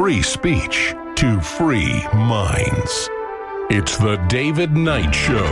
free speech to free minds. It's the David Knight Show.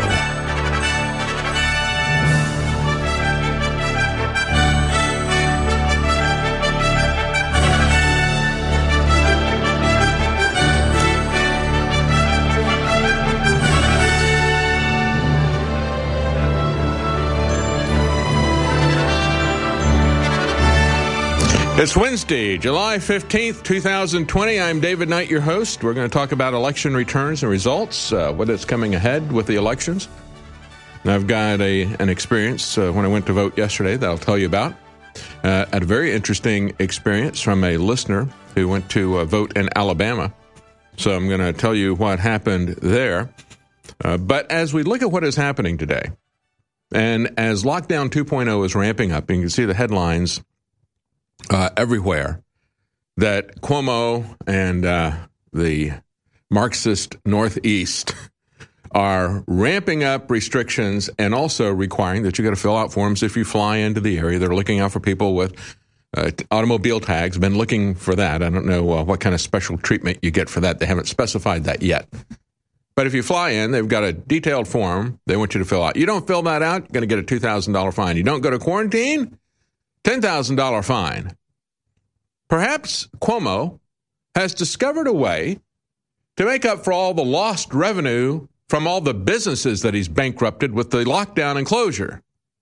It's Wednesday, July 15th, 2020. I'm David Knight, your host. We're going to talk about election returns and results, what is coming ahead with the elections. And I've got an experience when I went to vote yesterday that I'll tell you about. Had a very interesting experience from a listener who went to vote in Alabama. So I'm going to tell you what happened there. But as we look at what is happening today, and as Lockdown 2.0 is ramping up, and you can see the headlines everywhere that Cuomo and the Marxist Northeast are ramping up restrictions and also requiring that you got to fill out forms if you fly into the area. They're looking out for people with automobile tags. Been looking for that. I don't know what kind of special treatment you get for that. They haven't specified that yet. But if you fly in, they've got a detailed form they want you to fill out. You don't fill that out, you're going to get a $2,000 fine. You don't go to quarantine, $10,000 fine. Perhaps Cuomo has discovered a way to make up for all the lost revenue from all the businesses that he's bankrupted with the lockdown and closure.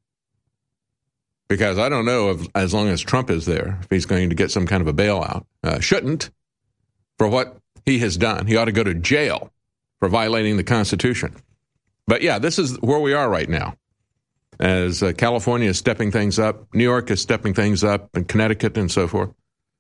Because I don't know if, as long as Trump is there, if he's going to get some kind of a bailout. Shouldn't, for what he has done. He ought to go to jail for violating the Constitution. But yeah, this is where we are right now. As California is stepping things up, New York is stepping things up, and Connecticut and so forth.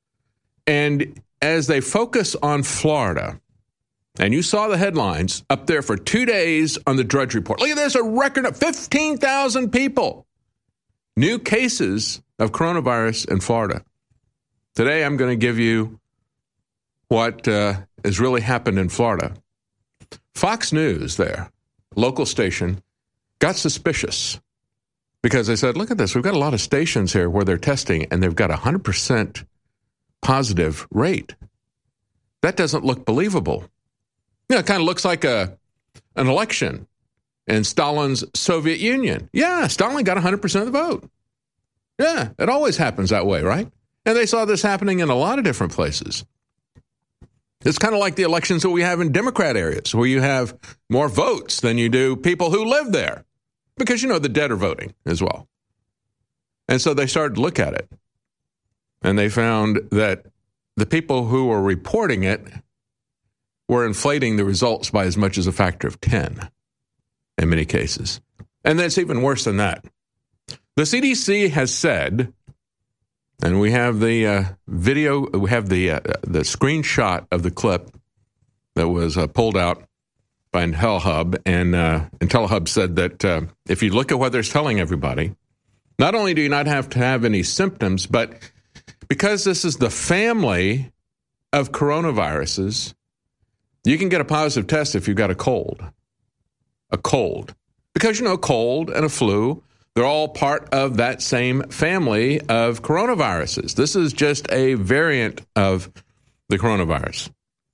And as they focus on Florida, and you saw the headlines up there for 2 days on the Drudge Report. Look at this, a record of 15,000 people. New cases of coronavirus in Florida. Today I'm going to give you what has really happened in Florida. Fox News there, local station, got suspicious. Because they said, look at this, we've got a lot of stations here where they're testing, and they've got a 100% positive rate. That doesn't look believable. You know, it kind of looks like an election in Stalin's Soviet Union. Yeah, Stalin got 100% of the vote. Yeah, it always happens that way, right? And they saw this happening in a lot of different places. It's kind of like the elections that we have in Democrat areas, where you have more votes than you do people who live there. Because, you know, the dead are voting as well. And so they started to look at it. And they found that the people who were reporting it were inflating the results by as much as a factor of 10 in many cases. And that's even worse than that. The CDC has said, and we have the video, we have the screenshot of the clip that was pulled out by IntelliHub, and IntelliHub said that if you look at what they're telling everybody, not only do you not have to have any symptoms, but because this is the family of coronaviruses, you can get a positive test if you've got a cold. A cold. Because, you know, cold and a flu, they're all part of that same family of coronaviruses. This is just a variant of the coronavirus.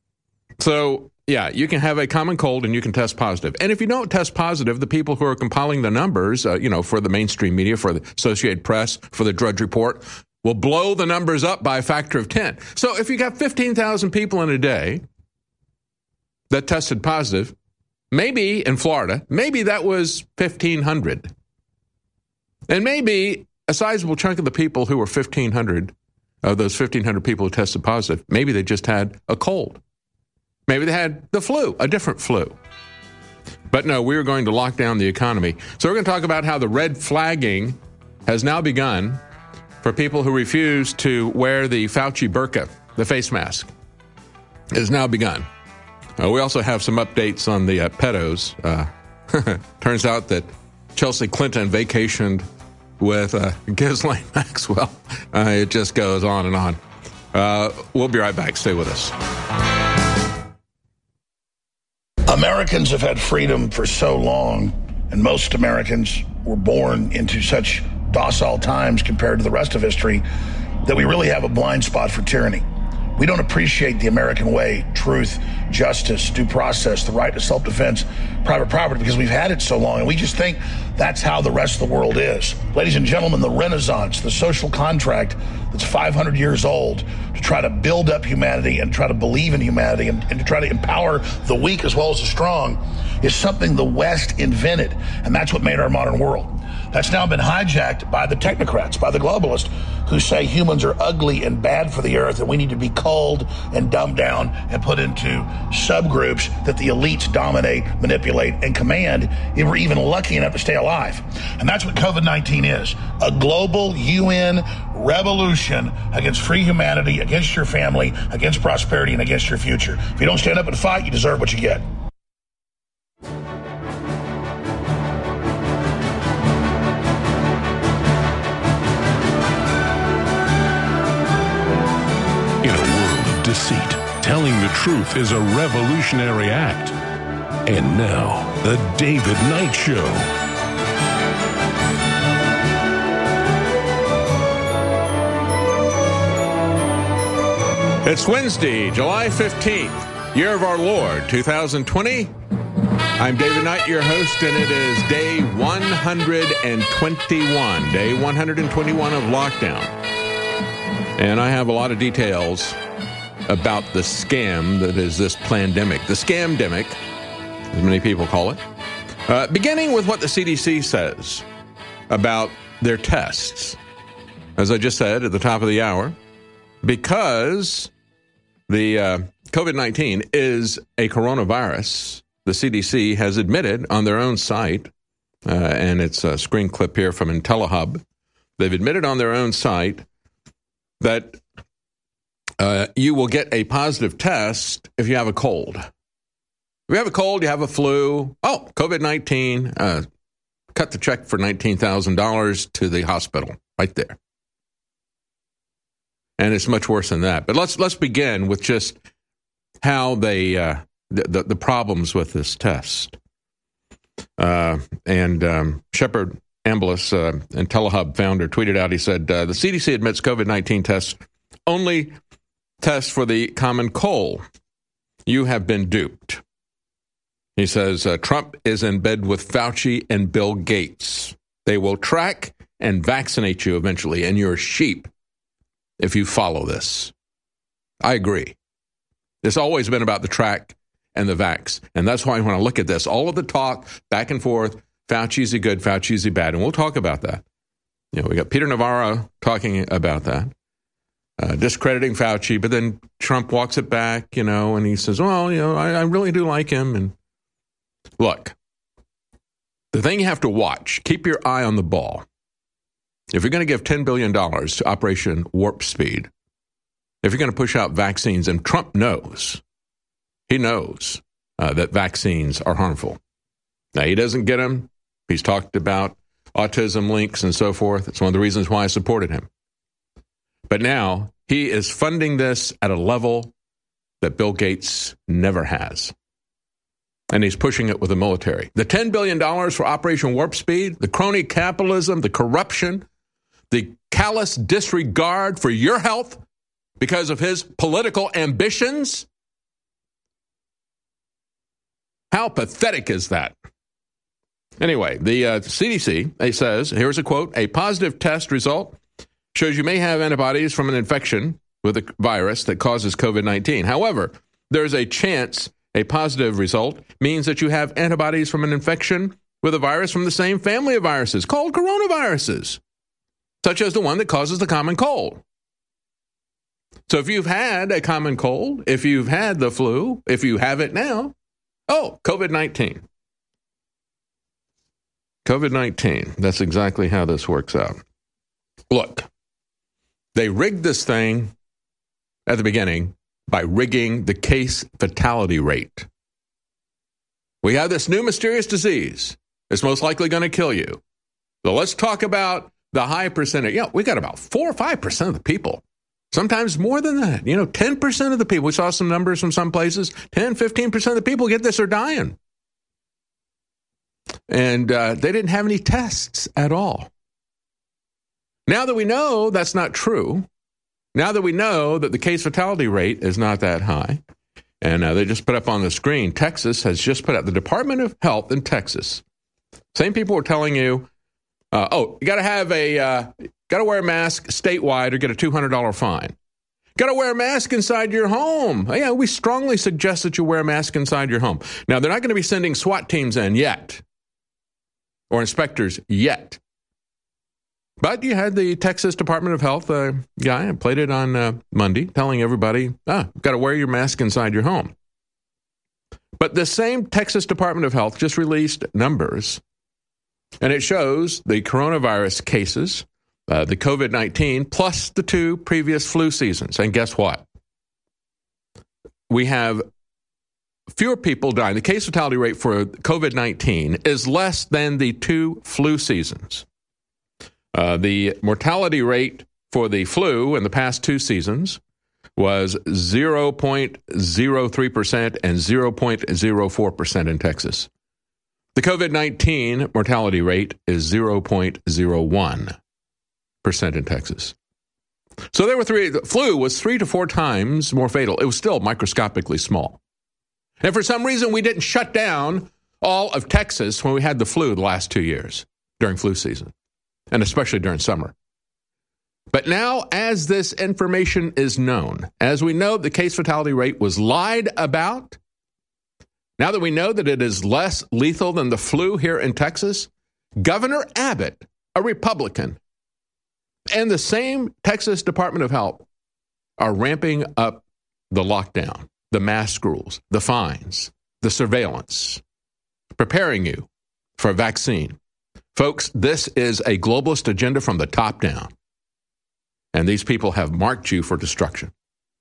So, yeah, you can have a common cold and you can test positive. And if you don't test positive, the people who are compiling the numbers, for the mainstream media, for the Associated Press, for the Drudge Report, will blow the numbers up by a factor of 10. So if you got 15,000 people in a day that tested positive, maybe in Florida, maybe that was 1,500. And maybe a sizable chunk of the people who were 1,500, of those 1,500 people who tested positive, maybe they just had a cold. Maybe they had the flu, a different flu. But no, we're going to lock down the economy. So we're going to talk about how the red flagging has now begun for people who refuse to wear the Fauci burqa, the face mask. It has now begun. We also have some updates on the pedos. Turns out that Chelsea Clinton vacationed with Ghislaine Maxwell. It just goes on and on. We'll be right back. Stay with us. Americans have had freedom for so long, and most Americans were born into such docile times compared to the rest of history that we really have a blind spot for tyranny. We don't appreciate the American way, truth, justice, due process, the right to self-defense, private property, because we've had it so long, and we just think that's how the rest of the world is. Ladies and gentlemen, the Renaissance, the social contract that's 500 years old to try to build up humanity and try to believe in humanity and to try to empower the weak as well as the strong is something the West invented, and that's what made our modern world. That's now been hijacked by the technocrats, by the globalists, who say humans are ugly and bad for the earth and we need to be culled and dumbed down and put into subgroups that the elites dominate, manipulate, and command if we're even lucky enough to stay alive. And that's what COVID-19 is, a global UN revolution against free humanity, against your family, against prosperity, and against your future. If you don't stand up and fight, you deserve what you get. Deceit. Telling the truth is a revolutionary act. And now, the David Knight Show. It's Wednesday, July 15th, year of our Lord, 2020. I'm David Knight, your host, and it is day 121. Day 121 of lockdown. And I have a lot of details about the scam that is this plandemic, the scamdemic, as many people call it. Beginning with what the CDC says about their tests. As I just said at the top of the hour, because the COVID-19 is a coronavirus, the CDC has admitted on their own site, and it's a screen clip here from IntelliHub, they've admitted on their own site that you will get a positive test if you have a cold. If you have a cold, you have a flu, COVID-19, cut the check for $19,000 to the hospital right there. And it's much worse than that. But let's begin with just how they the problems with this test. Shepard Ambulance, IntelliHub founder, tweeted out, he said, the CDC admits COVID-19 tests only test for the common cold. You have been duped. He says, Trump is in bed with Fauci and Bill Gates. They will track and vaccinate you eventually, and you're sheep if you follow this. I agree. It's always been about the track and the vax. And that's why when I look at this, all of the talk back and forth, Fauci's a good, Fauci's a bad, and we'll talk about that. You know, we got Peter Navarro talking about that. Discrediting Fauci, but then Trump walks it back, and he says, well, I really do like him. And look, the thing you have to watch, keep your eye on the ball. If you're going to give $10 billion to Operation Warp Speed, if you're going to push out vaccines, and Trump knows, he knows that vaccines are harmful. Now, he doesn't get them. He's talked about autism links and so forth. It's one of the reasons why I supported him. But now he is funding this at a level that Bill Gates never has. And he's pushing it with the military. The $10 billion for Operation Warp Speed, the crony capitalism, the corruption, the callous disregard for your health because of his political ambitions. How pathetic is that? Anyway, the CDC, it says, here's a quote, a positive test result shows you may have antibodies from an infection with a virus that causes COVID-19. However, there's a chance a positive result means that you have antibodies from an infection with a virus from the same family of viruses called coronaviruses, such as the one that causes the common cold. So if you've had a common cold, if you've had the flu, if you have it now, COVID-19. COVID-19, that's exactly how this works out. Look. They rigged this thing at the beginning by rigging the case fatality rate. We have this new mysterious disease. It's most likely going to kill you. So let's talk about the high percentage. We got about 4 or 5% of the people. Sometimes more than that. 10% of the people. We saw some numbers from some places. 10, 15% of the people get this are dying. And they didn't have any tests at all. Now that we know that's not true, now that we know that the case fatality rate is not that high, and they just put up on the screen, Texas has just put out, the Department of Health in Texas, same people were telling you, you got to wear a mask statewide or get a $200 fine. Got to wear a mask inside your home. Yeah, we strongly suggest that you wear a mask inside your home. Now, they're not going to be sending SWAT teams in yet, or inspectors yet. But you had the Texas Department of Health guy, I played it on Monday, telling everybody, got to wear your mask inside your home. But the same Texas Department of Health just released numbers, and it shows the coronavirus cases, the COVID-19, plus the 2 previous flu seasons. And guess what? We have fewer people dying. The case fatality rate for COVID-19 is less than the 2 flu seasons. The mortality rate for the flu in the past 2 seasons was 0.03% and 0.04% in Texas. The COVID-19 mortality rate is 0.01% in Texas. So there were the flu was 3 to 4 times more fatal. It was still microscopically small. And for some reason, we didn't shut down all of Texas when we had the flu the last 2 years during flu season, and especially during summer. But now, as this information is known, as we know the case fatality rate was lied about, now that we know that it is less lethal than the flu here in Texas, Governor Abbott, a Republican, and the same Texas Department of Health are ramping up the lockdown, the mask rules, the fines, the surveillance, preparing you for a vaccine. Folks, this is a globalist agenda from the top down. And these people have marked you for destruction.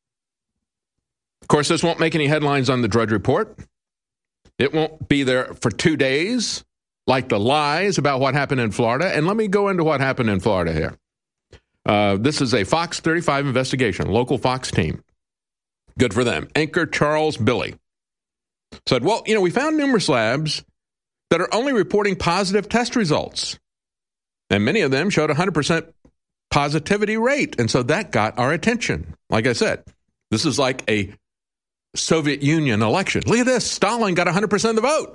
Of course, this won't make any headlines on the Drudge Report. It won't be there for 2 days, like the lies about what happened in Florida. And let me go into what happened in Florida here. This is a Fox 35 investigation, local Fox team. Good for them. Anchor Charles Billy said, well, we found numerous labs that are only reporting positive test results. And many of them showed 100% positivity rate. And so that got our attention. Like I said, this is like a Soviet Union election. Look at this. Stalin got 100% of the vote.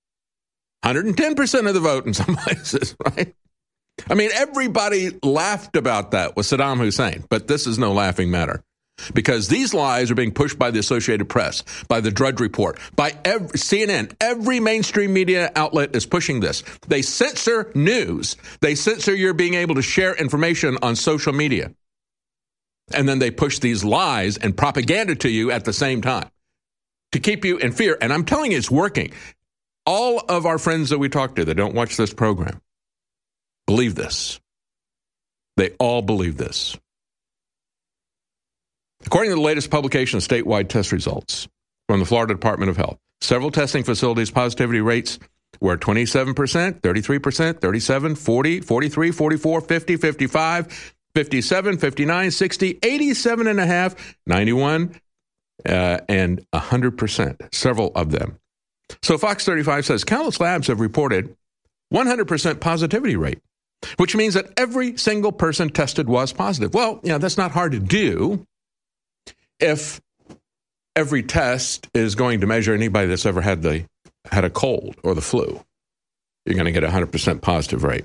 110% of the vote in some places, right? I mean, everybody laughed about that with Saddam Hussein, but this is no laughing matter. Because these lies are being pushed by the Associated Press, by the Drudge Report, by CNN. Every mainstream media outlet is pushing this. They censor news. They censor your being able to share information on social media. And then they push these lies and propaganda to you at the same time to keep you in fear. And I'm telling you, it's working. All of our friends that we talk to that don't watch this program believe this. They all believe this. According to the latest publication of statewide test results from the Florida Department of Health, several testing facilities' positivity rates were 27%, 33%, 37, 40, 43, 44, 50, 55, 57, 59, 60, 87.5, 91, and 100%, several of them. So Fox 35 says countless labs have reported 100% positivity rate, which means that every single person tested was positive. Well, that's not hard to do. If every test is going to measure anybody that's ever had a cold or the flu, you're going to get a 100% positive rate.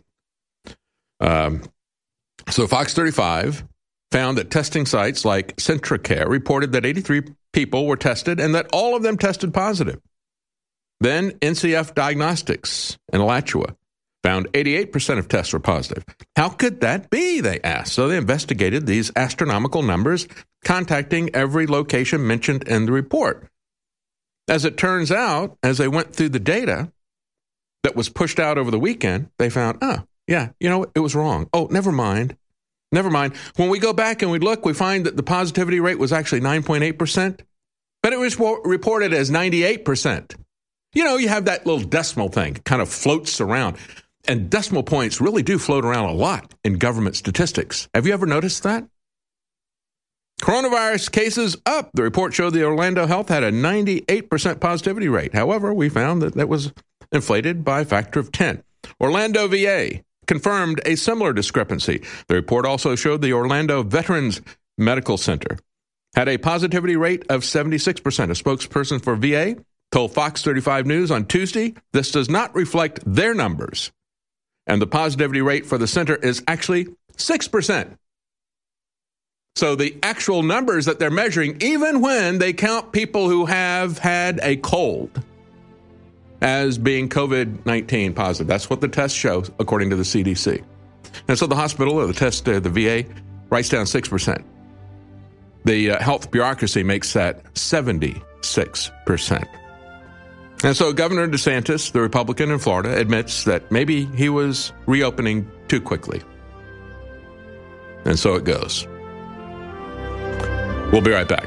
So Fox 35 found that testing sites like CentraCare reported that 83 people were tested and that all of them tested positive. Then NCF Diagnostics in Alachua found 88% of tests were positive. How could that be, they asked. So they investigated these astronomical numbers, contacting every location mentioned in the report. As it turns out, as they went through the data that was pushed out over the weekend, they found, it was wrong. Oh, never mind. When we go back and we look, we find that the positivity rate was actually 9.8%, but it was reported as 98%. You have that little decimal thing, kind of floats around. And decimal points really do float around a lot in government statistics. Have you ever noticed that? Coronavirus cases up. The report showed the Orlando Health had a 98% positivity rate. However, we found that was inflated by a factor of 10. Orlando VA confirmed a similar discrepancy. The report also showed the Orlando Veterans Medical Center had a positivity rate of 76%. A spokesperson for VA told Fox 35 News on Tuesday this does not reflect their numbers, and the positivity rate for the center is actually 6%. So the actual numbers that they're measuring, even when they count people who have had a cold as being COVID-19 positive. That's what the test shows, according to the CDC. And so the hospital or the VA writes down 6%. The health bureaucracy makes that 76%. And so Governor DeSantis, the Republican in Florida, admits that maybe he was reopening too quickly. And so it goes. We'll be right back.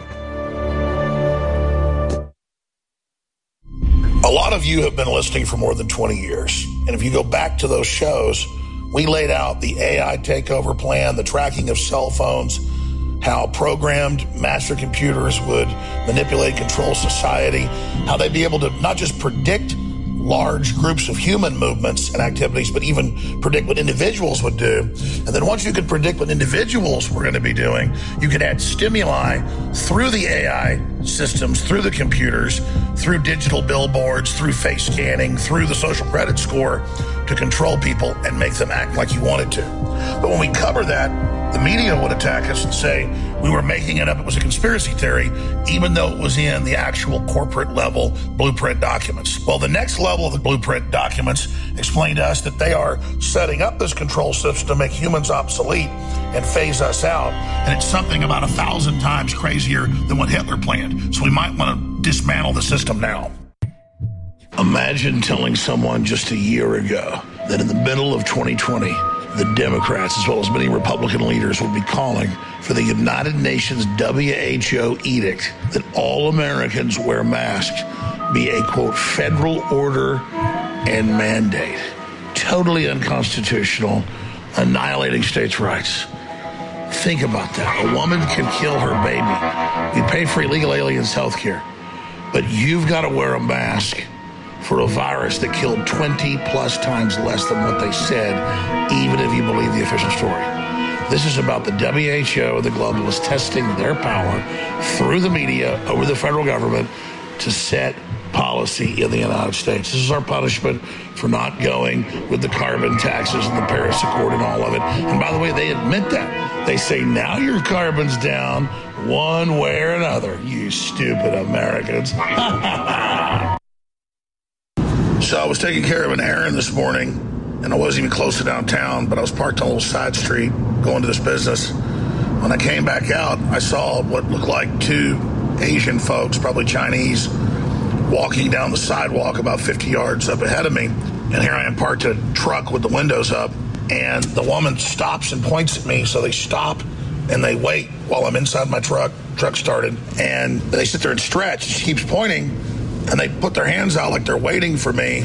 A lot of you have been listening for more than 20 years. And if you go back to those shows, we laid out the AI takeover plan, the tracking of cell phones, how programmed master computers would manipulate and control society, how they'd be able to not just predict large groups of human movements and activities, but even predict what individuals would do. And then once you could predict what individuals were going to be doing, you could add stimuli through the AI systems, through the computers, through digital billboards, through face scanning, through the social credit score to control people and make them act like you wanted to. But when we cover that, the media would attack us and say we were making it up, it was a conspiracy theory, even though it was in the actual corporate level blueprint documents. Well, the next level of the blueprint documents explained to us that they are setting up this control system to make humans obsolete and phase us out. And it's something about 1,000 times crazier than what Hitler planned. So we might want to dismantle the system now. Imagine telling someone just a year ago that in the middle of 2020, the Democrats, as well as many Republican leaders, would be calling for the United Nations WHO edict that all Americans wear masks be a, quote, federal order and mandate. Totally unconstitutional, annihilating states' rights. Think about that. A woman can kill her baby. We pay for illegal aliens' health care, but you've got to wear a mask for a virus that killed 20 plus times less than what they said, even if you believe the official story. This is about the WHO, the globalists, testing their power through the media over the federal government to set policy in the United States. This is our punishment for not going with the carbon taxes and the Paris Accord and all of it. And by the way, they admit that. They say, now your carbon's down one way or another, you stupid Americans. So I was taking care of an errand this morning, and I wasn't even close to downtown, but I was parked on a little side street going to this business. When I came back out, I saw what looked like two Asian folks, probably Chinese, walking down the sidewalk about 50 yards up ahead of me. And here I am parked in a truck with the windows up, and the woman stops and points at me, so they stop and they wait while I'm inside my truck started, and they sit there and stretch. She keeps pointing, and they put their hands out like they're waiting for me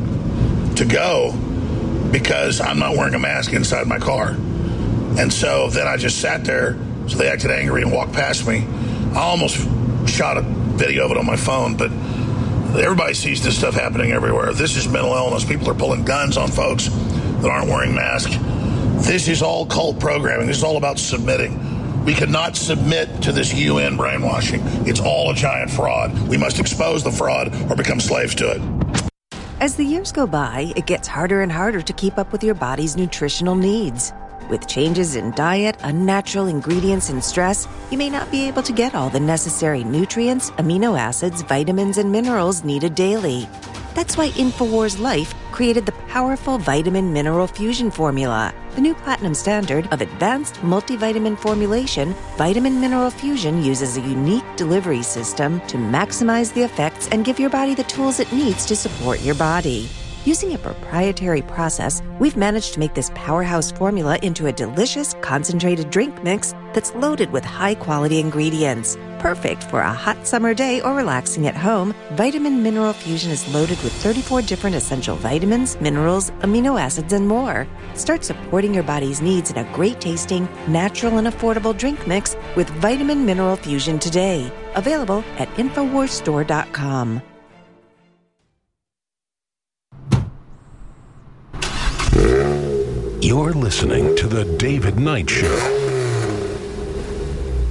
to go because I'm not wearing a mask inside my car. And so then I just sat there, so they acted angry and walked past me. I almost shot a video of it on my phone, but everybody sees this stuff happening everywhere. This is mental illness. People are pulling guns on folks that aren't wearing masks. This is all cult programming. This is all about submitting. We cannot submit to this UN brainwashing. It's all a giant fraud. We must expose the fraud or become slaves to it. As the years go by, it gets harder and harder to keep up with your body's nutritional needs. With changes in diet, unnatural ingredients, and stress, you may not be able to get all the necessary nutrients, amino acids, vitamins, and minerals needed daily. That's why InfoWars Life created the powerful Vitamin Mineral Fusion formula. The new platinum standard of advanced multivitamin formulation, Vitamin Mineral Fusion uses a unique delivery system to maximize the effects and give your body the tools it needs to support your body. Using a proprietary process, we've managed to make this powerhouse formula into a delicious, concentrated drink mix that's loaded with high-quality ingredients. Perfect for a hot summer day or relaxing at home, Vitamin Mineral Fusion is loaded with 34 different essential vitamins, minerals, amino acids, and more. Start supporting your body's needs in a great-tasting, natural, and affordable drink mix with Vitamin Mineral Fusion today. Available at InfoWarsStore.com. You're listening to The David Knight Show.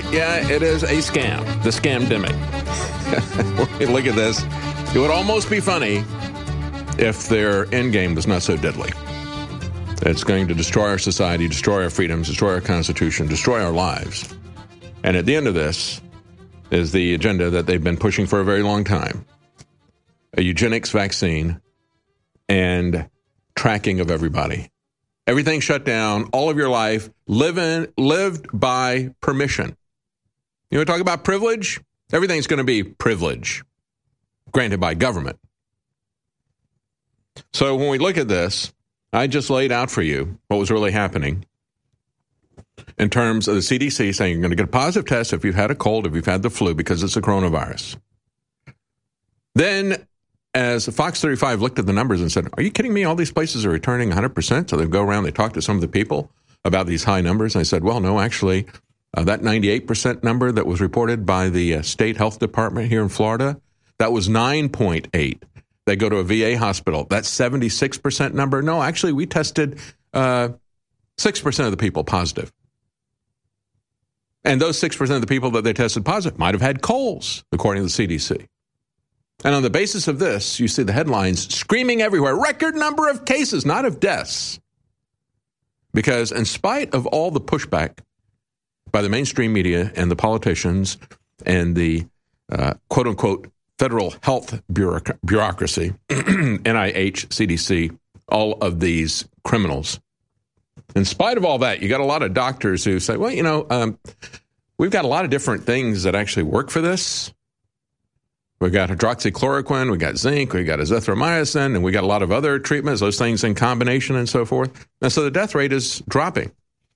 Yeah, it is a scam. The scamdemic. Look at this. It would almost be funny if their end game was not so deadly. It's going to destroy our society, destroy our freedoms, destroy our Constitution, destroy our lives. And at the end of this is the agenda that they've been pushing for a very long time. A eugenics vaccine and tracking of everybody. Everything shut down, all of your life, lived by permission. You want to talk about privilege? Everything's going to be privilege granted by government. So when we look at this, I just laid out for you what was really happening in terms of the CDC saying you're going to get a positive test if you've had a cold, if you've had the flu, because it's a coronavirus. Then, as Fox 35 looked at the numbers and said, are you kidding me? All these places are returning 100%. So they go around, they talk to some of the people about these high numbers. And I said, well, no, actually, that 98% number that was reported by the state health department here in Florida, that was 9.8. They go to a VA hospital. That 76% number, no, actually, we tested 6% of the people positive. And those 6% of the people that they tested positive might have had colds, according to the CDC. And on the basis of this, you see the headlines screaming everywhere, record number of cases, not of deaths. Because in spite of all the pushback by the mainstream media and the politicians and the quote-unquote federal health bureaucracy, NIH, CDC, all of these criminals, in spite of all that, you got a lot of doctors who say, well, you know, we've got a lot of different things that actually work for this. We got hydroxychloroquine, we got zinc, we got azithromycin, and we got a lot of other treatments, those things in combination and so forth. And so the death rate is dropping.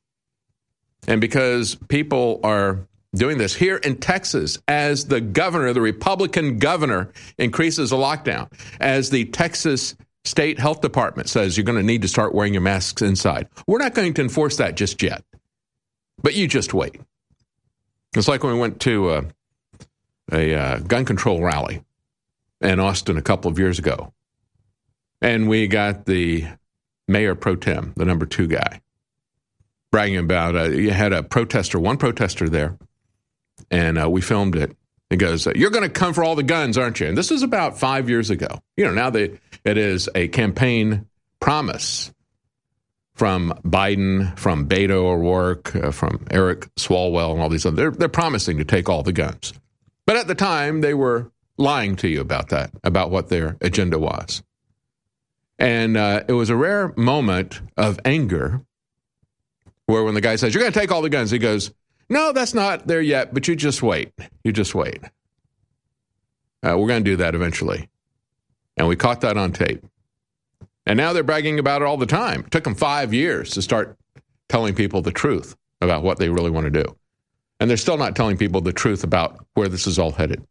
And because people are doing this here in Texas, as the governor, the Republican governor, increases a lockdown, as the Texas State Health Department says you're going to need to start wearing your masks inside. We're not going to enforce that just yet. But you just wait. It's like when we went to a gun control rally in Austin a couple of years ago. And we got the mayor pro tem, the number 2 guy, bragging about, you had one protester there, and we filmed it. He goes, you're going to come for all the guns, aren't you? And this is about 5 years ago. You know, now it is a campaign promise from Biden, from Beto O'Rourke, from Eric Swalwell, and all these others. They're promising to take all the guns. But at the time, they were lying to you about that, about what their agenda was. And it was a rare moment of anger where when the guy says, you're going to take all the guns, he goes, no, that's not there yet, but you just wait. You just wait. We're going to do that eventually. And we caught that on tape. And now they're bragging about it all the time. It took them 5 years to start telling people the truth about what they really want to do. And they're still not telling people the truth about where this is all headed.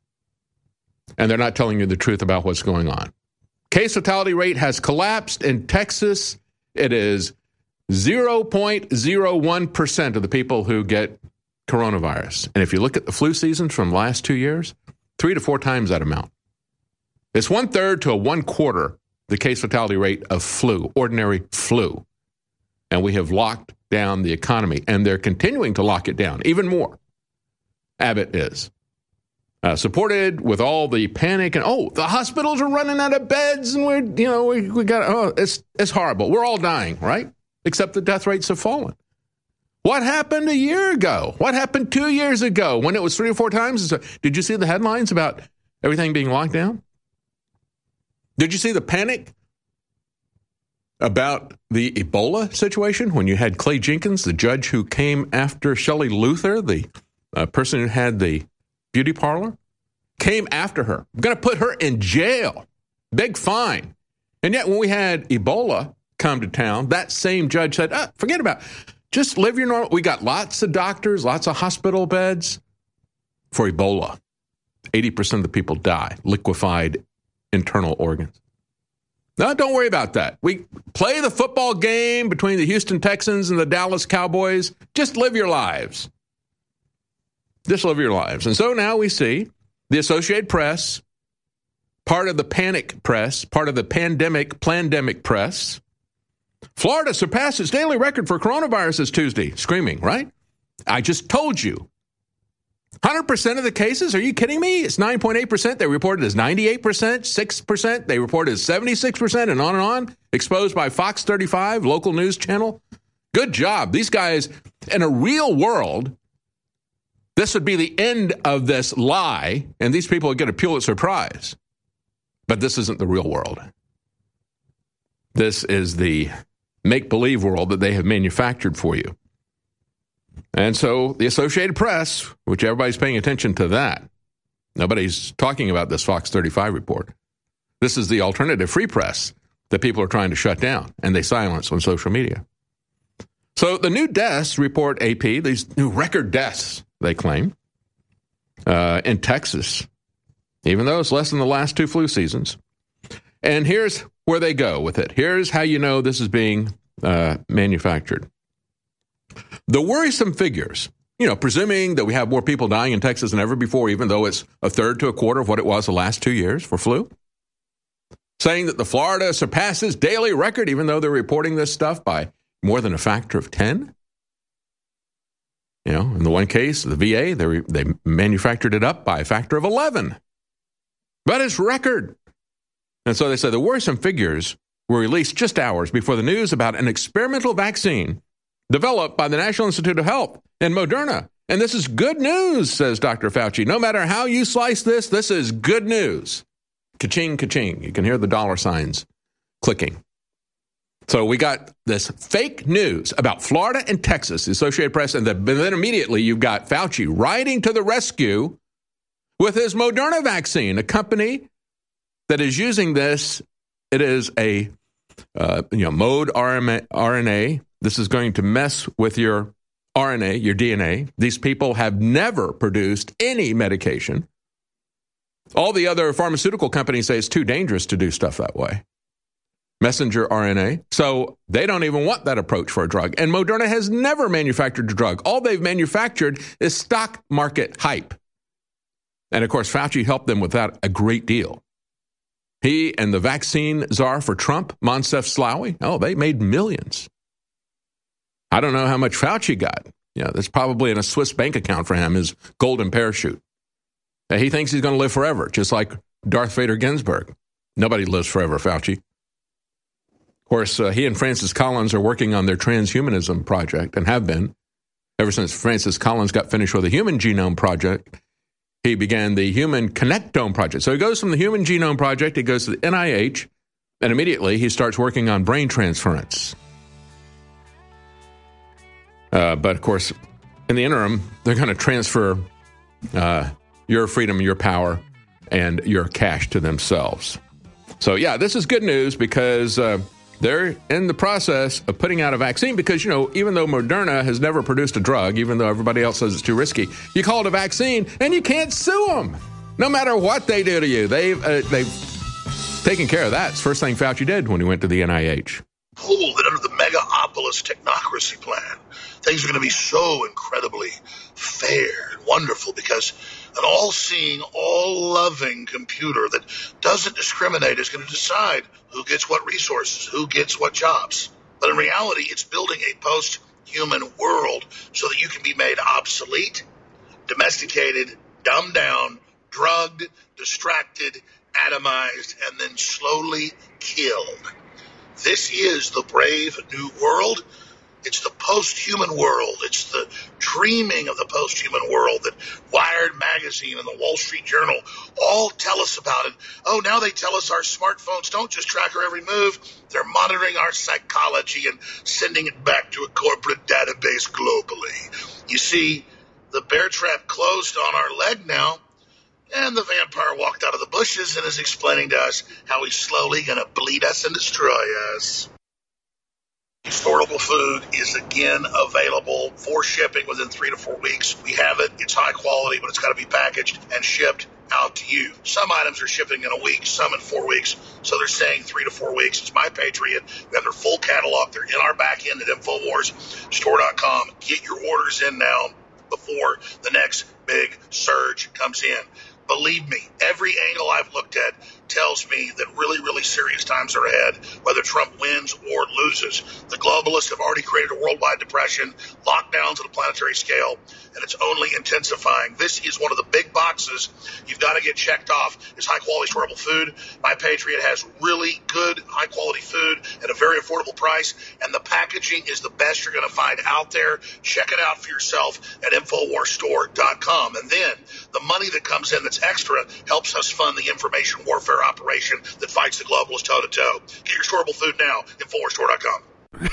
And they're not telling you the truth about what's going on. Case fatality rate has collapsed in Texas. It is 0.01% of the people who get coronavirus. And if you look at the flu seasons from the last 2 years, 3 to 4 times that amount. It's 1/3 to 1/4 the case fatality rate of flu, ordinary flu. And we have locked down the economy, and they're continuing to lock it down even more. Abbott is. Supported with all the panic and, the hospitals are running out of beds and it's horrible. We're all dying, right? Except the death rates have fallen. What happened a year ago? What happened 2 years ago when it was 3 or 4 times? Did you see the headlines about everything being locked down? Did you see the panic about the Ebola situation when you had Clay Jenkins, the judge who came after Shelley Luther, the person who had the beauty parlor, came after her? I'm going to put her in jail. Big fine. And yet when we had Ebola come to town, that same judge said, forget about it. Just live your normal. We got lots of doctors, lots of hospital beds for Ebola. 80% of the people die, liquefied internal organs. No, don't worry about that. We play the football game between the Houston Texans and the Dallas Cowboys. Just live your lives. Just live your lives. And so now we see the Associated Press, part of the panic press, part of the plandemic press. Florida surpassed its daily record for coronavirus this Tuesday. Screaming, right? I just told you 100% of the cases? Are you kidding me? It's 9.8%. They reported as 98%, 6%. They reported as 76%, and on, exposed by Fox 35, local news channel. Good job. These guys, in a real world, this would be the end of this lie, and these people would get a Pulitzer Prize. But this isn't the real world. This is the make-believe world that they have manufactured for you. And so the Associated Press, which everybody's paying attention to that. Nobody's talking about this Fox 35 report. This is the alternative free press that people are trying to shut down, and they silence on social media. So the new deaths report AP, these new record deaths, they claim, in Texas, even though it's less than the last two flu seasons. And here's where they go with it. Here's how you know this is being manufactured. The worrisome figures, presuming that we have more people dying in Texas than ever before, even though it's a third to a quarter of what it was the last 2 years for flu, saying that the Florida surpasses daily record, even though they're reporting this stuff by more than a factor of 10. In the one case, the VA, they manufactured it up by a factor of 11. But it's record. And so they say the worrisome figures were released just hours before the news about an experimental vaccine developed by the National Institute of Health and Moderna. And this is good news, says Dr. Fauci. No matter how you slice this is good news. Ka-ching, ka-ching. You can hear the dollar signs clicking. So we got this fake news about Florida and Texas, the Associated Press, and then immediately you've got Fauci riding to the rescue with his Moderna vaccine, a company that is using this. It is a mode RNA. This is going to mess with your RNA, your DNA. These people have never produced any medication. All the other pharmaceutical companies say it's too dangerous to do stuff that way. Messenger RNA. So they don't even want that approach for a drug. And Moderna has never manufactured a drug. All they've manufactured is stock market hype. And of course, Fauci helped them with that a great deal. He and the vaccine czar for Trump, Moncef Slaoui, they made millions. I don't know how much Fauci got. That's probably in a Swiss bank account for him, his golden parachute. He thinks he's going to live forever, just like Darth Vader Ginsburg. Nobody lives forever, Fauci. Of course, he and Francis Collins are working on their transhumanism project and have been. Ever since Francis Collins got finished with the Human Genome Project, he began the Human Connectome Project. So he goes from the Human Genome Project, he goes to the NIH, and immediately he starts working on brain transference. But of course, in the interim, they're going to transfer your freedom, your power, and your cash to themselves. So yeah, this is good news because they're in the process of putting out a vaccine because, even though Moderna has never produced a drug, even though everybody else says it's too risky, you call it a vaccine and you can't sue them. No matter what they do to you, they've taken care of that. It's the first thing Fauci did when he went to the NIH. Cool that under the Megapolis technocracy plan, things are going to be so incredibly fair and wonderful because an all-seeing, all-loving computer that doesn't discriminate is going to decide who gets what resources, who gets what jobs. But in reality, it's building a post-human world so that you can be made obsolete, domesticated, dumbed down, drugged, distracted, atomized, and then slowly killed. This is the brave new world. It's the post-human world. It's the dreaming of the post-human world that Wired Magazine and the Wall Street Journal all tell us about it. Oh, now they tell us our smartphones don't just track our every move. They're monitoring our psychology and sending it back to a corporate database globally. You see, the bear trap closed on our leg now, and the vampire walked out of the bushes and is explaining to us how he's slowly going to bleed us and destroy us. Storable food is again available for shipping within 3 to 4 weeks. We have it. It's high quality, but it's got to be packaged and shipped out to you. Some items are shipping in a week, some in 4 weeks. So they're saying 3 to 4 weeks. It's My Patriot. We have their full catalog. They're in our back end at InfoWarsStore.com. Get your orders in now before the next big surge comes in. Believe me, every angle I've looked at tells me that really, really serious times are ahead, whether Trump wins or loses. The globalists have already created a worldwide depression, lockdowns on a planetary scale, and it's only intensifying. This is one of the big boxes you've got to get checked off, is high-quality, storable food. My Patriot has really good, high-quality food at a very affordable price, and the packaging is the best you're going to find out there. Check it out for yourself at InfoWarsStore.com. And then the money that comes in that's extra helps us fund the information warfare operation that fights the globalists toe-to-toe. Get your storable food now, InfoWarsStore.com.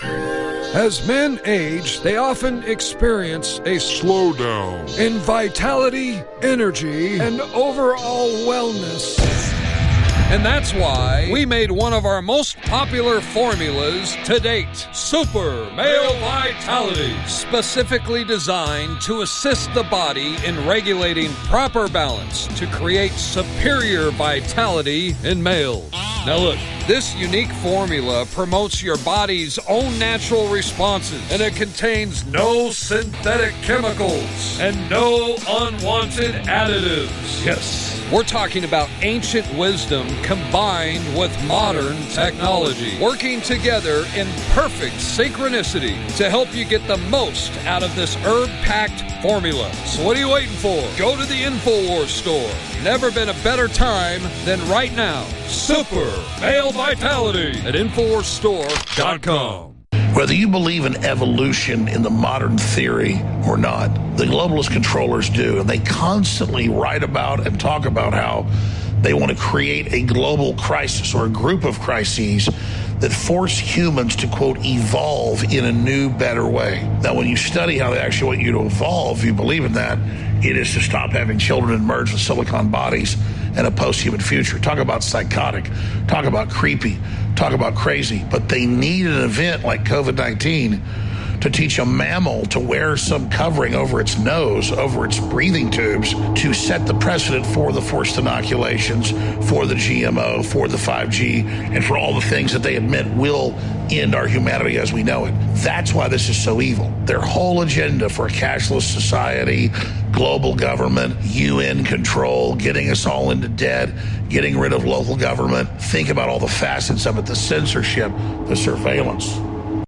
As men age, they often experience a slowdown in vitality, energy, and overall wellness. And that's why we made one of our most popular formulas to date, Super Male Vitality, specifically designed to assist the body in regulating proper balance to create superior vitality in males. Now look, this unique formula promotes your body's own natural responses, and it contains no synthetic chemicals and no unwanted additives. Yes, we're talking about ancient wisdom combined with modern technology, working together in perfect synchronicity to help you get the most out of this herb-packed formula. So what are you waiting for? Go to the InfoWars store. Never been a better time than right now. Super Male Vitality at InfoWarsStore.com. Whether you believe in evolution in the modern theory or not, the globalist controllers do, and they constantly write about and talk about how they want to create a global crisis or a group of crises that force humans to, quote, evolve in a new, better way. Now, when you study how they actually want you to evolve, you believe in that, it is to stop having children and merge with silicon bodies and a post-human future. Talk about psychotic. Talk about creepy. Talk about crazy. But they need an event like COVID-19 to teach a mammal to wear some covering over its nose, over its breathing tubes, to set the precedent for the forced inoculations, for the GMO, for the 5G, and for all the things that they admit will end our humanity as we know it. That's why this is so evil. Their whole agenda for a cashless society, global government, UN control, getting us all into debt, getting rid of local government. Think about all the facets of it, the censorship, the surveillance.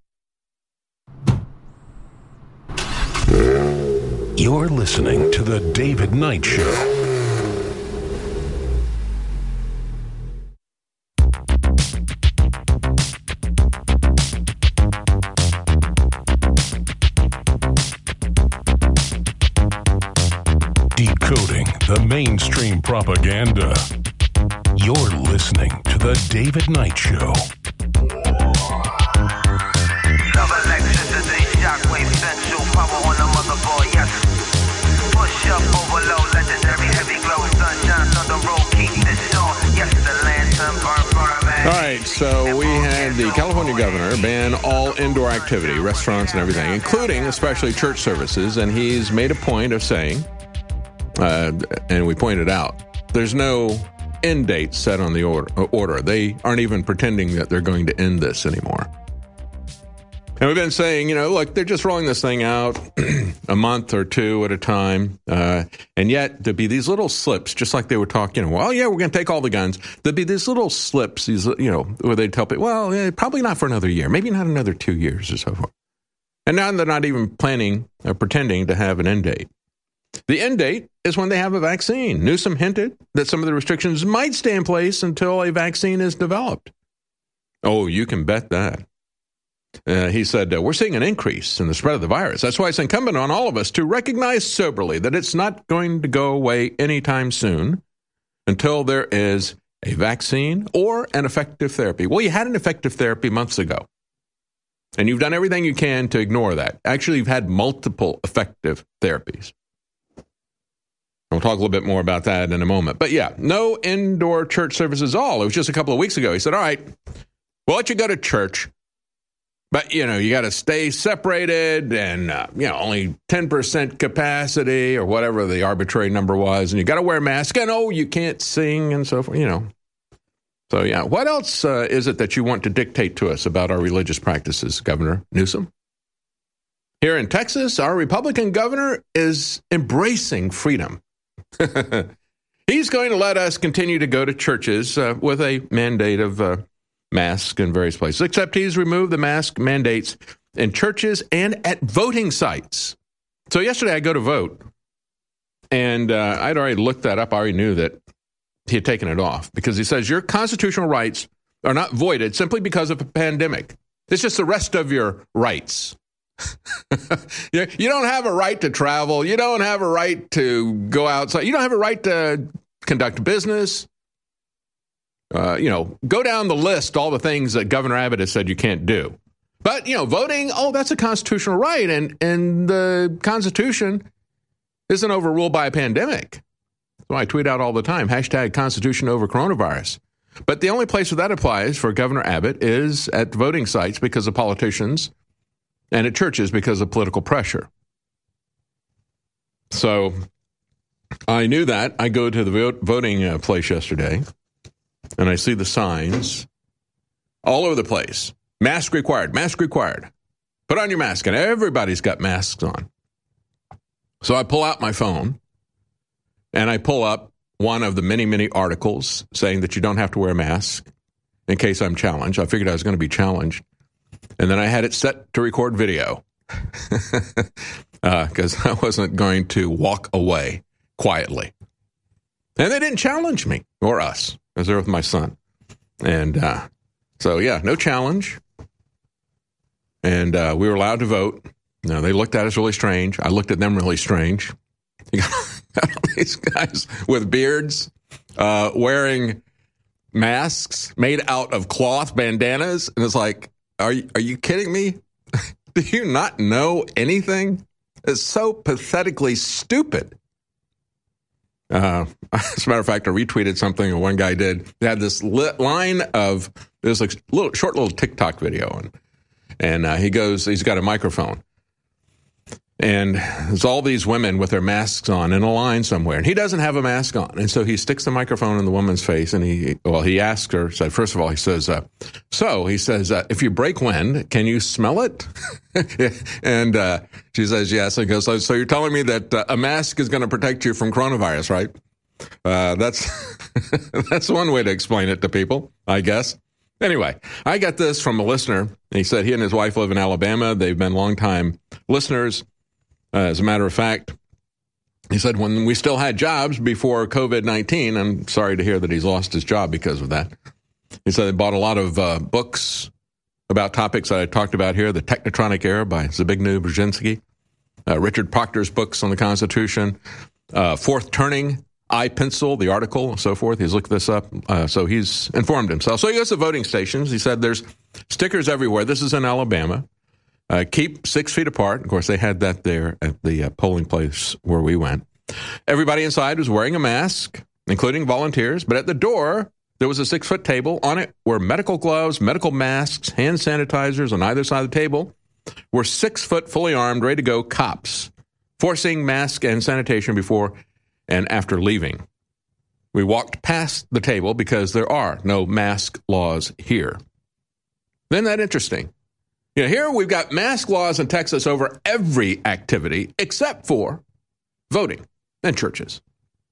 You're listening to The David Knight Show. Decoding the mainstream propaganda. You're listening to The David Knight Show. All right, so we had the California governor ban all indoor activity, restaurants and everything, including especially church services, and he's made a point of saying, and we pointed out, there's no end date set on the order. They aren't even pretending that they're going to end this anymore. And we've been saying, look, they're just rolling this thing out a month or two at a time. And yet there'd be these little slips, just like they were talking, well, yeah, we're going to take all the guns. There'd be these little slips, where they'd tell people, well, probably not for another year, maybe not another 2 years or so forth. And now they're not even planning or pretending to have an end date. The end date is when they have a vaccine. Newsom hinted that some of the restrictions might stay in place until a vaccine is developed. Oh, you can bet that. He said, we're seeing an increase in the spread of the virus. That's why it's incumbent on all of us to recognize soberly that it's not going to go away anytime soon until there is a vaccine or an effective therapy. Well, you had an effective therapy months ago, and you've done everything you can to ignore that. Actually, you've had multiple effective therapies. We'll talk a little bit more about that in a moment. But yeah, no indoor church services at all. It was just a couple of weeks ago. He said, all right, we'll let you go to church. But, you got to stay separated and, only 10% capacity or whatever the arbitrary number was. And you got to wear a mask and, you can't sing and so forth, So, yeah, what else is it that you want to dictate to us about our religious practices, Governor Newsom? Here in Texas, our Republican governor is embracing freedom. He's going to let us continue to go to churches with a mandate of masks in various places, except he's removed the mask mandates in churches and at voting sites. So yesterday I go to vote, and I'd already looked that up. I already knew that he had taken it off because he says your constitutional rights are not voided simply because of a pandemic. It's just the rest of your rights. You don't have a right to travel. You don't have a right to go outside. You don't have a right to conduct business. Go down the list, all the things that Governor Abbott has said you can't do. But, voting, that's a constitutional right. And the Constitution isn't overruled by a pandemic. So I tweet out all the time, #Constitution over coronavirus. But the only place where that applies for Governor Abbott is at voting sites because of politicians and at churches because of political pressure. So I knew that. I go to the voting place yesterday, and I see the signs all over the place. Mask required, mask required. Put on your mask, and everybody's got masks on. So I pull out my phone, and I pull up one of the many, many articles saying that you don't have to wear a mask in case I'm challenged. I figured I was going to be challenged. And then I had it set to record video because I wasn't going to walk away quietly. And they didn't challenge me or us. I was there with my son. And no challenge. And we were allowed to vote. Now, they looked at us really strange. I looked at them really strange. You got all these guys with beards wearing masks made out of cloth bandanas. And it's like, are you kidding me? Do you not know anything? It's so pathetically stupid. As a matter of fact, I retweeted something one guy did. They had this line of, there's like short little TikTok video. And he's got a microphone. And there's all these women with their masks on in a line somewhere. And he doesn't have a mask on. And so he sticks the microphone in the woman's face. And he asks her, so first of all, he says, if you break wind, can you smell it? And she says, yes. He goes, so you're telling me that a mask is going to protect you from coronavirus, right? That's one way to explain it to people, I guess. Anyway, I got this from a listener. He said he and his wife live in Alabama. They've been longtime listeners. As a matter of fact, he said when we still had jobs before COVID-19, I'm sorry to hear that he's lost his job because of that. He said they bought a lot of books about topics that I talked about here, The Technotronic Era by Zbigniew Brzezinski, Richard Proctor's books on the Constitution, Fourth Turning, iPencil, the article, and so forth. He's looked this up, so he's informed himself. So he goes to voting stations. He said there's stickers everywhere. This is in Alabama. Keep 6 feet apart. Of course, they had that there at the polling place where we went. Everybody inside was wearing a mask, including volunteers. But at the door, there was a 6-foot table. On it were medical gloves, medical masks, hand sanitizers on either side of the table. Were 6-foot, fully armed, ready to go cops, forcing mask and sanitation before and after leaving. We walked past the table because there are no mask laws here. Isn't that interesting? Here we've got mask laws in Texas over every activity except for voting and churches.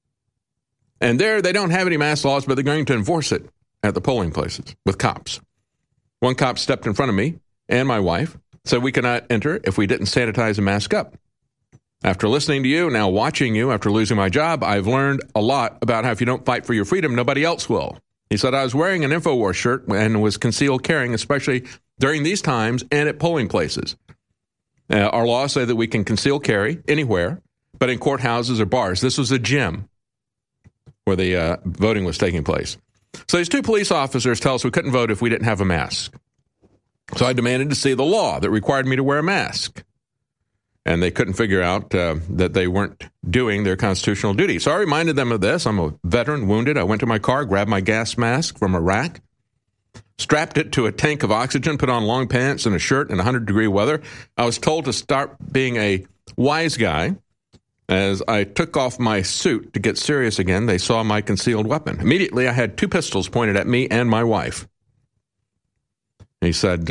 And there they don't have any mask laws, but they're going to enforce it at the polling places with cops. One cop stepped in front of me and my wife, said we cannot enter if we didn't sanitize and mask up. After listening to you, now watching you, after losing my job, I've learned a lot about how if you don't fight for your freedom, nobody else will. He said, I was wearing an InfoWars shirt and was concealed carrying, especially during these times and at polling places. Our laws say that we can conceal carry anywhere, but in courthouses or bars. This was a gym where the voting was taking place. So these 2 police officers tell us we couldn't vote if we didn't have a mask. So I demanded to see the law that required me to wear a mask. And they couldn't figure out that they weren't doing their constitutional duty. So I reminded them of this. I'm a veteran, wounded. I went to my car, grabbed my gas mask from a rack, strapped it to a tank of oxygen, put on long pants and a shirt in 100-degree weather. I was told to start being a wise guy. As I took off my suit to get serious again, they saw my concealed weapon. Immediately, I had 2 pistols pointed at me and my wife. He said,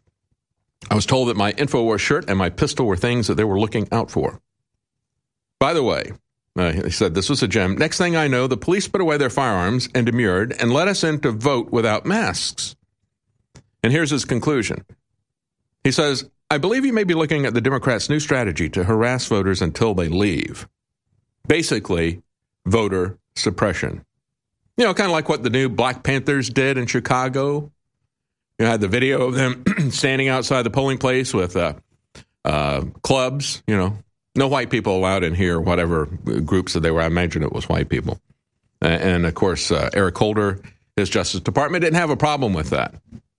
I was told that my InfoWars shirt and my pistol were things that they were looking out for. By the way, He said this was a gem. Next thing I know, the police put away their firearms and demurred and let us in to vote without masks. And here's his conclusion. He says, I believe you may be looking at the Democrats' new strategy to harass voters until they leave. Basically, voter suppression. You know, kind of like what the new Black Panthers did in Chicago. You had the video of them standing outside the polling place with clubs, you know. No white people allowed in here, whatever groups that they were. I imagine it was white people. And, of course, Eric Holder, his Justice Department, didn't have a problem with that.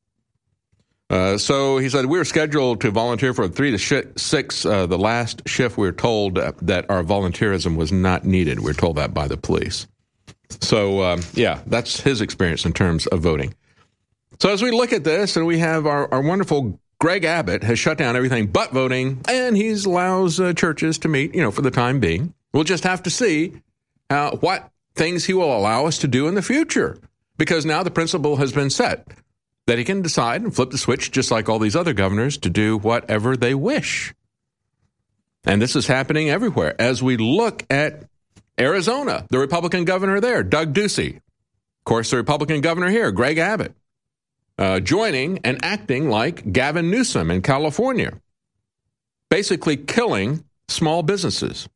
So he said, we were scheduled to volunteer from 3 to 6. The last shift, we were told that our volunteerism was not needed. We were told that by the police. So, yeah, that's his experience in terms of voting. So as we look at this, and we have our wonderful Greg Abbott has shut down everything but voting, and he allows churches to meet, you know, for the time being. We'll just have to see what things he will allow us to do in the future, because now the principle has been set that he can decide and flip the switch, just like all these other governors, to do whatever they wish. And this is happening everywhere. As we look at Arizona, the Republican governor there, Doug Ducey, of course, the Republican governor here, Greg Abbott, joining and acting like Gavin Newsom in California, basically killing small businesses,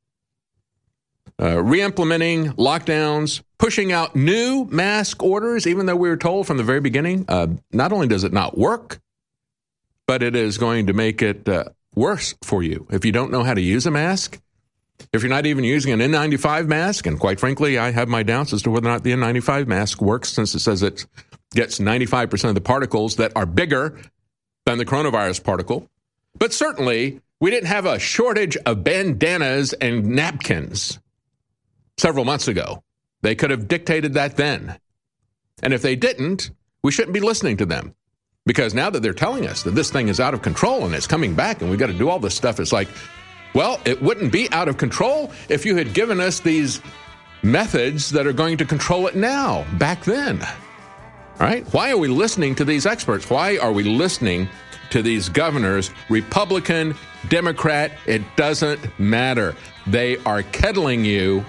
re-implementing lockdowns, pushing out new mask orders, even though we were told from the very beginning, not only does it not work, but it is going to make it worse for you. If you don't know how to use a mask, if you're not even using an N95 mask, and quite frankly, I have my doubts as to whether or not the N95 mask works, since it says it gets 95% of the particles that are bigger than the coronavirus particle. But certainly, we didn't have a shortage of bandanas and napkins several months ago. They could have dictated that then. And if they didn't, we shouldn't be listening to them. Because now that they're telling us that this thing is out of control and it's coming back and we've got to do all this stuff, it's like, well, it wouldn't be out of control if you had given us these methods that are going to control it now, back then. All right? Why are we listening to these experts? Why are we listening to these governors, Republican, Democrat? It doesn't matter. They are kettling you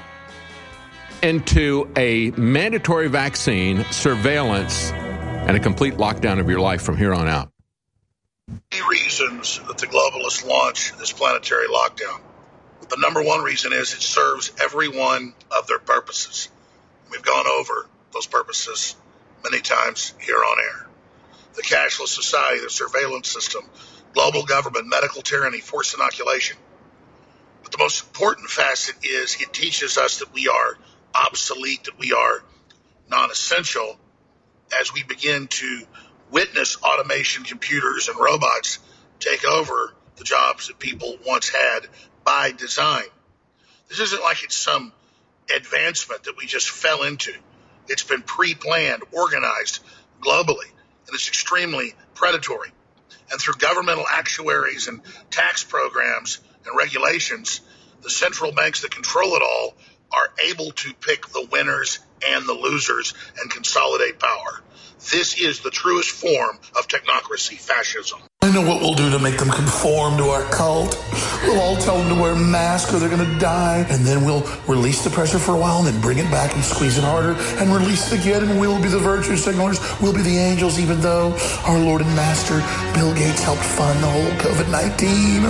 into a mandatory vaccine, surveillance, and a complete lockdown of your life from here on out. Many reasons that the globalists launch this planetary lockdown. The number one reason is it serves every one of their purposes. We've gone over those purposes many times here on air. The cashless society, the surveillance system, global government, medical tyranny, forced inoculation. But the most important facet is it teaches us that we are obsolete, that we are non-essential as we begin to witness automation, computers, and robots take over the jobs that people once had by design. This isn't like it's some advancement that we just fell into. It's been pre-planned, organized globally, and it's extremely predatory. And through governmental actuaries and tax programs and regulations, the central banks that control it all are able to pick the winners and the losers and consolidate power. This is the truest form of technocracy, fascism. I know what we'll do to make them conform to our cult. We'll all tell them to wear masks or they're going to die. And then we'll release the pressure for a while and then bring it back and squeeze it harder and release it again. And we'll be the virtue signalers. We'll be the angels, even though our Lord and Master Bill Gates helped fund the whole COVID-19.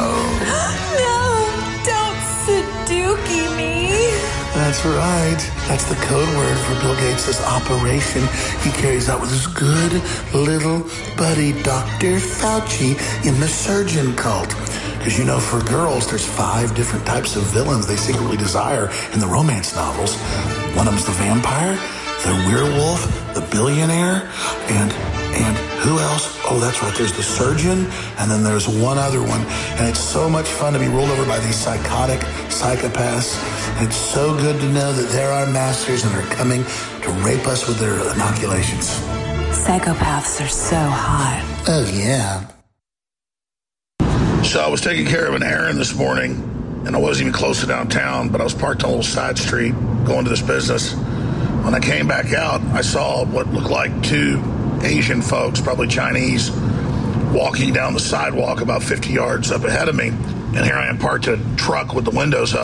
No, don't Sudoku me. That's right. That's the code word for Bill Gates' operation he carries out with his good little buddy, Dr. Fauci, in the surgeon cult. Because, you know, for girls, there's 5 different types of villains they secretly desire in the romance novels. One of them's the vampire, the werewolf, the billionaire, and who else? Oh, that's right. There's the surgeon, and then there's one other one. And it's so much fun to be ruled over by these psychotic psychopaths. And it's so good to know that they're our masters and are coming to rape us with their inoculations. Psychopaths are so hot. Oh, yeah. So I was taking care of an errand this morning, and I wasn't even close to downtown, but I was parked on a little side street going to this business. When I came back out, I saw what looked like 2 Asian folks, probably Chinese, walking down the sidewalk about 50 yards up ahead of me. And here I am parked a truck with the windows up.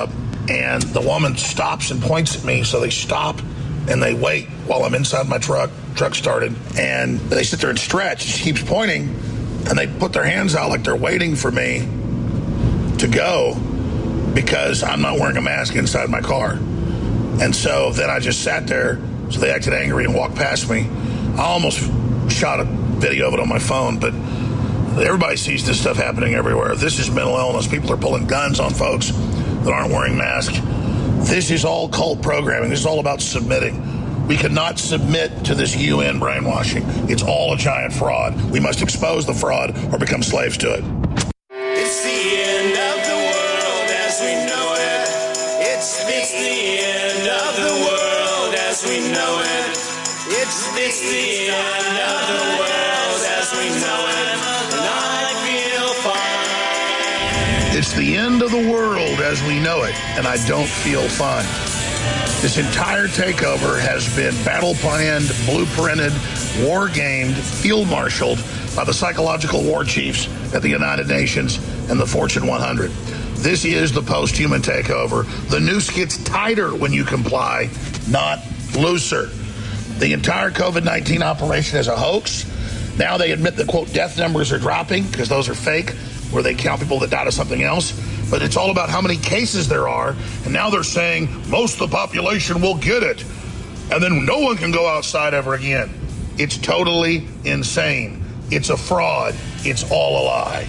and the woman stops and points at me, so they stop and they wait while I'm inside my truck started, and they sit there and stretch. She keeps pointing, and they put their hands out like they're waiting for me to go because I'm not wearing a mask inside my car. And so then I just sat there, so they acted angry and walked past me. I almost shot a video of it on my phone, but everybody sees this stuff happening everywhere. This is mental illness. People are pulling guns on folks that aren't wearing masks. This is all cult programming. This is all about submitting. We cannot submit to this UN brainwashing. It's all a giant fraud. We must expose the fraud or become slaves to it. It's the end of the world as we know it. It's the end of the world as we know it. It's the end of the world as we know it. And I feel fine. It's the end of the world as we know it, and I don't feel fine. This entire takeover has been battle planned, blueprinted, war gamed, field marshaled by the psychological war chiefs at the United Nations and the Fortune 100. This is the post-human takeover. The noose gets tighter when you comply, not looser. The entire COVID-19 operation is a hoax. Now they admit that, quote, death numbers are dropping because those are fake, where they count people that died of something else. But it's all about how many cases there are. And now they're saying most of the population will get it. And then no one can go outside ever again. It's totally insane. It's a fraud. It's all a lie.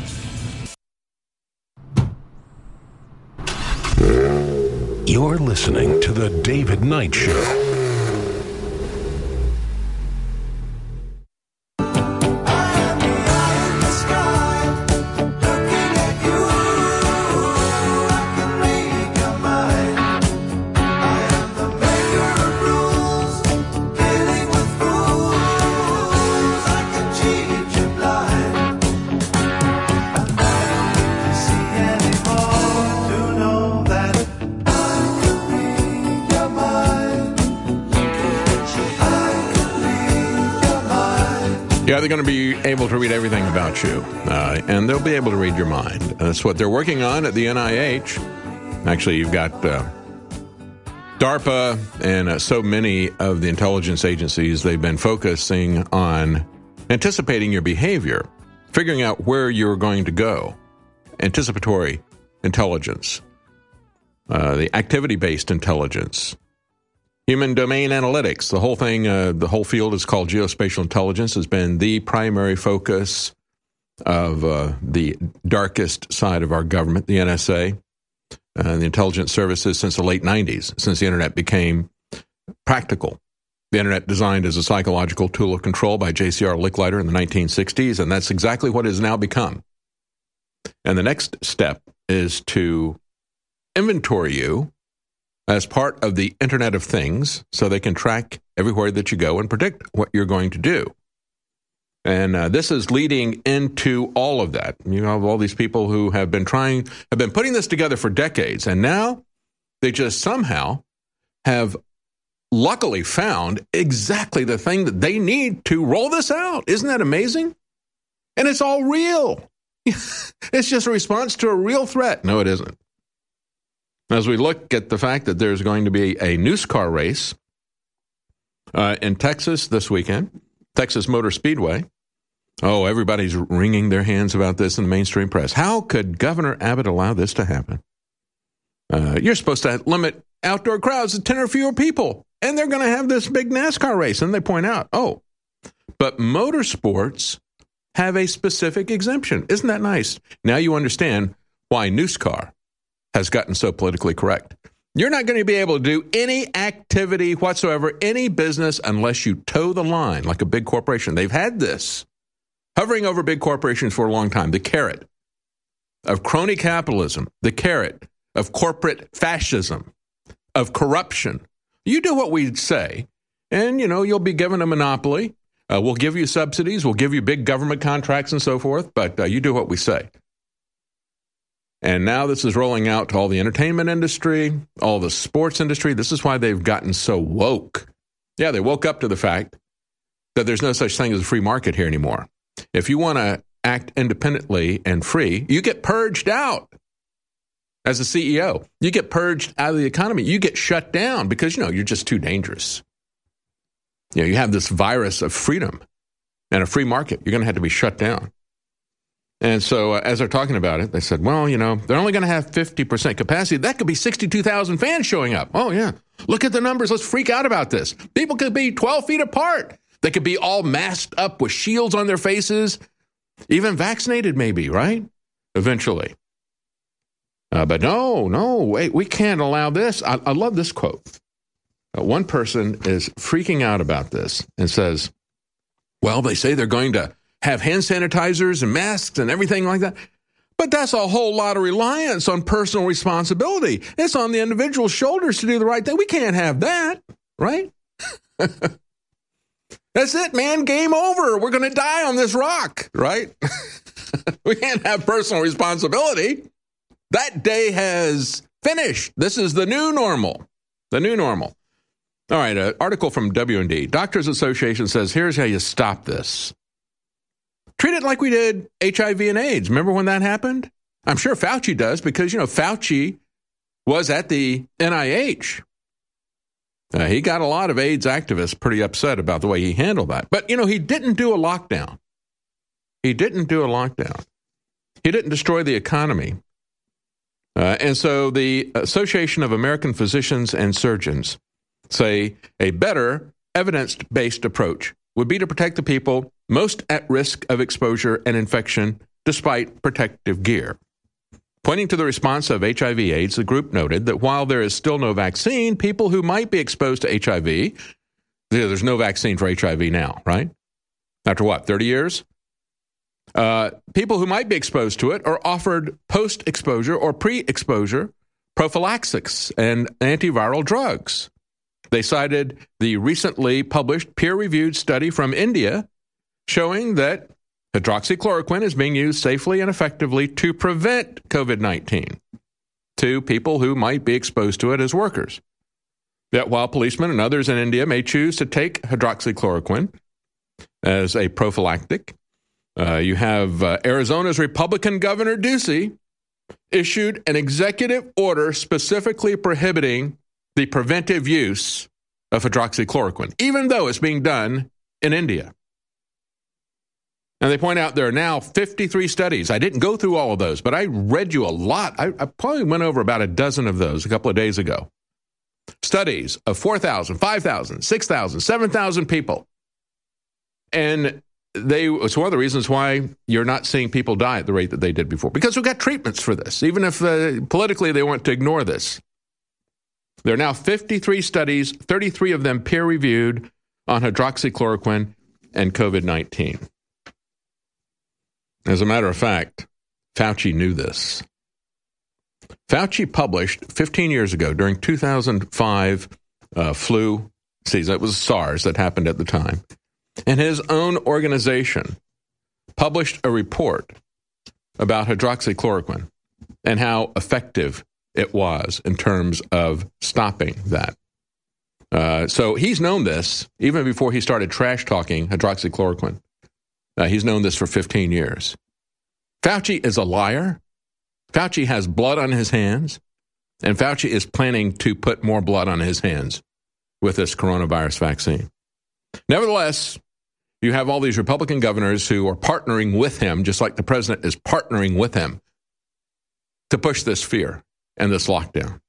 You're listening to The David Knight Show. Yeah, they're going to be able to read everything about you, and they'll be able to read your mind. That's what they're working on at the NIH. Actually, you've got DARPA and so many of the intelligence agencies. They've been focusing on anticipating your behavior, figuring out where you're going to go, anticipatory intelligence, the activity-based intelligence, human domain analytics. The whole thing, the whole field is called geospatial intelligence, has been the primary focus of the darkest side of our government, the NSA, the intelligence services, since the late 90s, since the Internet became practical. The Internet designed as a psychological tool of control by J.C.R. Licklider in the 1960s, and that's exactly what it has now become. And the next step is to inventory you as part of the Internet of Things, so they can track everywhere that you go and predict what you're going to do. And this is leading into all of that. You have all these people who have been putting this together for decades, and now they just somehow have luckily found exactly the thing that they need to roll this out. Isn't that amazing? And it's all real. It's just a response to a real threat. No, it isn't. As we look at the fact that there's going to be a news car race in Texas this weekend, Texas Motor Speedway. Oh, everybody's wringing their hands about this in the mainstream press. How could Governor Abbott allow this to happen? You're supposed to limit outdoor crowds to 10 or fewer people, and they're going to have this big NASCAR race. And they point out, but motorsports have a specific exemption. Isn't that nice? Now you understand why news car has gotten so politically correct. You're not going to be able to do any activity whatsoever, any business, unless you toe the line like a big corporation. They've had this hovering over big corporations for a long time. The carrot of crony capitalism, the carrot of corporate fascism, of corruption. You do what we say, and, you'll be given a monopoly. We'll give you subsidies. We'll give you big government contracts and so forth, but you do what we say. And now this is rolling out to all the entertainment industry, all the sports industry. This is why they've gotten so woke. Yeah, they woke up to the fact that there's no such thing as a free market here anymore. If you want to act independently and free, you get purged out. as a CEO. You get purged out of the economy. You get shut down because, you're just too dangerous. You have this virus of freedom and a free market. You're going to have to be shut down. And so as they're talking about it, they said, well, they're only going to have 50% capacity. That could be 62,000 fans showing up. Oh, yeah. Look at the numbers. Let's freak out about this. People could be 12 feet apart. They could be all masked up with shields on their faces, even vaccinated maybe, right? Eventually. But no, wait, we can't allow this. I love this quote. One person is freaking out about this and says, well, they say they're going to have hand sanitizers and masks and everything like that. But that's a whole lot of reliance on personal responsibility. It's on the individual's shoulders to do the right thing. We can't have that, right? That's it, man. Game over. We're going to die on this rock, right? We can't have personal responsibility. That day has finished. This is the new normal. The new normal. All right, an article from WND. Doctors Association says, here's how you stop this. Treat it like we did HIV and AIDS. Remember when that happened? I'm sure Fauci does because, Fauci was at the NIH. He got a lot of AIDS activists pretty upset about the way he handled that. But, he didn't do a lockdown. He didn't destroy the economy. And so the Association of American Physicians and Surgeons say a better evidence-based approach would be to protect the people most at risk of exposure and infection despite protective gear. Pointing to the response of HIV/AIDS, the group noted that while there is still no vaccine, people who might be exposed to HIV, there's no vaccine for HIV now, right? After what, 30 years? People who might be exposed to it are offered post-exposure or pre-exposure prophylaxis and antiviral drugs. They cited the recently published peer-reviewed study from India showing that hydroxychloroquine is being used safely and effectively to prevent COVID-19 to people who might be exposed to it as workers. Yet while policemen and others in India may choose to take hydroxychloroquine as a prophylactic, you have Arizona's Republican Governor Ducey issued an executive order specifically prohibiting the preventive use of hydroxychloroquine, even though it's being done in India. And they point out there are now 53 studies. I didn't go through all of those, but I read you a lot. I probably went over about a dozen of those a couple of days ago. Studies of 4,000, 5,000, 6,000, 7,000 people. And it's one of the reasons why you're not seeing people die at the rate that they did before, because we've got treatments for this, even if politically they want to ignore this. There are now 53 studies, 33 of them peer-reviewed on hydroxychloroquine and COVID-19. As a matter of fact, Fauci knew this. Fauci published 15 years ago during 2005 flu season. It was SARS that happened at the time. And his own organization published a report about hydroxychloroquine and how effective it was in terms of stopping that. So he's known this even before he started trash talking hydroxychloroquine. He's known this for 15 years. Fauci is a liar. Fauci has blood on his hands, and Fauci is planning to put more blood on his hands with this coronavirus vaccine. Nevertheless, you have all these Republican governors who are partnering with him, just like the president is partnering with him, to push this fear and this lockdown.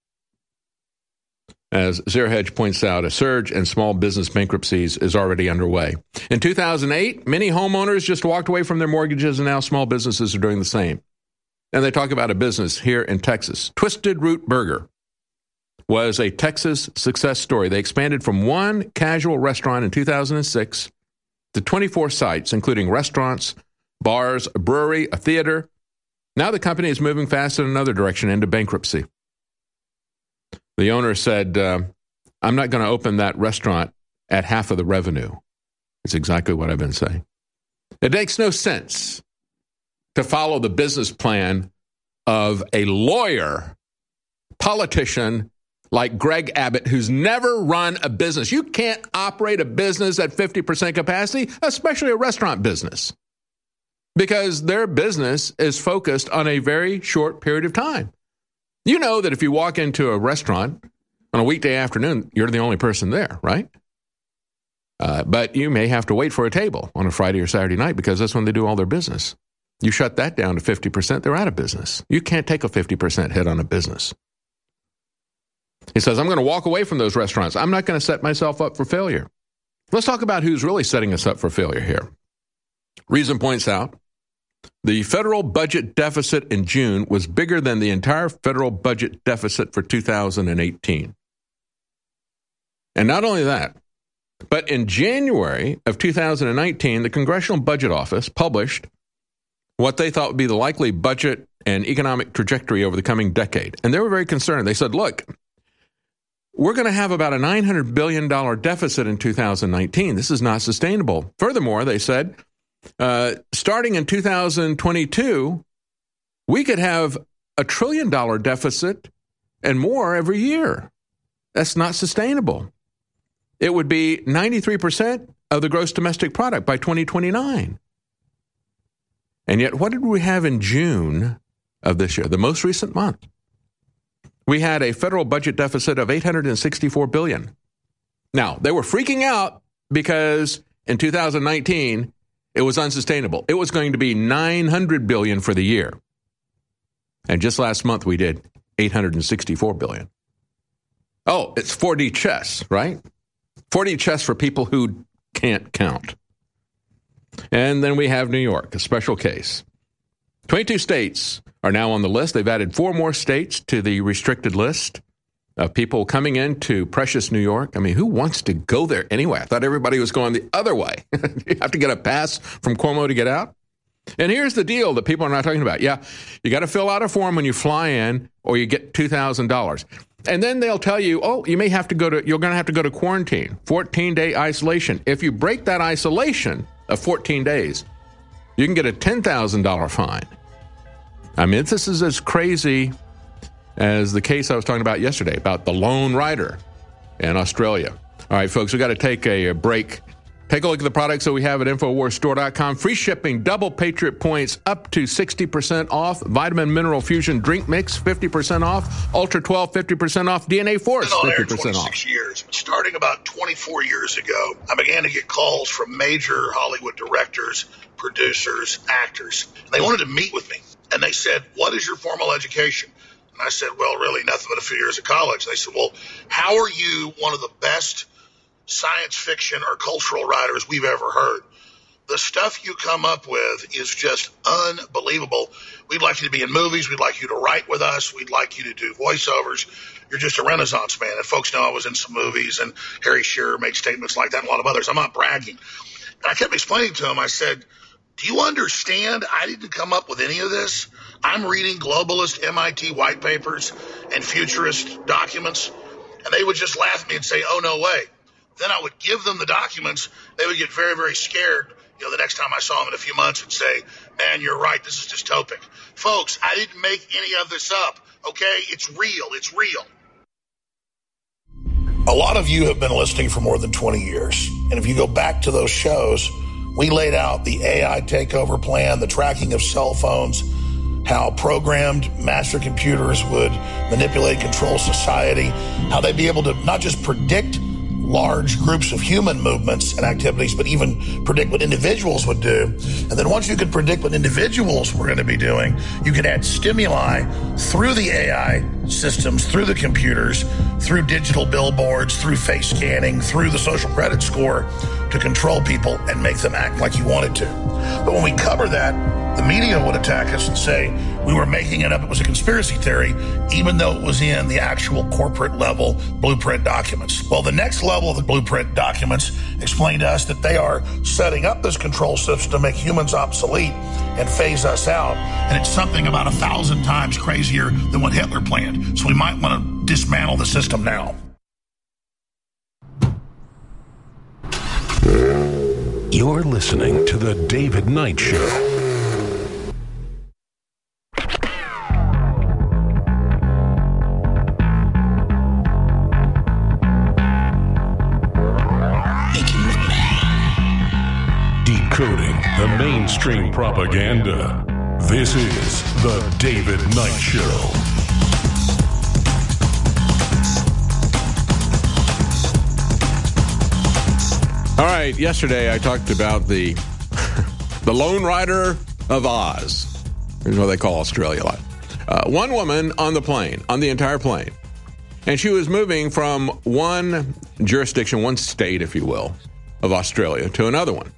As Zero Hedge points out, a surge in small business bankruptcies is already underway. In 2008, many homeowners just walked away from their mortgages, and now small businesses are doing the same. And they talk about a business here in Texas. Twisted Root Burger was a Texas success story. They expanded from one casual restaurant in 2006 to 24 sites, including restaurants, bars, a brewery, a theater. Now the company is moving fast in another direction, into bankruptcy. The owner said, I'm not going to open that restaurant at half of the revenue. It's exactly what I've been saying. It makes no sense to follow the business plan of a lawyer, politician like Greg Abbott, who's never run a business. You can't operate a business at 50% capacity, especially a restaurant business, because their business is focused on a very short period of time. You know that if you walk into a restaurant on a weekday afternoon, you're the only person there, right? But you may have to wait for a table on a Friday or Saturday night because that's when they do all their business. You shut that down to 50%, they're out of business. You can't take a 50% hit on a business. He says, I'm going to walk away from those restaurants. I'm not going to set myself up for failure. Let's talk about who's really setting us up for failure here. Reason points out, the federal budget deficit in June was bigger than the entire federal budget deficit for 2018. And not only that, but in January of 2019, the Congressional Budget Office published what they thought would be the likely budget and economic trajectory over the coming decade. And they were very concerned. They said, look, we're going to have about a $900 billion deficit in 2019. This is not sustainable. Furthermore, they said, starting in 2022, we could have a $1 trillion deficit and more every year. That's not sustainable. It would be 93% of the gross domestic product by 2029. And yet, what did we have in June of this year, the most recent month? We had a federal budget deficit of $864 billion. Now, they were freaking out because in 2019, it was unsustainable. It was going to be $900 billion for the year. And just last month, we did $864 billion. Oh, it's 4D chess, right? 4D chess for people who can't count. And then we have New York, a special case. 22 states are now on the list. They've added 4 more states to the restricted list of people coming into precious New York. I mean, who wants to go there anyway? I thought everybody was going the other way. You have to get a pass from Cuomo to get out. And here's the deal that people are not talking about. Yeah, you got to fill out a form when you fly in or you get $2,000. And then they'll tell you, oh, you're going to have to go to quarantine, 14-day isolation. If you break that isolation of 14 days, you can get a $10,000 fine. I mean, this is as crazy as the case I was talking about yesterday about the lone rider in Australia. All right, folks, we got to take a break. Take a look at the products that we have at InfoWarsStore.com. Free shipping, double Patriot points, up to 60% off. Vitamin Mineral Fusion Drink Mix, 50% off. Ultra 12, 50% off. DNA Force, 50% off. 26 years. Starting about 24 years ago, I began to get calls from major Hollywood directors, producers, actors. They wanted to meet with me. And they said, what is your formal education? And I said, well, really nothing but a few years of college. They said, well, how are you one of the best science fiction or cultural writers we've ever heard? The stuff you come up with is just unbelievable. We'd like you to be in movies. We'd like you to write with us. We'd like you to do voiceovers. You're just a Renaissance man. And folks know I was in some movies, and Harry Shearer made statements like that and a lot of others. I'm not bragging. And I kept explaining to him, I said, do you understand I didn't come up with any of this? I'm reading globalist MIT white papers and futurist documents. And they would just laugh at me and say, oh, no way. Then I would give them the documents. They would get very, very scared. The next time I saw them in a few months and say, man, you're right. This is dystopic. Folks, I didn't make any of this up. Okay? It's real. It's real. A lot of you have been listening for more than 20 years. And if you go back to those shows, we laid out the AI takeover plan, the tracking of cell phones, how programmed master computers would manipulate, control society, how they'd be able to not just predict large groups of human movements and activities, but even predict what individuals would do. And then once you could predict what individuals were going to be doing, you could add stimuli through the AI systems, through the computers, through digital billboards, through face scanning, through the social credit score to control people and make them act like you wanted to. But when we cover that, the media would attack us and say we were making it up, it was a conspiracy theory, even though it was in the actual corporate level blueprint documents. Well, the next level of the blueprint documents explain to us that they are setting up this control system to make humans obsolete and phase us out. And it's something about 1,000 times crazier than what Hitler planned. So we might want to dismantle the system now. You're listening to The David Knight Show. Decoding the mainstream propaganda. This is The David Knight Show. All right, yesterday I talked about the Lone Rider of Oz. Here's what they call Australia a lot. One woman on the plane, on the entire plane, and she was moving from one jurisdiction, one state, if you will, of Australia to another one.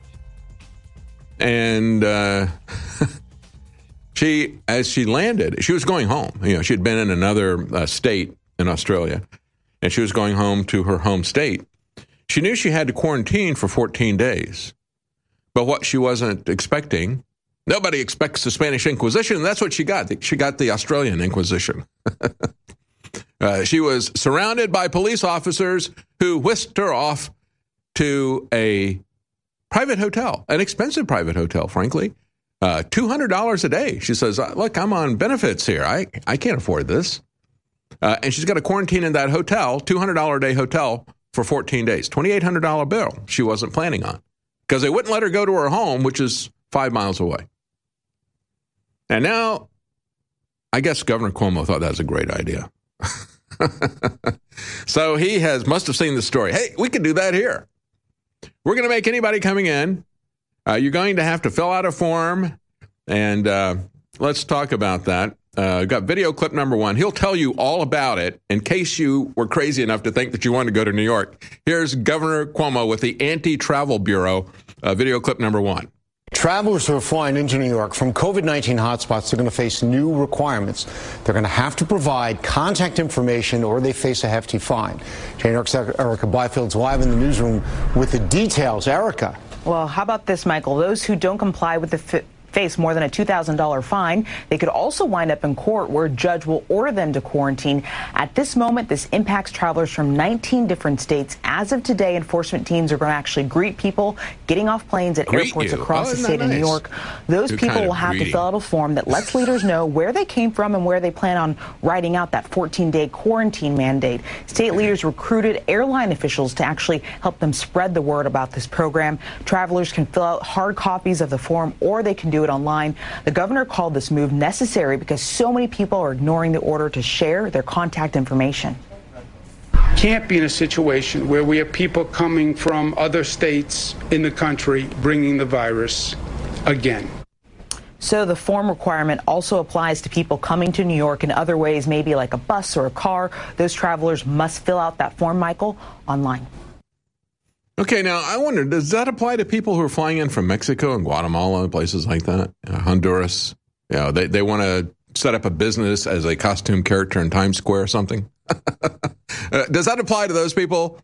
And as she landed, she was going home. You know, she had been in another state in Australia, and she was going home to her home state. She knew she had to quarantine for 14 days. But what she wasn't expecting, nobody expects the Spanish Inquisition. That's what she got. She got the Australian Inquisition. She was surrounded by police officers who whisked her off to a private hotel, an expensive private hotel, frankly. $200 a day. She says, look, I'm on benefits here. I can't afford this. And she's got to quarantine in that hotel, $200 a day hotel, for 14 days. $2,800 bill she wasn't planning on because they wouldn't let her go to her home, which is 5 miles away. And now, I guess Governor Cuomo thought that was a great idea. So he must have seen the story. Hey, we could do that here. We're going to make anybody coming in. You're going to have to fill out a form, and let's talk about that. Got video clip number 1. He'll tell you all about it in case you were crazy enough to think that you wanted to go to New York. Here's Governor Cuomo with the Anti-Travel Bureau. Video clip number 1. Travelers who are flying into New York from COVID-19 hotspots are going to face new requirements. They're going to have to provide contact information or they face a hefty fine. New York's Erica Byfield's live in the newsroom with the details. Erica. Well, how about this, Michael? Those who don't comply with the face more than a $2,000 fine. They could also wind up in court where a judge will order them to quarantine. At this moment, this impacts travelers from 19 different states. As of today, enforcement teams are going to actually greet people getting off planes at airports across the state of New York. Those people will have to fill out a form that lets leaders know where they came from and where they plan on writing out that 14-day quarantine mandate. State leaders recruited airline officials to actually help them spread the word about this program. Travelers can fill out hard copies of the form or they can do it online. The governor called this move necessary because so many people are ignoring the order to share their contact information. Can't be in a situation where we have people coming from other states in the country bringing the virus again. So the form requirement also applies to people coming to New York in other ways, maybe like a bus or a car. Those travelers must fill out that form, Michael, online. Okay, now I wonder, does that apply to people who are flying in from Mexico and Guatemala and places like that? Honduras? You know, they want to set up a business as a costume character in Times Square or something? Does that apply to those people?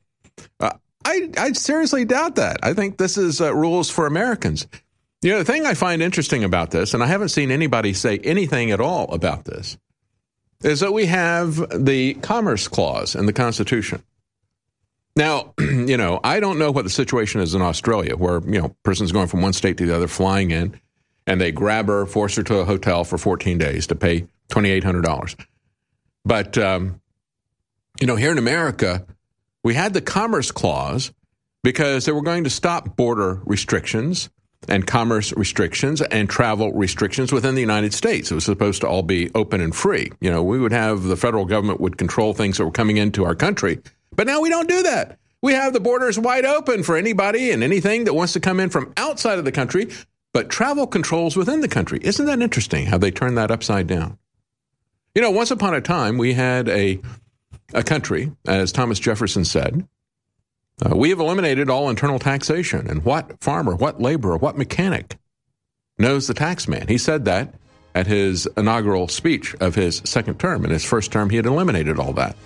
I seriously doubt that. I think this is rules for Americans. You know, the thing I find interesting about this, and I haven't seen anybody say anything at all about this, is that we have the Commerce Clause in the Constitution. Now, you know, I don't know what the situation is in Australia where, you know, person's going from one state to the other, flying in, and they grab her, force her to a hotel for 14 days to pay $2,800. But, you know, here in America, we had the Commerce Clause because they were going to stop border restrictions and commerce restrictions and travel restrictions within the United States. It was supposed to all be open and free. You know, we would have the federal government would control things that were coming into our country. But now we don't do that. We have the borders wide open for anybody and anything that wants to come in from outside of the country, but travel controls within the country. Isn't that interesting how they turned that upside down? You know, once upon a time, we had a country, as Thomas Jefferson said, we have eliminated all internal taxation. And what farmer, what laborer, what mechanic knows the tax man? He said that at his inaugural speech of his second term. In his first term, he had eliminated all that.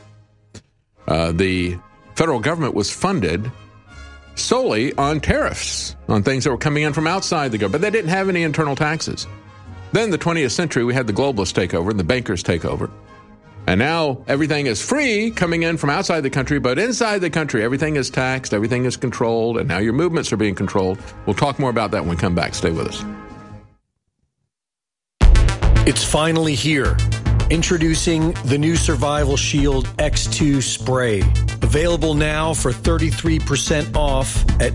The federal government was funded solely on tariffs, on things that were coming in from outside the government, but they didn't have any internal taxes. Then in the 20th century, we had the globalists take over and the bankers take over. And now everything is free coming in from outside the country, but inside the country, everything is taxed, everything is controlled, and now your movements are being controlled. We'll talk more about that when we come back. Stay with us. It's finally here. Introducing the new Survival Shield X2 spray. Available now for 33% off at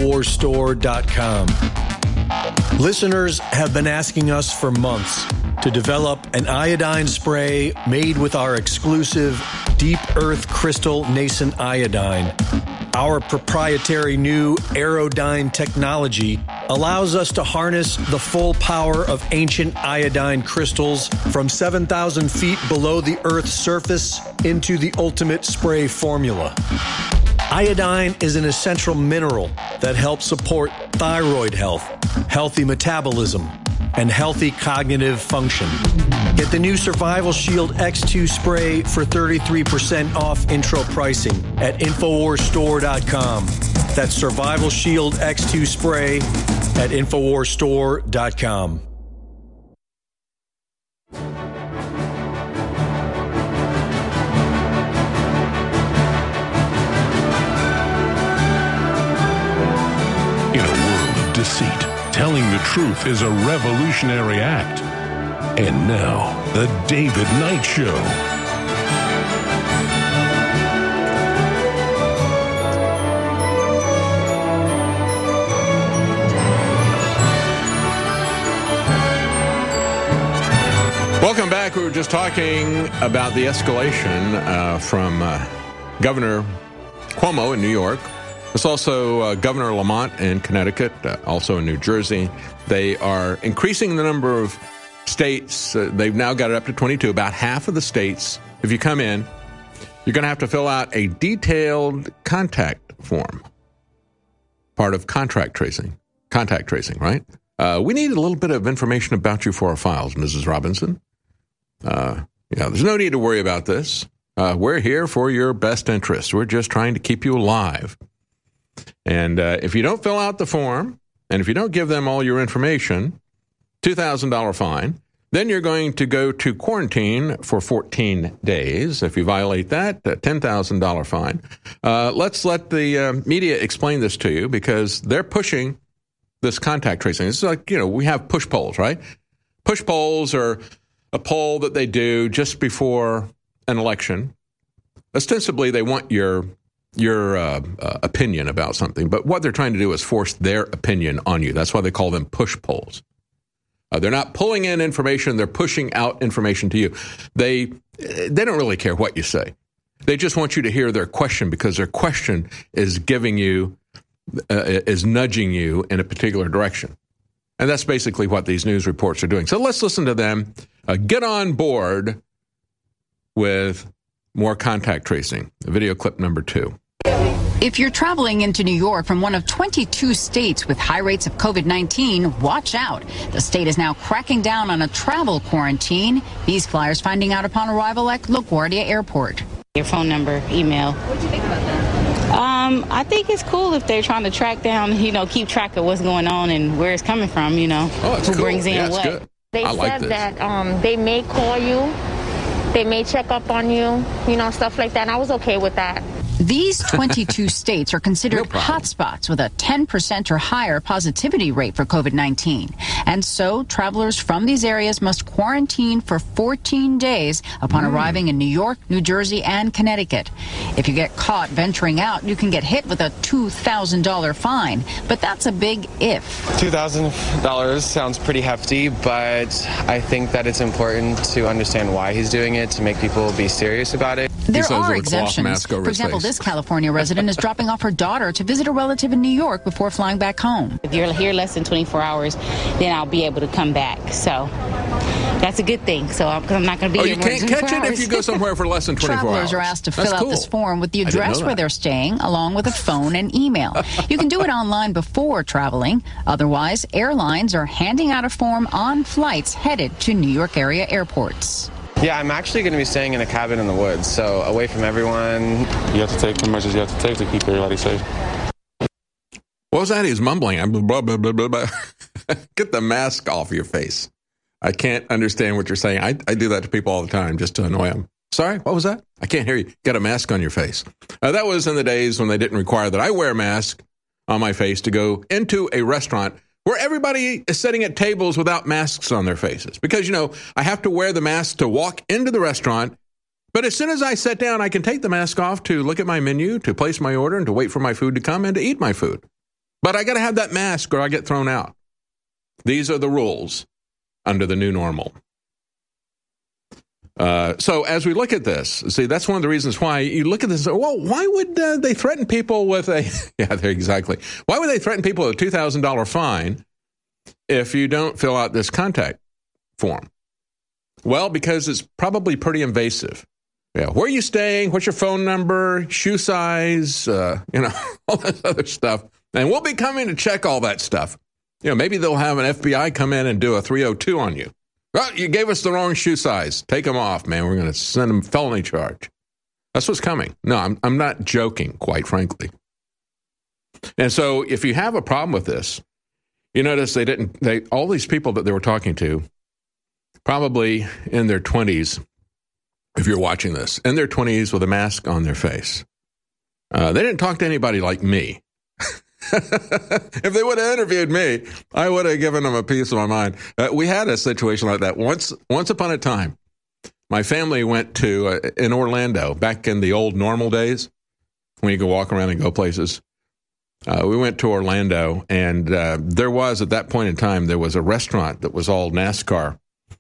InfoWarsStore.com. Listeners have been asking us for months to develop an iodine spray made with our exclusive Deep Earth Crystal Nascent Iodine. Our proprietary new Aerodyne technology allows us to harness the full power of ancient iodine crystals from 7,000 feet below the Earth's surface into the ultimate spray formula. Iodine is an essential mineral that helps support thyroid health, healthy metabolism, and healthy cognitive function. Get the new Survival Shield X2 spray for 33% off intro pricing at InfoWarsStore.com. That's Survival Shield X2 spray at InfoWarsStore.com. In a world of deceit, telling the truth is a revolutionary act. And now, The David Knight Show. Welcome back. We were just talking about the escalation from Governor Cuomo in New York. There's also Governor Lamont in Connecticut, also in New Jersey. They are increasing the number of states. They've now got it up to 22. About half of the states, if you come in, you're going to have to fill out a detailed contact form. Part of contact tracing, right? We need a little bit of information about you for our files, Mrs. Robinson. There's no need to worry about this. We're here for your best interest. We're just trying to keep you alive. And if you don't fill out the form, and if you don't give them all your information, $2,000 fine. Then you're going to go to quarantine for 14 days. If you violate that, $10,000 fine. Let's let the media explain this to you, because they're pushing this contact tracing. It's like, we have push polls, right? Push polls are a poll that they do just before an election. Ostensibly, they want your opinion about something, but what they're trying to do is force their opinion on you. That's why they call them push polls. They're not pulling in information; they're pushing out information to you. They don't really care what you say. They just want you to hear their question, because their question is giving you, is nudging you in a particular direction. And that's basically what these news reports are doing. So let's listen to them. Get on board with more contact tracing. Video clip number 2. If you're traveling into New York from one of 22 states with high rates of COVID-19, watch out. The state is now cracking down on a travel quarantine. These flyers finding out upon arrival at LaGuardia Airport. Your phone number, email. What do you think about that? I think it's cool if they're trying to track down, keep track of what's going on and where it's coming from, who brings in what. Good. They said that they may call you, they may check up on you, stuff like that. And I was okay with that. These 22 states are considered hotspots with a 10% or higher positivity rate for COVID-19. And so travelers from these areas must quarantine for 14 days upon arriving in New York, New Jersey, and Connecticut. If you get caught venturing out, you can get hit with a $2,000 fine. But that's a big if. $2,000 sounds pretty hefty, but I think that it's important to understand why he's doing it, to make people be serious about it. There are exemptions. For example, this California resident is dropping off her daughter to visit a relative in New York before flying back home. If you're here less than 24 hours, then I'll be able to come back. So that's a good thing. So I'm not going to be here more than 24 hours. You can't catch it if you go somewhere for less than 24 hours. Travelers are asked to fill out this form with the address where they're staying, along with a phone and email. You can do it online before traveling. Otherwise, airlines are handing out a form on flights headed to New York area airports. Yeah, I'm actually going to be staying in a cabin in the woods, so away from everyone. You have to take the measures you have to take to keep everybody safe. What was that? He was mumbling. Blah, blah, blah, blah, blah. Get the mask off your face. I can't understand what you're saying. I do that to people all the time just to annoy them. Sorry, what was that? I can't hear you. Get a mask on your face. That was in the days when they didn't require that I wear a mask on my face to go into a restaurant where everybody is sitting at tables without masks on their faces. Because, I have to wear the mask to walk into the restaurant. But as soon as I sit down, I can take the mask off to look at my menu, to place my order, and to wait for my food to come and to eat my food. But I got to have that mask or I get thrown out. These are the rules under the new normal. So as we look at this, see, that's one of the reasons why you look at this. Well, why would they threaten people with exactly. Why would they threaten people with a $2,000 fine if you don't fill out this contact form? Well, because it's probably pretty invasive. Yeah, where are you staying? What's your phone number? Shoe size? All this other stuff. And we'll be coming to check all that stuff. Maybe they'll have an FBI come in and do a 302 on you. Well, you gave us the wrong shoe size. Take them off, man. We're going to send them felony charge. That's what's coming. No, I'm not joking, quite frankly. And so if you have a problem with this, you notice all these people that they were talking to, probably in their 20s, if you're watching this, in their 20s with a mask on their face. They didn't talk to anybody like me. If they would have interviewed me, I would have given them a piece of my mind. We had a situation like that once upon a time. My family went to, in Orlando, back in the old normal days, when you could walk around and go places. We went to Orlando, and there was, at that point in time, there was a restaurant that was all NASCAR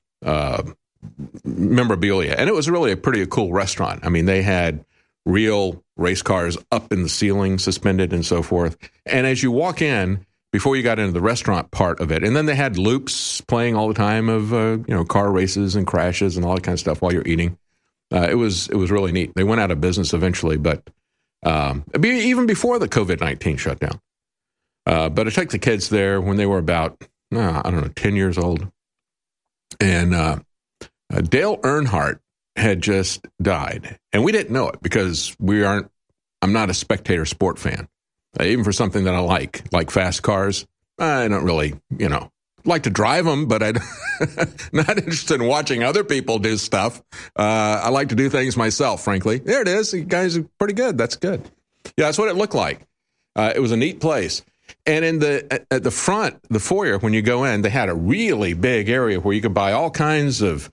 memorabilia. And it was really a pretty cool restaurant. I mean, they had real race cars up in the ceiling, suspended and so forth. And as you walk in, before you got into the restaurant part of it, and then they had loops playing all the time of, car races and crashes and all that kind of stuff while you're eating. It was really neat. They went out of business eventually, but even before the COVID-19 shutdown. But I took the kids there when they were about, 10 years old. And Dale Earnhardt had just died. And we didn't know it because I'm not a spectator sport fan. Even for something that I like fast cars, I don't really, like to drive them, but I'm not interested in watching other people do stuff. I like to do things myself, frankly. There it is. You guys are pretty good. That's good. Yeah, that's what it looked like. It was a neat place. And at the front, the foyer, when you go in, they had a really big area where you could buy all kinds of,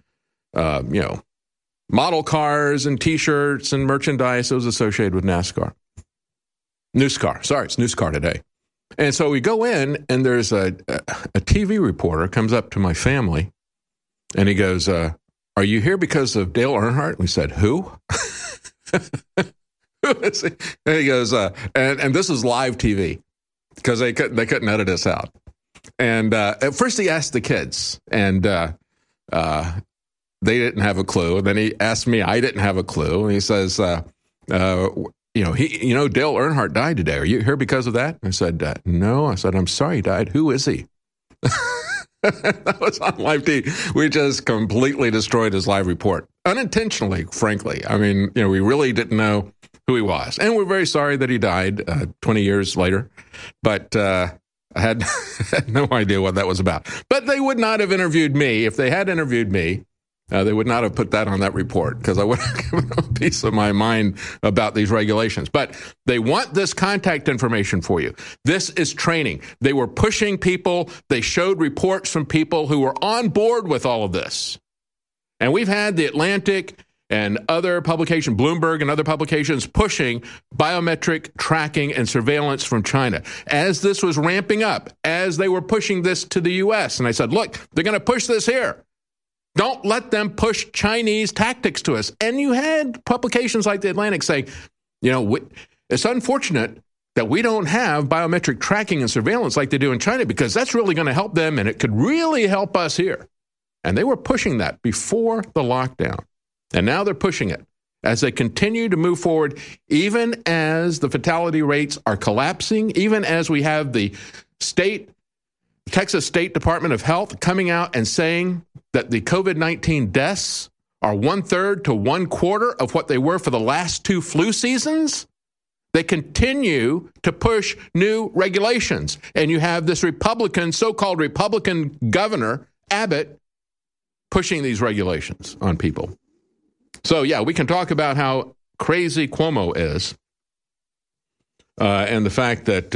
model cars and T-shirts and merchandise that was associated with NASCAR. NewsCar. Sorry, it's NewsCar today. And so we go in, and there's a TV reporter comes up to my family, and he goes, "Are you here because of Dale Earnhardt?" And we said, "Who?" Who is he? And he goes, and this is live TV because they couldn't edit us out. And at first he asked the kids, and they didn't have a clue. And then he asked me, I didn't have a clue. And he says, Dale Earnhardt died today. Are you here because of that? I said, no. I said, I'm sorry he died. Who is he? That was on live TV. We just completely destroyed his live report. Unintentionally, frankly. I mean, we really didn't know who he was. And we're very sorry that he died 20 years later. But I had no idea what that was about. But they would not have interviewed me. If they had interviewed me, they would not have put that on that report because I would have given them a piece of my mind about these regulations. But they want this contact information for you. This is training. They were pushing people. They showed reports from people who were on board with all of this. And we've had The Atlantic and other publications, Bloomberg and other publications, pushing biometric tracking and surveillance from China. As this was ramping up, as they were pushing this to the U.S., and I said, look, they're going to push this here. Don't let them push Chinese tactics to us. And you had publications like The Atlantic saying, it's unfortunate that we don't have biometric tracking and surveillance like they do in China because that's really going to help them and it could really help us here. And they were pushing that before the lockdown. And now they're pushing it as they continue to move forward, even as the fatality rates are collapsing, even as we have the Texas State Department of Health coming out and saying that the COVID-19 deaths are 1/3 to 1/4 of what they were for the last two flu seasons. They continue to push new regulations. And you have this so-called Republican governor, Abbott, pushing these regulations on people. So, yeah, we can talk about how crazy Cuomo is and the fact that,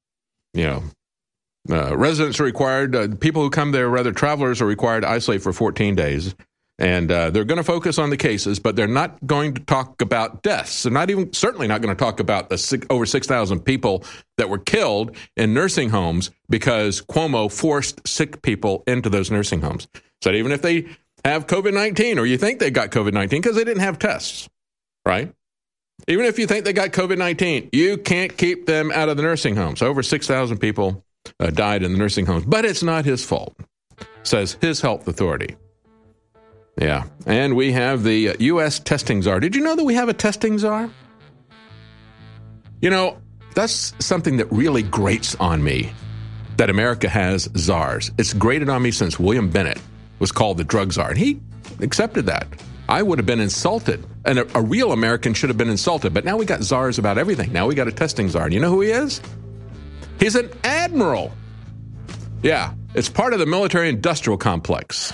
residents are required, people who come there, travelers are required to isolate for 14 days. And they're going to focus on the cases, but they're not going to talk about deaths. They're certainly not going to talk about the over 6,000 people that were killed in nursing homes because Cuomo forced sick people into those nursing homes. So even if they have COVID-19, or you think they got COVID-19 because they didn't have tests, right? Even if you think they got COVID-19, you can't keep them out of the nursing homes. Over 6,000 people died in the nursing homes, but it's not his fault, says his health authority. Yeah, and we have the U.S. testing czar. Did you know that we have a testing czar? You know, that's something that really grates on me, that America has czars. It's grated on me since William Bennett was called the drug czar, and he accepted that. I would have been insulted, and a real American should have been insulted, but now we got czars about everything. Now we got a testing czar, and you know who he is? He's an admiral. Yeah, it's part of the military-industrial complex.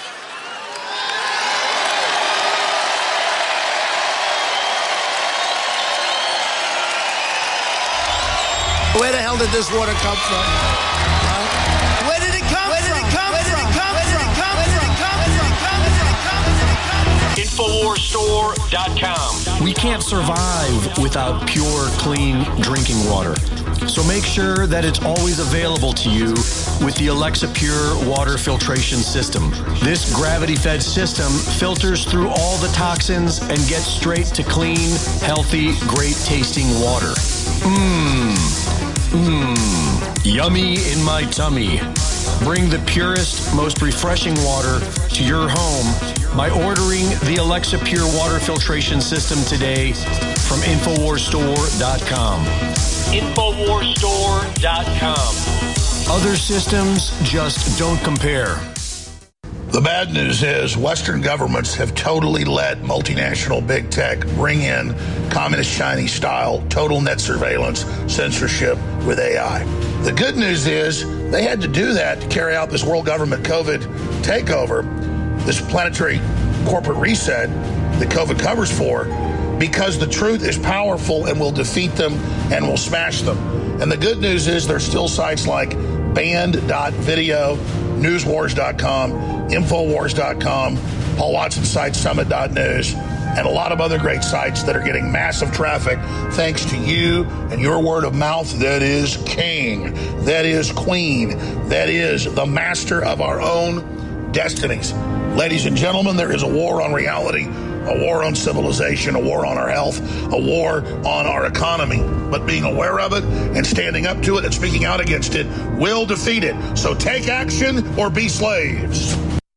Where the hell did this water come from? Where did it come from? InfoWarsStore.com. We can't survive without pure, clean drinking water. So make sure that it's always available to you with the Alexa Pure water filtration system. This gravity-fed system filters through all the toxins and gets straight to clean, healthy, great-tasting water. Yummy in my tummy. Bring the purest, most refreshing water to your home by ordering the Alexa Pure water filtration system today from InfoWarsStore.com. InfoWarsStore.com. Other systems just don't compare. The bad news is Western governments have totally let multinational big tech bring in communist Chinese style total net surveillance censorship with AI. The good news is they had to do that to carry out this world government COVID takeover, this planetary corporate reset that COVID covers for, because the truth is powerful and will defeat them and will smash them. And the good news is there's still sites like band.video, newswars.com, infowars.com, Paul Watson's site, summit.news, and a lot of other great sites that are getting massive traffic thanks to you and your word of mouth. That is king, that is queen, that is the master of our own destinies. Ladies and gentlemen, there is a war on reality, a war on civilization, a war on our health, a war on our economy. But being aware of it and standing up to it and speaking out against it will defeat it. So take action or be slaves.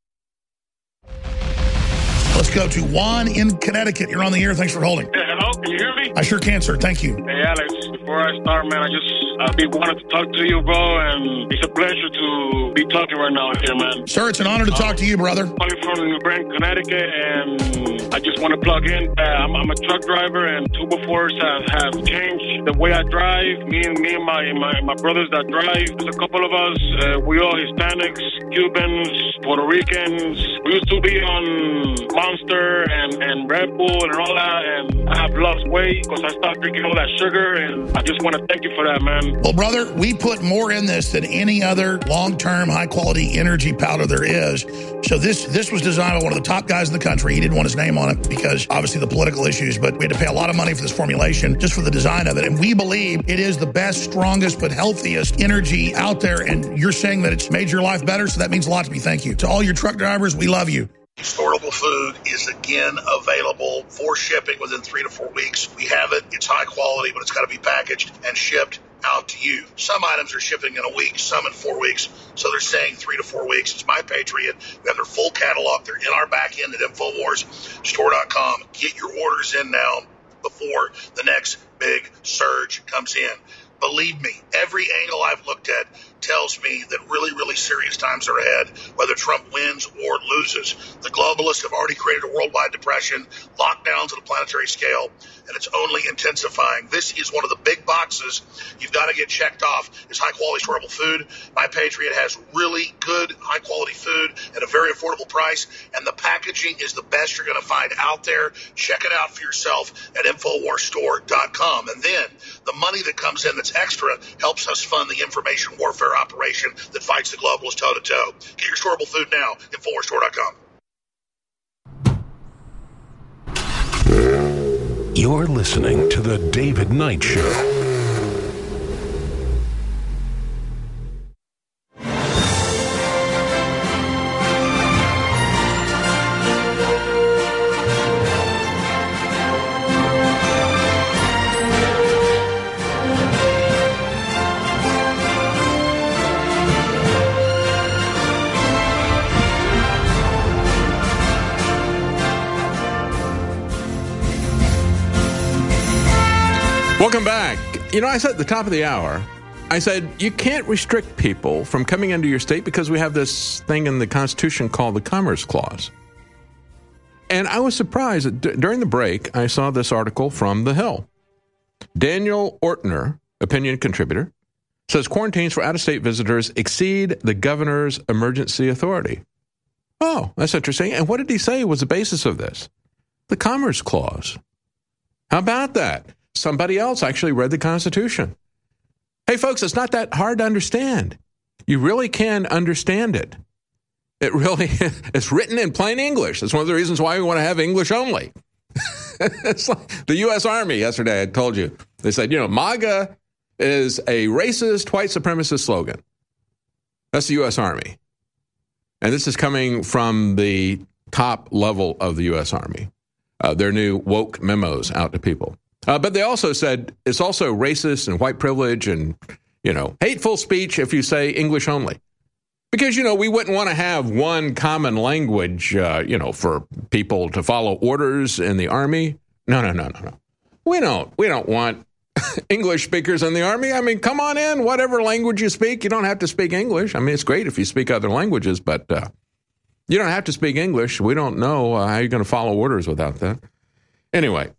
Let's go to Juan in Connecticut. You're on the air. Thanks for holding. Hey, hello, can you hear me? I sure can, sir. Thank you. Hey, Alex, before I start, man, I wanted to talk to you, bro, and it's a pleasure to be talking right now here, man. Sir, it's an honor to talk to you, brother. I'm from New Britain, Connecticut, and I just want to plug in. I'm a truck driver, and Tubo4 have changed the way I drive. Me and my brothers that drive. There's a couple of us. We all Hispanics, Cubans, Puerto Ricans. We used to be on Monster and Red Bull and all that, and I have lost weight because I stopped drinking all that sugar, and I just want to thank you for that, man. Well, brother, we put more in this than any other long-term, high-quality energy powder there is. So this was designed by one of the top guys in the country. He didn't want his name on it because, obviously, the political issues, but we had to pay a lot of money for this formulation just for the design of it. And we believe it is the best, strongest, but healthiest energy out there. And you're saying that it's made your life better, so that means a lot to me. Thank you. To all your truck drivers, we love you. Storable food is again available for shipping within 3 to 4 weeks. We have it. It's high quality, but it's got to be packaged and shipped out to you. Some items are shipping in a week, some in 4 weeks. So they're saying 3 to 4 weeks. It's My Patriot. We have their full catalog. They're in our back end at InfoWarsStore.com. Get your orders in now before the next big surge comes in. Believe me, every angle I've looked at tells me that really, really serious times are ahead, whether Trump wins or loses. The globalists have already created a worldwide depression, lockdowns at a planetary scale, and it's only intensifying. This is one of the big boxes you've got to get checked off, is high-quality storable food. My Patriot has really good, high-quality food at a very affordable price, and the packaging is the best you're going to find out there. Check it out for yourself at InfoWarsStore.com. And then the money that comes in that's extra helps us fund the information warfare operation that fights the globalists toe-to-toe. Get your storable food now, InfoWarsStore.com. You're listening to The David Knight Show. Welcome back. You know, I said at the top of the hour, I said you can't restrict people from coming into your state because we have this thing in the Constitution called the Commerce Clause. And I was surprised that during the break, I saw this article from The Hill. Daniel Ortner, opinion contributor, says quarantines for out-of-state visitors exceed the governor's emergency authority. Oh, that's interesting. And what did he say was the basis of this? The Commerce Clause. How about that? Somebody else actually read the Constitution. Hey, folks, it's not that hard to understand. You really can understand it. It really it's written in plain English. That's one of the reasons why we want to have English only. It's like the U.S. Army yesterday, I told you. They said, MAGA is a racist, white supremacist slogan. That's the U.S. Army. And this is coming from the top level of the U.S. Army. Their new woke memos out to people. But they also said it's also racist and white privilege and, hateful speech if you say English only. Because, we wouldn't want to have one common language, for people to follow orders in the Army. No. We don't want English speakers in the Army. I mean, come on in, whatever language you speak. You don't have to speak English. I mean, it's great if you speak other languages, but you don't have to speak English. We don't know how you're going to follow orders without that. Anyway,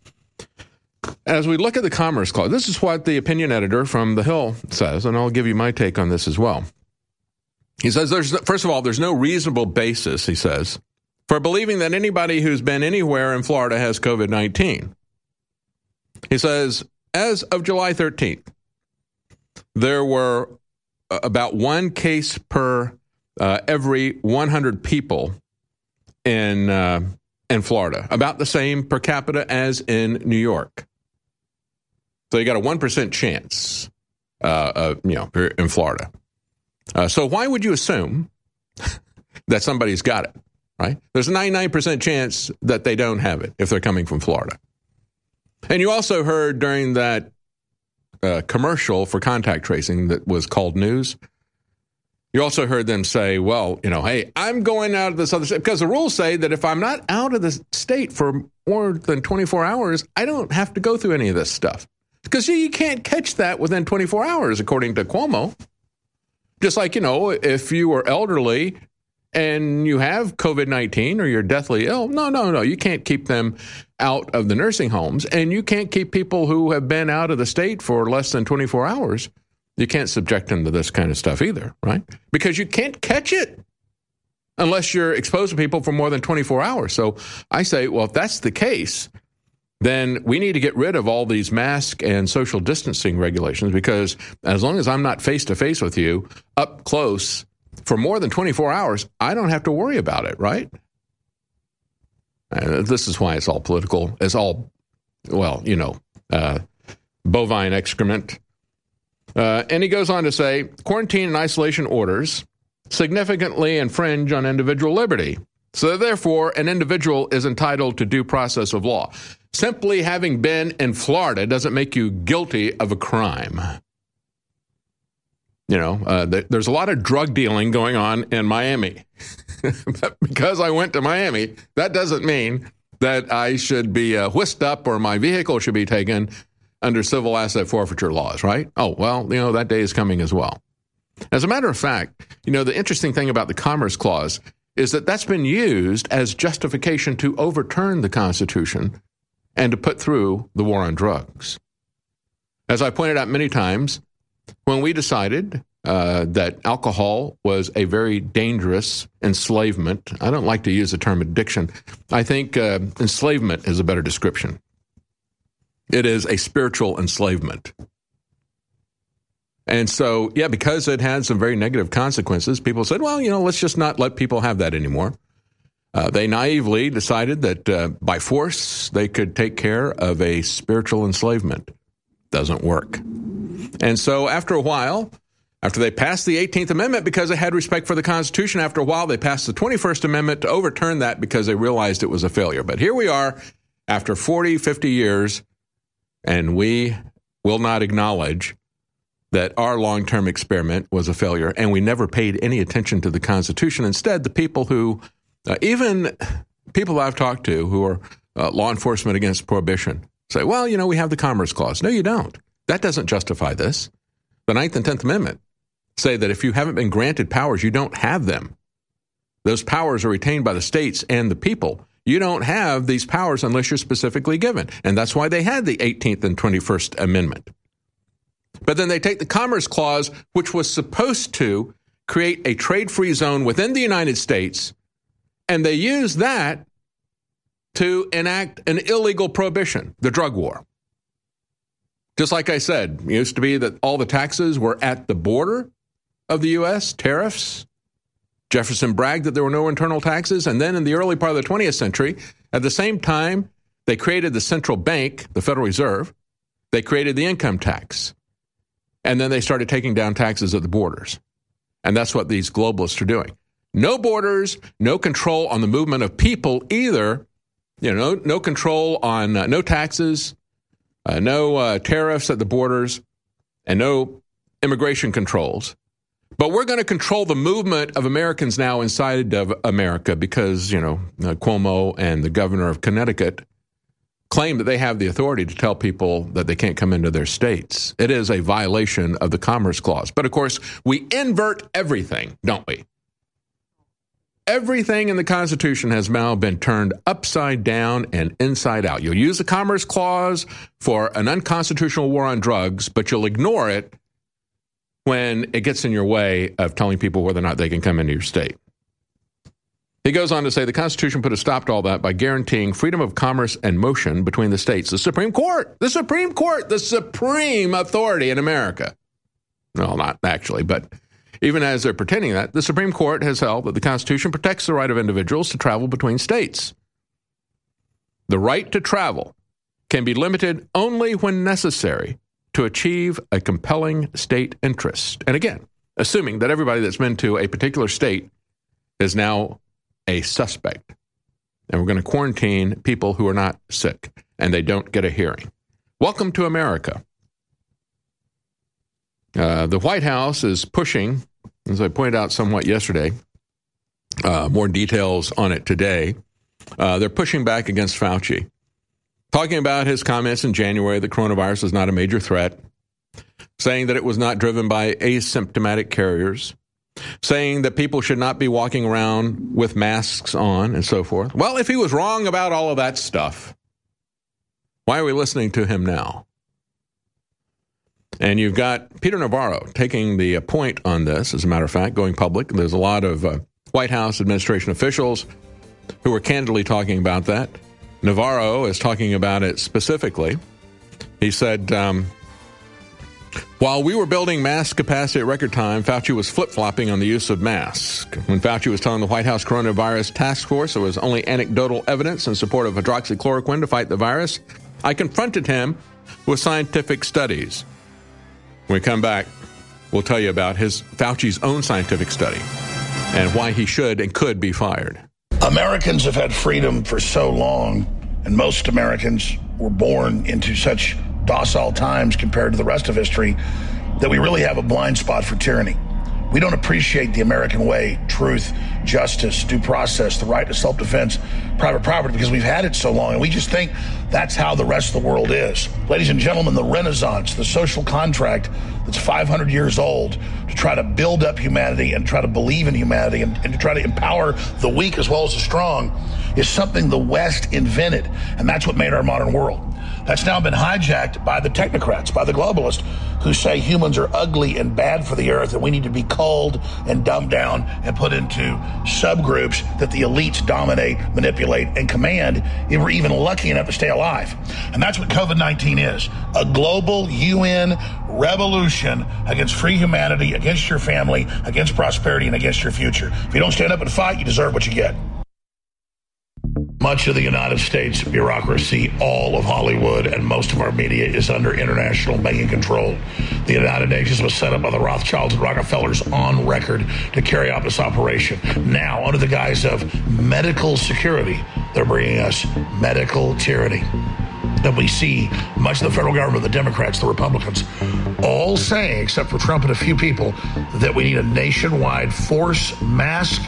as we look at the Commerce Clause, this is what the opinion editor from The Hill says, and I'll give you my take on this as well. He says, first of all, there's no reasonable basis, he says, for believing that anybody who's been anywhere in Florida has COVID-19. He says, as of July 13th, there were about one case per every 100 people in Florida, about the same per capita as in New York. So you got a 1% chance, in Florida. So why would you assume that somebody's got it, right? There's a 99% chance that they don't have it if they're coming from Florida. And you also heard during that commercial for contact tracing that was called news, you also heard them say, well, hey, I'm going out of this other state because the rules say that if I'm not out of the state for more than 24 hours, I don't have to go through any of this stuff. Because you can't catch that within 24 hours, according to Cuomo. Just like, if you were elderly and you have COVID-19 or you're deathly ill, no, you can't keep them out of the nursing homes. And you can't keep people who have been out of the state for less than 24 hours. You can't subject them to this kind of stuff either, right? Because you can't catch it unless you're exposed to people for more than 24 hours. So I say, well, if that's the case, then we need to get rid of all these mask and social distancing regulations, because as long as I'm not face-to-face with you up close for more than 24 hours, I don't have to worry about it, right? This is why it's all political. It's all, bovine excrement. And he goes on to say, quarantine and isolation orders significantly infringe on individual liberty. So therefore, an individual is entitled to due process of law. Simply having been in Florida doesn't make you guilty of a crime. There's a lot of drug dealing going on in Miami. But because I went to Miami, that doesn't mean that I should be whisked up or my vehicle should be taken under civil asset forfeiture laws, right? Oh, well, that day is coming as well. As a matter of fact, the interesting thing about the Commerce Clause is that that's been used as justification to overturn the Constitution and to put through the war on drugs. As I pointed out many times, when we decided that alcohol was a very dangerous enslavement, I don't like to use the term addiction. I think enslavement is a better description. It is a spiritual enslavement. And so, because it had some very negative consequences, people said, well, let's just not let people have that anymore. They naively decided that by force, they could take care of a spiritual enslavement. Doesn't work. And so after a while, after they passed the 18th Amendment because they had respect for the Constitution, after a while they passed the 21st Amendment to overturn that because they realized it was a failure. But here we are after 40, 50 years, and we will not acknowledge that our long-term experiment was a failure, and we never paid any attention to the Constitution. Instead, the people who, even people I've talked to who are law enforcement against prohibition, say, well, we have the Commerce Clause. No, you don't. That doesn't justify this. The 9th and 10th Amendment say that if you haven't been granted powers, you don't have them. Those powers are retained by the states and the people. You don't have these powers unless you're specifically given. And that's why they had the 18th and 21st Amendment. But then they take the Commerce Clause, which was supposed to create a trade-free zone within the United States, and they use that to enact an illegal prohibition, the drug war. Just like I said, it used to be that all the taxes were at the border of the U.S., tariffs. Jefferson bragged that there were no internal taxes. And then in the early part of the 20th century, at the same time, they created the central bank, the Federal Reserve. They created the income tax. And then they started taking down taxes at the borders. And that's what these globalists are doing. No borders, no control on the movement of people either. No control on no taxes, no tariffs at the borders, and no immigration controls. But we're going to control the movement of Americans now inside of America because, Cuomo and the governor of Connecticut claim that they have the authority to tell people that they can't come into their states. It is a violation of the Commerce Clause. But, of course, we invert everything, don't we? Everything in the Constitution has now been turned upside down and inside out. You'll use the Commerce Clause for an unconstitutional war on drugs, but you'll ignore it when it gets in your way of telling people whether or not they can come into your state. He goes on to say the Constitution put a stop to all that by guaranteeing freedom of commerce and motion between the states. The Supreme Court, the supreme authority in America. Well, not actually, but even as they're pretending that, the Supreme Court has held that the Constitution protects the right of individuals to travel between states. The right to travel can be limited only when necessary to achieve a compelling state interest. And again, assuming that everybody that's been to a particular state is now a suspect. And we're going to quarantine people who are not sick and they don't get a hearing. Welcome to America. The White House is pushing, as I pointed out somewhat yesterday, more details on it today. They're pushing back against Fauci, talking about his comments in January that coronavirus is not a major threat, saying that it was not driven by asymptomatic carriers, saying that people should not be walking around with masks on and so forth. Well, if he was wrong about all of that stuff, why are we listening to him now? And you've got Peter Navarro taking the point on this, as a matter of fact, going public. There's a lot of White House administration officials who are candidly talking about that. Navarro is talking about it specifically. He said, while we were building mask capacity at record time, Fauci was flip-flopping on the use of masks. When Fauci was telling the White House coronavirus task force there was only anecdotal evidence in support of hydroxychloroquine to fight the virus, I confronted him with scientific studies. When we come back, we'll tell you about Fauci's own scientific study and why he should and could be fired. Americans have had freedom for so long, and most Americans were born into such docile times compared to the rest of history that we really have a blind spot for tyranny. We don't appreciate the American way, truth, justice, due process, the right to self-defense, private property, because we've had it so long, and we just think that's how the rest of the world is. Ladies and gentlemen, the Renaissance, the social contract that's 500 years old to try to build up humanity and try to believe in humanity and to try to empower the weak as well as the strong is something the West invented, and that's what made our modern world. That's now been hijacked by the technocrats, by the globalists, who say humans are ugly and bad for the earth and we need to be culled and dumbed down and put into subgroups that the elites dominate, manipulate, and command if we're even lucky enough to stay alive. And that's what COVID-19 is, a global UN revolution against free humanity, against your family, against prosperity, and against your future. If you don't stand up and fight, you deserve what you get. Much of the United States bureaucracy, all of Hollywood, and most of our media is under international banking control. The United Nations was set up by the Rothschilds and Rockefellers on record to carry out this operation. Now, under the guise of medical security, they're bringing us medical tyranny. And we see much of the federal government, the Democrats, the Republicans, all saying, except for Trump and a few people, that we need a nationwide force mask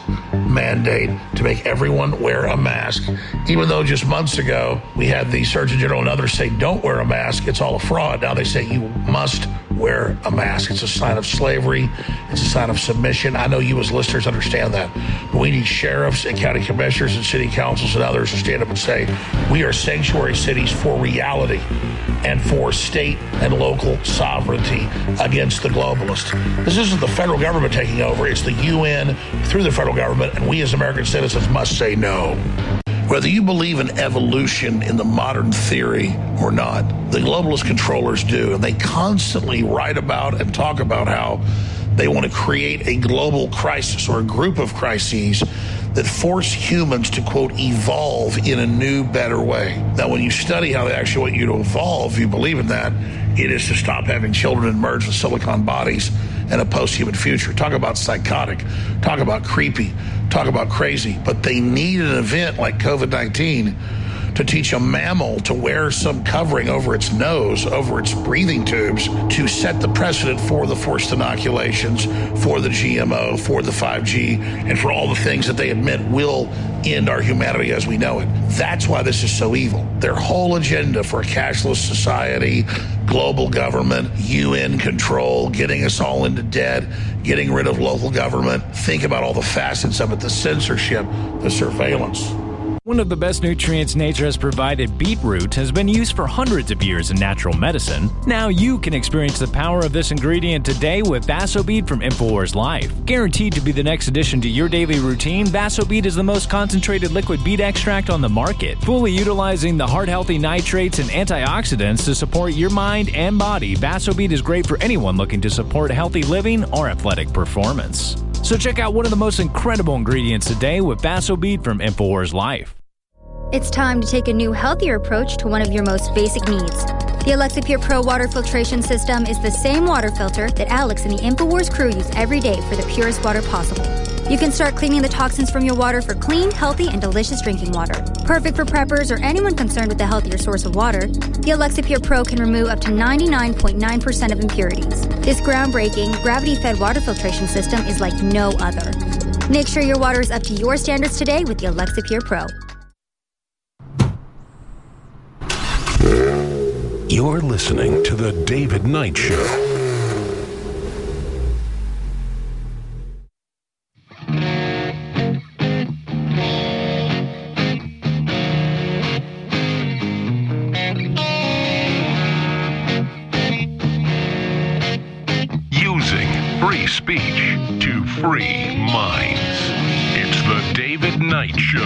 mandate to make everyone wear a mask. Even though just months ago we had the Surgeon General and others say don't wear a mask, it's all a fraud. Now they say you must wear a mask. It's a sign of slavery. It's a sign of submission. I know you as listeners understand that. But we need sheriffs and county commissioners and city councils and others to stand up and say we are sanctuary cities for reality and for state and local sovereignty against the globalists. This isn't the federal government taking over. It's the UN through the federal government, and we as American citizens must say no. Whether you believe in evolution in the modern theory or not, the globalist controllers do, and they constantly write about and talk about how they want to create a global crisis or a group of crises that force humans to, quote, evolve in a new, better way. Now, when you study how they actually want you to evolve, you believe in that, it is to stop having children and merge with silicon bodies and a post-human future. Talk about psychotic. Talk about creepy. Talk about crazy. But they need an event like COVID-19 to teach a mammal to wear some covering over its nose, over its breathing tubes, to set the precedent for the forced inoculations, for the GMO, for the 5G, and for all the things that they admit will end our humanity as we know it. That's why this is so evil. Their whole agenda for a cashless society, global government, UN control, getting us all into debt, getting rid of local government. Think about all the facets of it, the censorship, the surveillance. One of the best nutrients nature has provided, beetroot, has been used for hundreds of years in natural medicine. Now you can experience the power of this ingredient today with Vasobeat from InfoWars Life. Guaranteed to be the next addition to your daily routine, Vasobeat is the most concentrated liquid beet extract on the market, fully utilizing the heart-healthy nitrates and antioxidants to support your mind and body. Vasobeat is great for anyone looking to support healthy living or athletic performance. So check out one of the most incredible ingredients today with Vasobeat from InfoWars Life. It's time to take a new, healthier approach to one of your most basic needs. The Alexa Pure Pro water filtration system is the same water filter that Alex and the InfoWars crew use every day for the purest water possible. You can start cleaning the toxins from your water for clean, healthy, and delicious drinking water. Perfect for preppers or anyone concerned with a healthier source of water, the Alexa Pure Pro can remove up to 99.9% of impurities. This groundbreaking, gravity-fed water filtration system is like no other. Make sure your water is up to your standards today with the Alexa Pure Pro. You're listening to The David Knight Show. Free speech to free minds. It's the David Knight Show.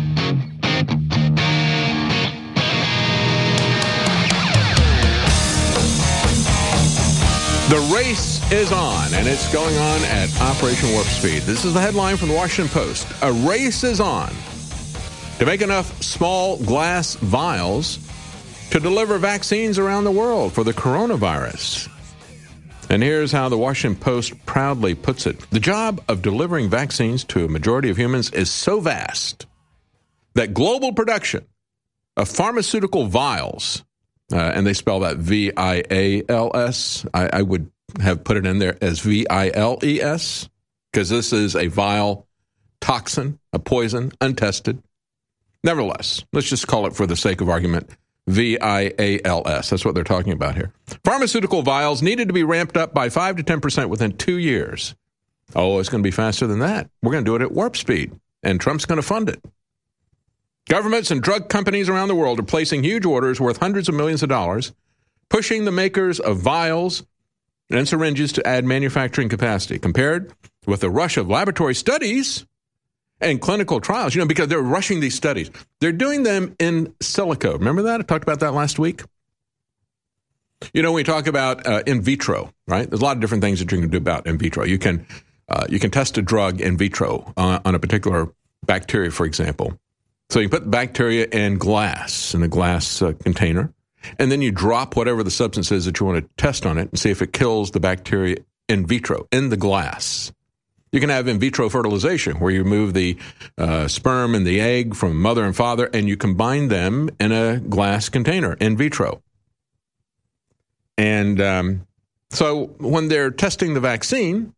The race is on, and it's going on at Operation Warp Speed. This is the headline from the Washington Post. A race is on to make enough small glass vials to deliver vaccines around the world for the coronavirus. And here's how the Washington Post proudly puts it. The job of delivering vaccines to a majority of humans is so vast that global production of pharmaceutical vials, and they spell that V-I-A-L-S. I would have put it in there as V-I-L-E-S, because this is a vial toxin, a poison, untested. Nevertheless, let's just call it, for the sake of argument, V-I-A-L-S. That's what they're talking about here. Pharmaceutical vials needed to be ramped up by 5 to 10% within 2 years. Oh, it's going to be faster than that. We're going to do it at warp speed, and Trump's going to fund it. Governments and drug companies around the world are placing huge orders worth hundreds of millions of dollars, pushing the makers of vials and syringes to add manufacturing capacity. Compared with the rush of laboratory studies and clinical trials, because they're rushing these studies. They're doing them in silico. Remember that? I talked about that last week. When we talk about in vitro, right? There's a lot of different things that you can do about in vitro. You can test a drug in vitro on a particular bacteria, for example. So you put the bacteria in a glass container, and then you drop whatever the substance is that you want to test on it and see if it kills the bacteria in vitro, in the glass. You can have in vitro fertilization, where you remove the sperm and the egg from mother and father, and you combine them in a glass container, in vitro. And so when they're testing the vaccine,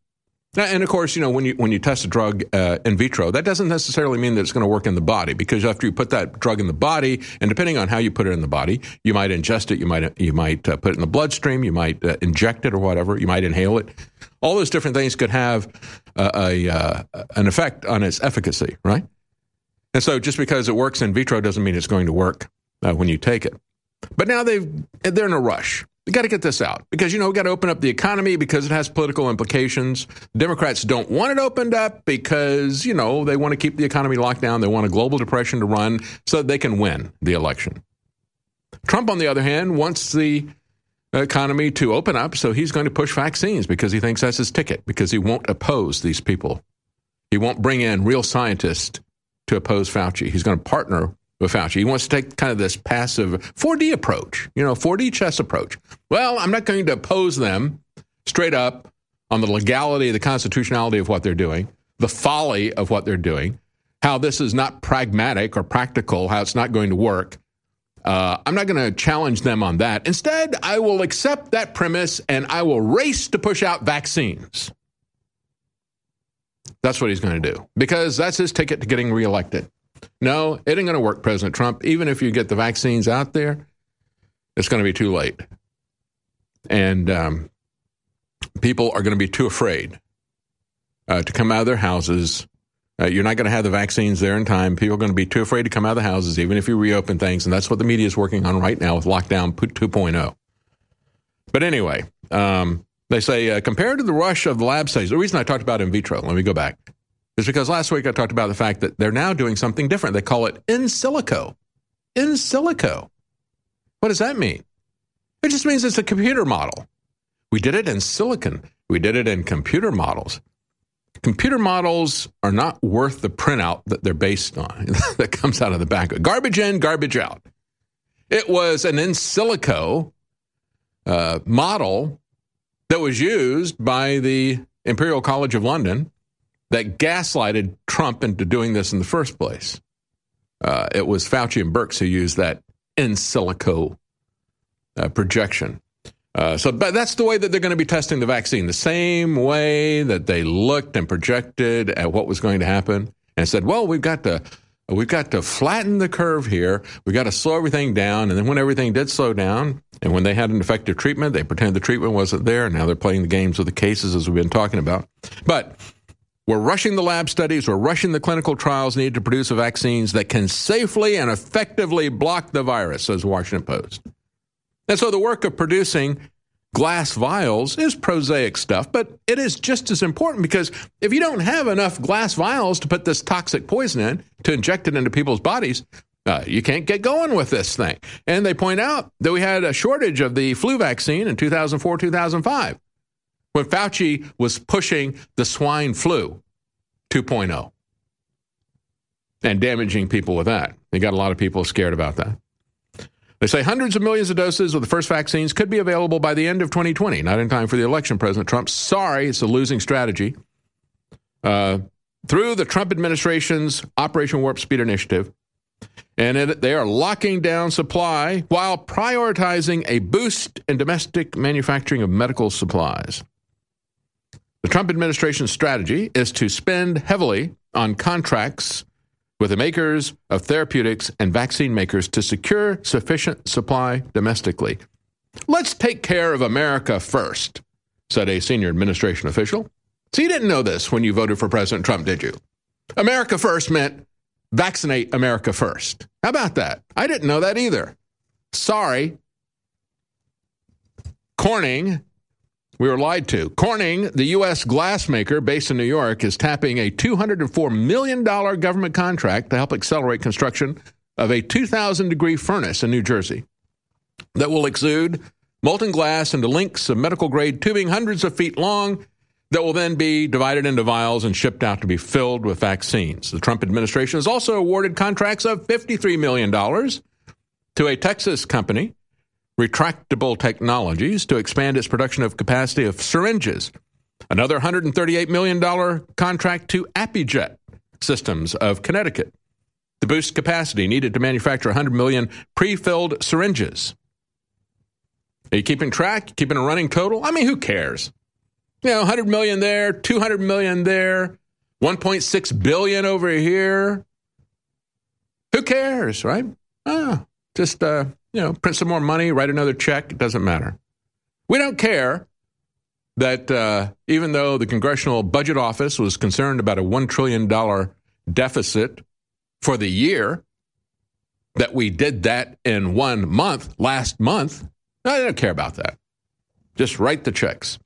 And of course, when you test a drug in vitro, that doesn't necessarily mean that it's going to work in the body, because after you put that drug in the body, and depending on how you put it in the body, you might ingest it, you might put it in the bloodstream, you might inject it or whatever, you might inhale it. All those different things could have an effect on its efficacy, right? And so just because it works in vitro doesn't mean it's going to work when you take it. But now they're in a rush. We got to get this out because, we got to open up the economy because it has political implications. Democrats don't want it opened up because, they want to keep the economy locked down. They want a global depression to run so that they can win the election. Trump, on the other hand, wants the economy to open up, so he's going to push vaccines because he thinks that's his ticket, because he won't oppose these people. He won't bring in real scientists to oppose Fauci. He's going to partner with Fauci. He wants to take kind of this passive 4D approach, 4D chess approach. Well, I'm not going to oppose them straight up on the legality, the constitutionality of what they're doing, the folly of what they're doing, how this is not pragmatic or practical, how it's not going to work. I'm not going to challenge them on that. Instead, I will accept that premise and I will race to push out vaccines. That's what he's going to do because that's his ticket to getting reelected. No, it ain't going to work, President Trump. Even if you get the vaccines out there, it's going to be too late. And people are going to be too afraid to come out of their houses. You're not going to have the vaccines there in time. People are going to be too afraid to come out of the houses, even if you reopen things. And that's what the media is working on right now with Lockdown 2.0. But anyway, they say compared to the rush of the lab studies, the reason I talked about in vitro, let me go back, is because last week I talked about the fact that they're now doing something different. They call it in silico. In silico. What does that mean? It just means it's a computer model. We did it in silicon. We did it in computer models. Computer models are not worth the printout that they're based on that comes out of the back. Garbage in, garbage out. It was an in silico model that was used by the Imperial College of London that gaslighted Trump into doing this in the first place. It was Fauci and Birx who used that in silico projection. But that's the way that they're going to be testing the vaccine, the same way that they looked and projected at what was going to happen and said, well, we've got to flatten the curve here. We've got to slow everything down. And then when everything did slow down and when they had an effective treatment, they pretended the treatment wasn't there. And now they're playing the games with the cases as we've been talking about. But we're rushing the lab studies. We're rushing the clinical trials needed to produce vaccines that can safely and effectively block the virus, says the Washington Post. And so the work of producing glass vials is prosaic stuff, but it is just as important because if you don't have enough glass vials to put this toxic poison in, to inject it into people's bodies, you can't get going with this thing. And they point out that we had a shortage of the flu vaccine in 2004, 2005, when Fauci was pushing the swine flu 2.0 and damaging people with that. They got a lot of people scared about that. They say hundreds of millions of doses of the first vaccines could be available by the end of 2020, not in time for the election, President Trump. Sorry, it's a losing strategy. Through the Trump administration's Operation Warp Speed initiative, and they are locking down supply while prioritizing a boost in domestic manufacturing of medical supplies. The Trump administration's strategy is to spend heavily on contracts with the makers of therapeutics and vaccine makers to secure sufficient supply domestically. Let's take care of America first, said a senior administration official. So you didn't know this when you voted for President Trump, did you? America first meant vaccinate America first. How about that? I didn't know that either. Sorry. Corning, we were lied to. Corning, the U.S. glass maker based in New York, is tapping a $204 million government contract to help accelerate construction of a 2,000-degree furnace in New Jersey that will exude molten glass into links of medical-grade tubing hundreds of feet long that will then be divided into vials and shipped out to be filled with vaccines. The Trump administration has also awarded contracts of $53 million to a Texas company, Retractable Technologies, to expand its production of capacity of syringes. Another $138 million contract to Apijet Systems of Connecticut to boost capacity needed to manufacture 100 million pre-filled syringes. Are you keeping track? Keeping a running total? I mean, who cares? $100 million there, $200 million there, $1.6 billion over here. Who cares, right? Just print some more money, write another check. It doesn't matter. We don't care that even though the Congressional Budget Office was concerned about a $1 trillion deficit for the year, that we did that in 1 month, last month. I don't care about that. Just write the checks.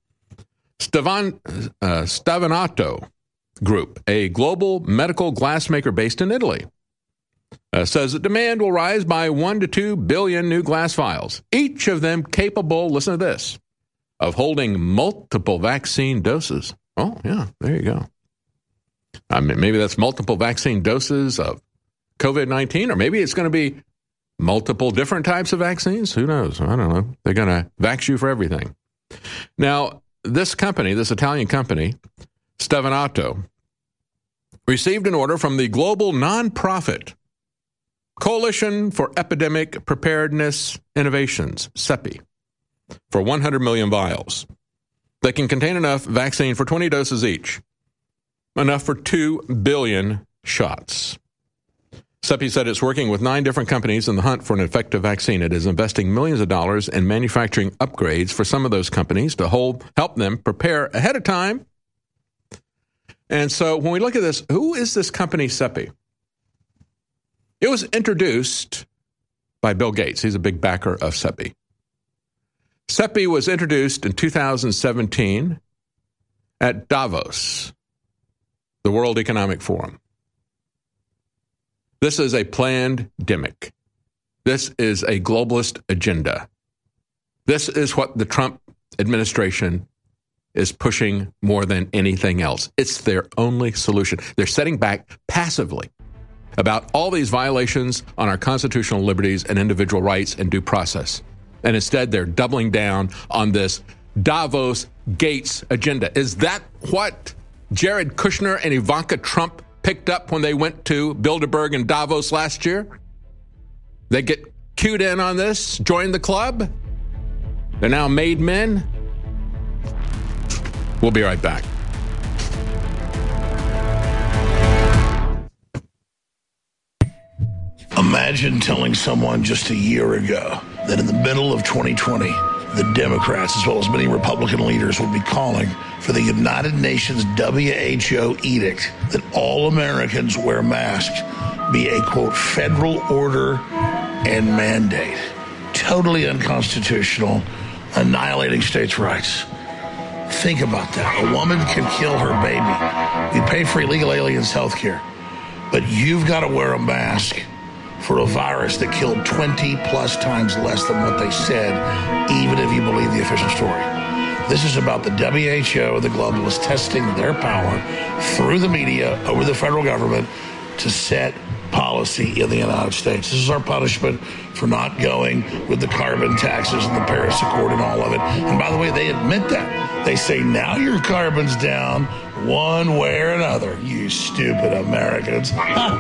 Stevanato Group, a global medical glassmaker based in Italy, says that demand will rise by 1 to 2 billion new glass vials, each of them capable, listen to this, of holding multiple vaccine doses. Oh, yeah, there you go. I mean, maybe that's multiple vaccine doses of COVID-19, or maybe it's going to be multiple different types of vaccines. Who knows? I don't know. They're going to vax you for everything. Now, this company, this Italian company, Stevanato, received an order from the global nonprofit Coalition for Epidemic Preparedness Innovations, CEPI, for 100 million vials. They can contain enough vaccine for 20 doses each, enough for 2 billion shots. CEPI said it's working with 9 different companies in the hunt for an effective vaccine. It is investing millions of dollars in manufacturing upgrades for some of those companies to help them prepare ahead of time. And so when we look at this, who is this company CEPI? It was introduced by Bill Gates. He's a big backer of CEPI. CEPI was introduced in 2017 at Davos, the World Economic Forum. This is a plandemic. This is a globalist agenda. This is what the Trump administration is pushing more than anything else. It's their only solution. They're sitting back passively about all these violations on our constitutional liberties and individual rights and due process. And instead, they're doubling down on this Davos Gates agenda. Is that what Jared Kushner and Ivanka Trump picked up when they went to Bilderberg and Davos last year? They get cued in on this, joined the club. They're now made men. We'll be right back. Imagine telling someone just a year ago that in the middle of 2020, the Democrats, as well as many Republican leaders, would be calling for the United Nations WHO edict that all Americans wear masks be a, quote, federal order and mandate. Totally unconstitutional, annihilating states' rights. Think about that. A woman can kill her baby. We pay for illegal aliens' health care. But you've got to wear a mask for a virus that killed 20 plus times less than what they said, even if you believe the official story. This is about the WHO, the globalists, testing their power through the media over the federal government to set policy in the United States. This is our punishment for not going with the carbon taxes and the Paris Accord and all of it. And by the way, they admit that. They say, now your carbon's down one way or another, you stupid Americans.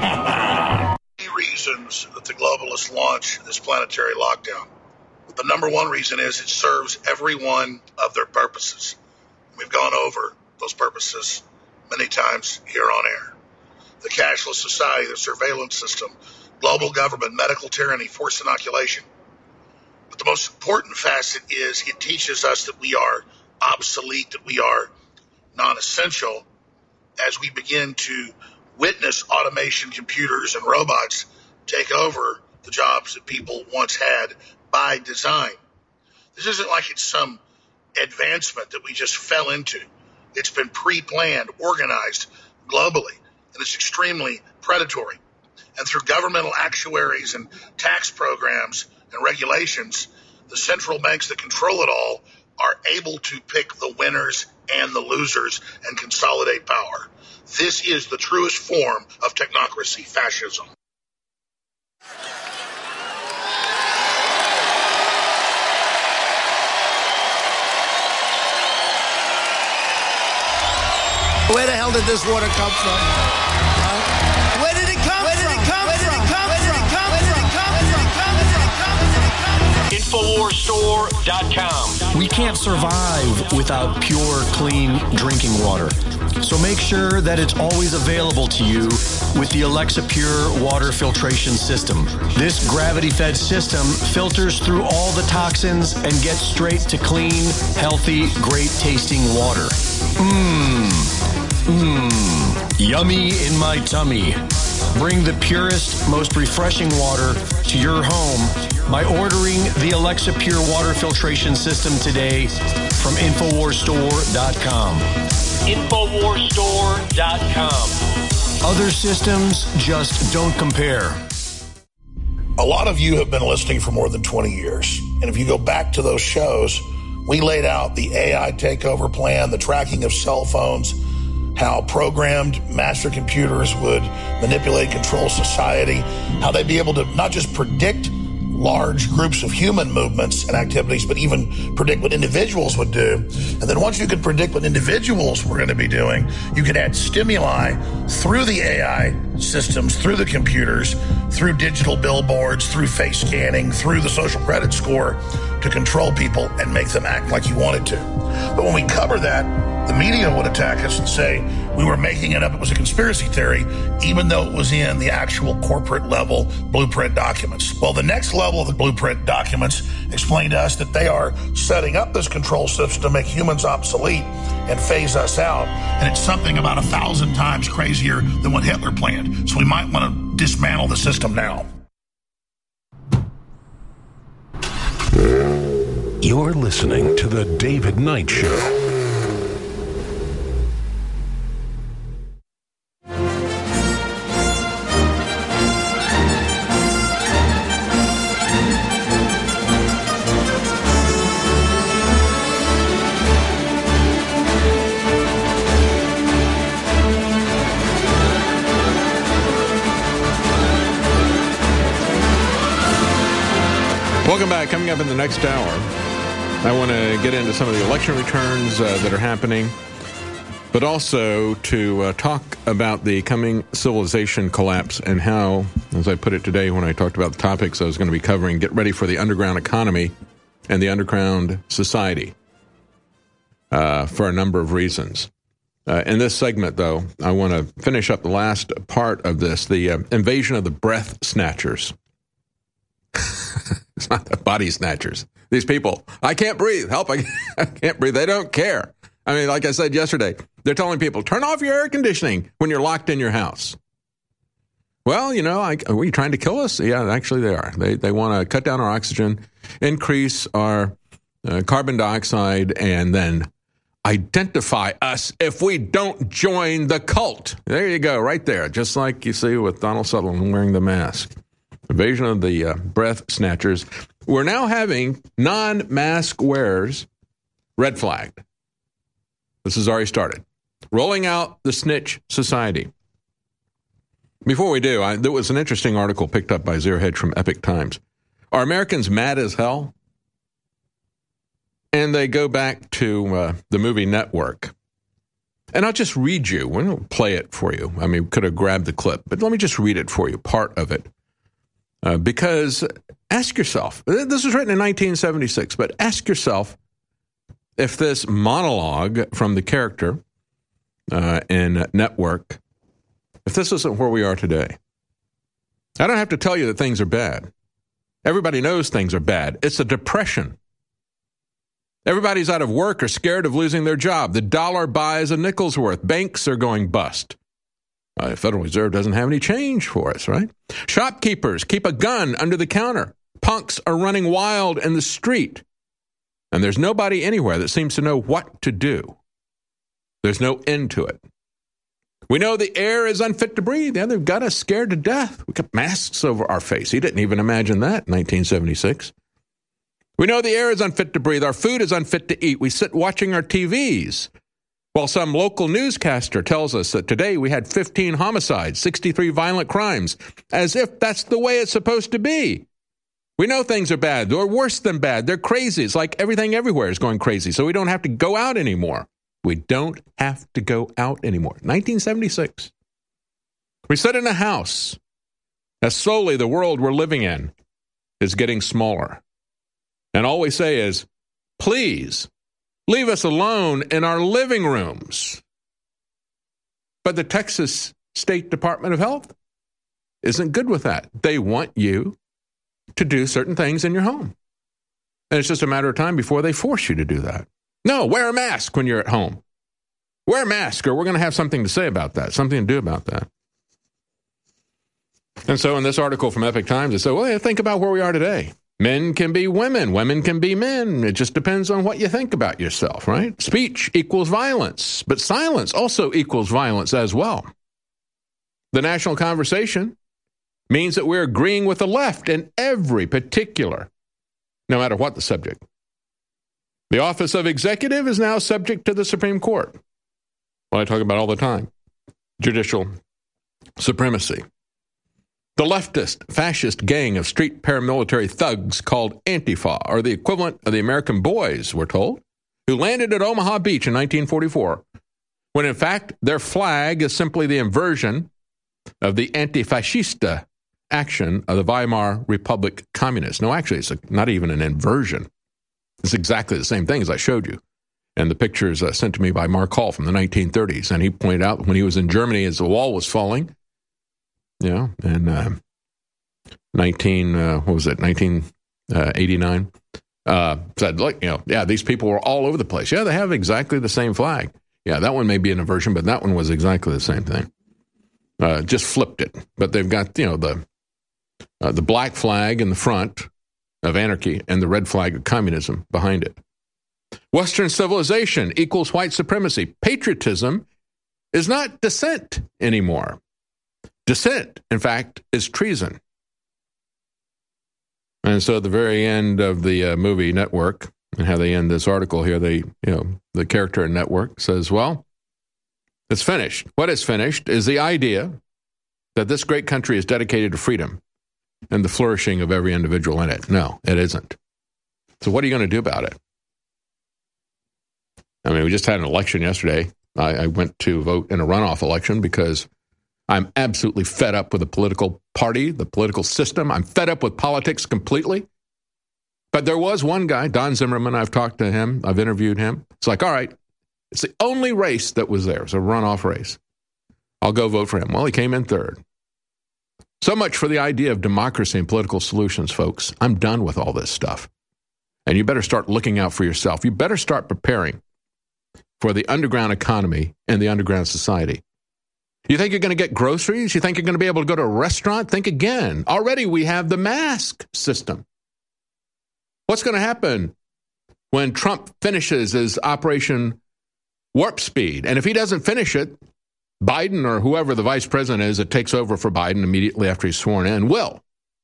Reasons that the globalists launch this planetary lockdown. The number one reason is it serves every one of their purposes. We've gone over those purposes many times here on air. The cashless society, the surveillance system, global government, medical tyranny, forced inoculation. But the most important facet is it teaches us that we are obsolete, that we are non-essential as we begin to witness automation, computers, and robots take over the jobs that people once had by design. This isn't like it's some advancement that we just fell into. It's been pre-planned, organized globally, and it's extremely predatory. And through governmental actuaries and tax programs and regulations, the central banks that control it all are able to pick the winners and the losers and consolidate power. This is the truest form of technocracy, fascism. Where the hell did this water come from? Where did it come from? Where did it come from? Where did it come from? Where did it come from? InfoWars InfoWarsStore.com. We can't survive without pure, clean drinking water. So make sure that it's always available to you with the Alexa Pure water filtration system. This gravity-fed system filters through all the toxins and gets straight to clean, healthy, great-tasting water. Yummy in my tummy. Bring the purest, most refreshing water to your home by ordering the Alexa Pure water filtration system today from InfoWarsStore.com. InfoWarsStore.com. Other systems just don't compare. A lot of you have been listening for more than 20 years. And if you go back to those shows, we laid out the AI takeover plan, the tracking of cell phones, how programmed master computers would manipulate, control society, how they'd be able to not just predict large groups of human movements and activities, but even predict what individuals would do. And then once you could predict what individuals were going to be doing, you could add stimuli through the AI systems, through the computers, through digital billboards, through face scanning, through the social credit score to control people and make them act like you wanted to. But when we cover that, the media would attack us and say we were making it up, it was a conspiracy theory, even though it was in the actual corporate level blueprint documents. Well, the next level of the blueprint documents explain to us that they are setting up this control system to make humans obsolete and phase us out. And it's something about 1,000 times crazier than what Hitler planned. So we might want to dismantle the system now. You're listening to The David Knight Show. Welcome back. Coming up in the next hour, I want to get into some of the election returns that are happening, but also to talk about the coming civilization collapse and how, as I put it today when I talked about the topics I was going to be covering, get ready for the underground economy and the underground society for a number of reasons. In this segment, though, I want to finish up the last part of this, the invasion of the breath snatchers. It's not the body snatchers. These people, I can't breathe. Help, I can't breathe. They don't care. I mean, like I said yesterday, they're telling people, turn off your air conditioning when you're locked in your house. Well, you know, are we trying to kill us? Yeah, actually they are. They want to cut down our oxygen, increase our carbon dioxide, and then identify us if we don't join the cult. There you go, right there. Just like you see with Donald Sutherland wearing the mask. Invasion of the breath snatchers. We're now having non-mask wearers red flagged. This has already started. Rolling out the snitch society. Before we do, there was an interesting article picked up by Zero Hedge from Epic Times. Are Americans mad as hell? And they go back to the movie Network. And I'll just read you. We don't play it for you. I mean, we could have grabbed the clip, but let me just read it for you, part of it. Because ask yourself, this was written in 1976, but ask yourself if this monologue from the character in Network, if this isn't where we are today. I don't have to tell you that things are bad. Everybody knows things are bad. It's a depression. Everybody's out of work or scared of losing their job. The dollar buys a nickel's worth. Banks are going bust. The Federal Reserve doesn't have any change for us, right? Shopkeepers keep a gun under the counter. Punks are running wild in the street. And there's nobody anywhere that seems to know what to do. There's no end to it. We know the air is unfit to breathe. Yeah, they've got us scared to death. We got masks over our face. He didn't even imagine that in 1976. We know the air is unfit to breathe. Our food is unfit to eat. We sit watching our TVs. While some local newscaster tells us that today we had 15 homicides, 63 violent crimes, as if that's the way it's supposed to be. We know things are bad. They're worse than bad. They're crazy. It's like everything everywhere is going crazy, so we don't have to go out anymore. We don't have to go out anymore. 1976. We sit in a house as slowly the world we're living in is getting smaller. And all we say is, please, leave us alone in our living rooms. But the Texas State Department of Health isn't good with that. They want you to do certain things in your home. And it's just a matter of time before they force you to do that. No, wear a mask when you're at home. Wear a mask, or we're going to have something to say about that, something to do about that. And so in this article from Epoch Times, it said, well, think about where we are today. Men can be women. Women can be men. It just depends on what you think about yourself, right? Speech equals violence, but silence also equals violence as well. The national conversation means that we're agreeing with the left in every particular, no matter what the subject. The office of executive is now subject to the Supreme Court. What I talk about all the time, judicial supremacy. The leftist, fascist gang of street paramilitary thugs called Antifa are the equivalent of the American boys, we're told, who landed at Omaha Beach in 1944, when in fact their flag is simply the inversion of the antifascista action of the Weimar Republic communists. No, actually, it's not even an inversion. It's exactly the same thing as I showed you. And the pictures sent to me by Mark Hall from the 1930s. And he pointed out when he was in Germany as the wall was falling, and 1989, said, look, these people were all over the place. Yeah, they have exactly the same flag. Yeah, that one may be an inversion, but that one was exactly the same thing. Just flipped it. But they've got, the black flag in the front of anarchy and the red flag of communism behind it. Western civilization equals white supremacy. Patriotism is not dissent anymore. Dissent, in fact, is treason. And so at the very end of the movie Network, and how they end this article here, the character in Network says, well, it's finished. What is finished is the idea that this great country is dedicated to freedom and the flourishing of every individual in it. No, it isn't. So what are you going to do about it? I mean, we just had an election yesterday. I went to vote in a runoff election because I'm absolutely fed up with the political party, the political system. I'm fed up with politics completely. But there was one guy, Don Zimmerman, I've talked to him, I've interviewed him. It's like, all right, it's the only race that was there. It's a runoff race. I'll go vote for him. Well, he came in third. So much for the idea of democracy and political solutions, folks. I'm done with all this stuff. And you better start looking out for yourself. You better start preparing for the underground economy and the underground society. You think you're going to get groceries? You think you're going to be able to go to a restaurant? Think again. Already we have the mask system. What's going to happen when Trump finishes his Operation Warp Speed? And if he doesn't finish it, Biden or whoever the vice president is that takes over for Biden immediately after he's sworn in will.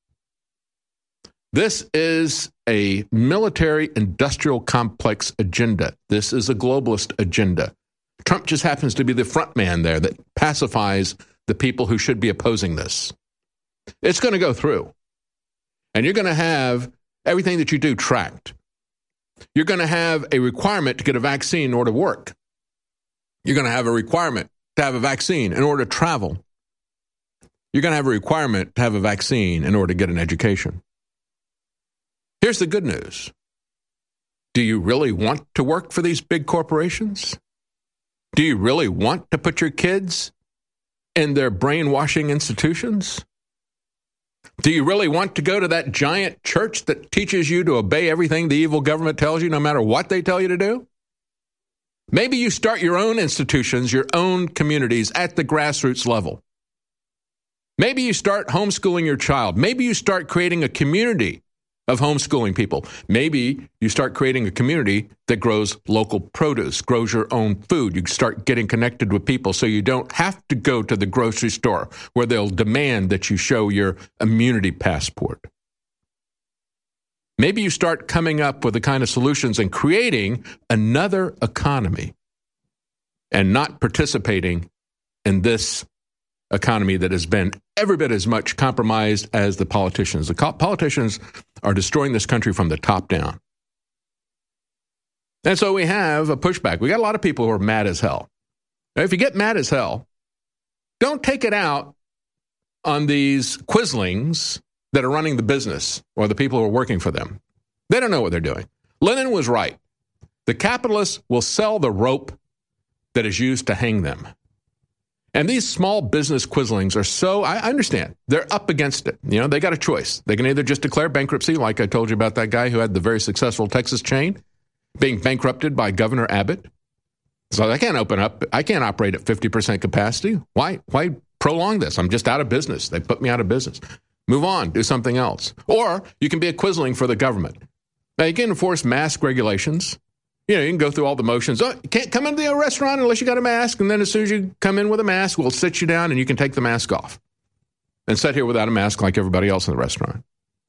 This is a military-industrial complex agenda. This is a globalist agenda. Trump just happens to be the front man there that pacifies the people who should be opposing this. It's going to go through. And you're going to have everything that you do tracked. You're going to have a requirement to get a vaccine in order to work. You're going to have a requirement to have a vaccine in order to travel. You're going to have a requirement to have a vaccine in order to get an education. Here's the good news. Do you really want to work for these big corporations? Do you really want to put your kids in their brainwashing institutions? Do you really want to go to that giant church that teaches you to obey everything the evil government tells you, no matter what they tell you to do? Maybe you start your own institutions, your own communities at the grassroots level. Maybe you start homeschooling your child. Maybe you start creating a community of homeschooling people. Maybe you start creating a community that grows local produce, grows your own food. You start getting connected with people so you don't have to go to the grocery store where they'll demand that you show your immunity passport. Maybe you start coming up with the kind of solutions and creating another economy and not participating in this economy that has been every bit as much compromised as the politicians. The politicians are destroying this country from the top down. And so we have a pushback. We got a lot of people who are mad as hell. Now, if you get mad as hell, don't take it out on these quislings that are running the business or the people who are working for them. They don't know what they're doing. Lenin was right. The capitalists will sell the rope that is used to hang them. And these small business quislings are so, I understand, they're up against it. You know, they got a choice. They can either just declare bankruptcy, like I told you about that guy who had the very successful Texas chain, being bankrupted by Governor Abbott. So I can't open up, I can't operate at 50% capacity. Why prolong this? I'm just out of business. They put me out of business. Move on, do something else. Or you can be a quisling for the government. Now, you can enforce mask regulations. You know, you can go through all the motions. Oh, you can't come into the restaurant unless you got a mask. And then as soon as you come in with a mask, we'll sit you down and you can take the mask off and sit here without a mask like everybody else in the restaurant.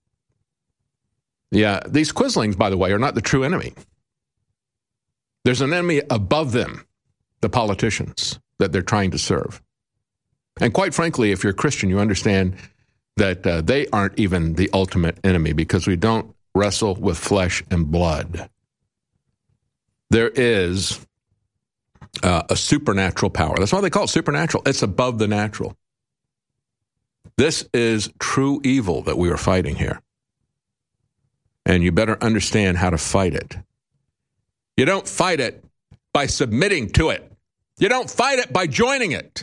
Yeah, these quislings, by the way, are not the true enemy. There's an enemy above them, the politicians that they're trying to serve. And quite frankly, if you're a Christian, you understand that they aren't even the ultimate enemy because we don't wrestle with flesh and blood. There is a supernatural power. That's why they call it supernatural. It's above the natural. This is true evil that we are fighting here. And you better understand how to fight it. You don't fight it by submitting to it. You don't fight it by joining it.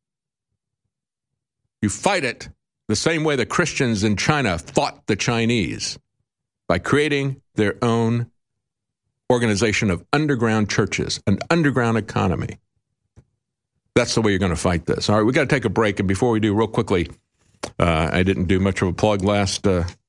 You fight it the same way the Christians in China fought the Chinese, by creating their own organization of underground churches, an underground economy. That's the way you're going to fight this. All right, we got to take a break. And before we do, real quickly, I didn't do much of a plug last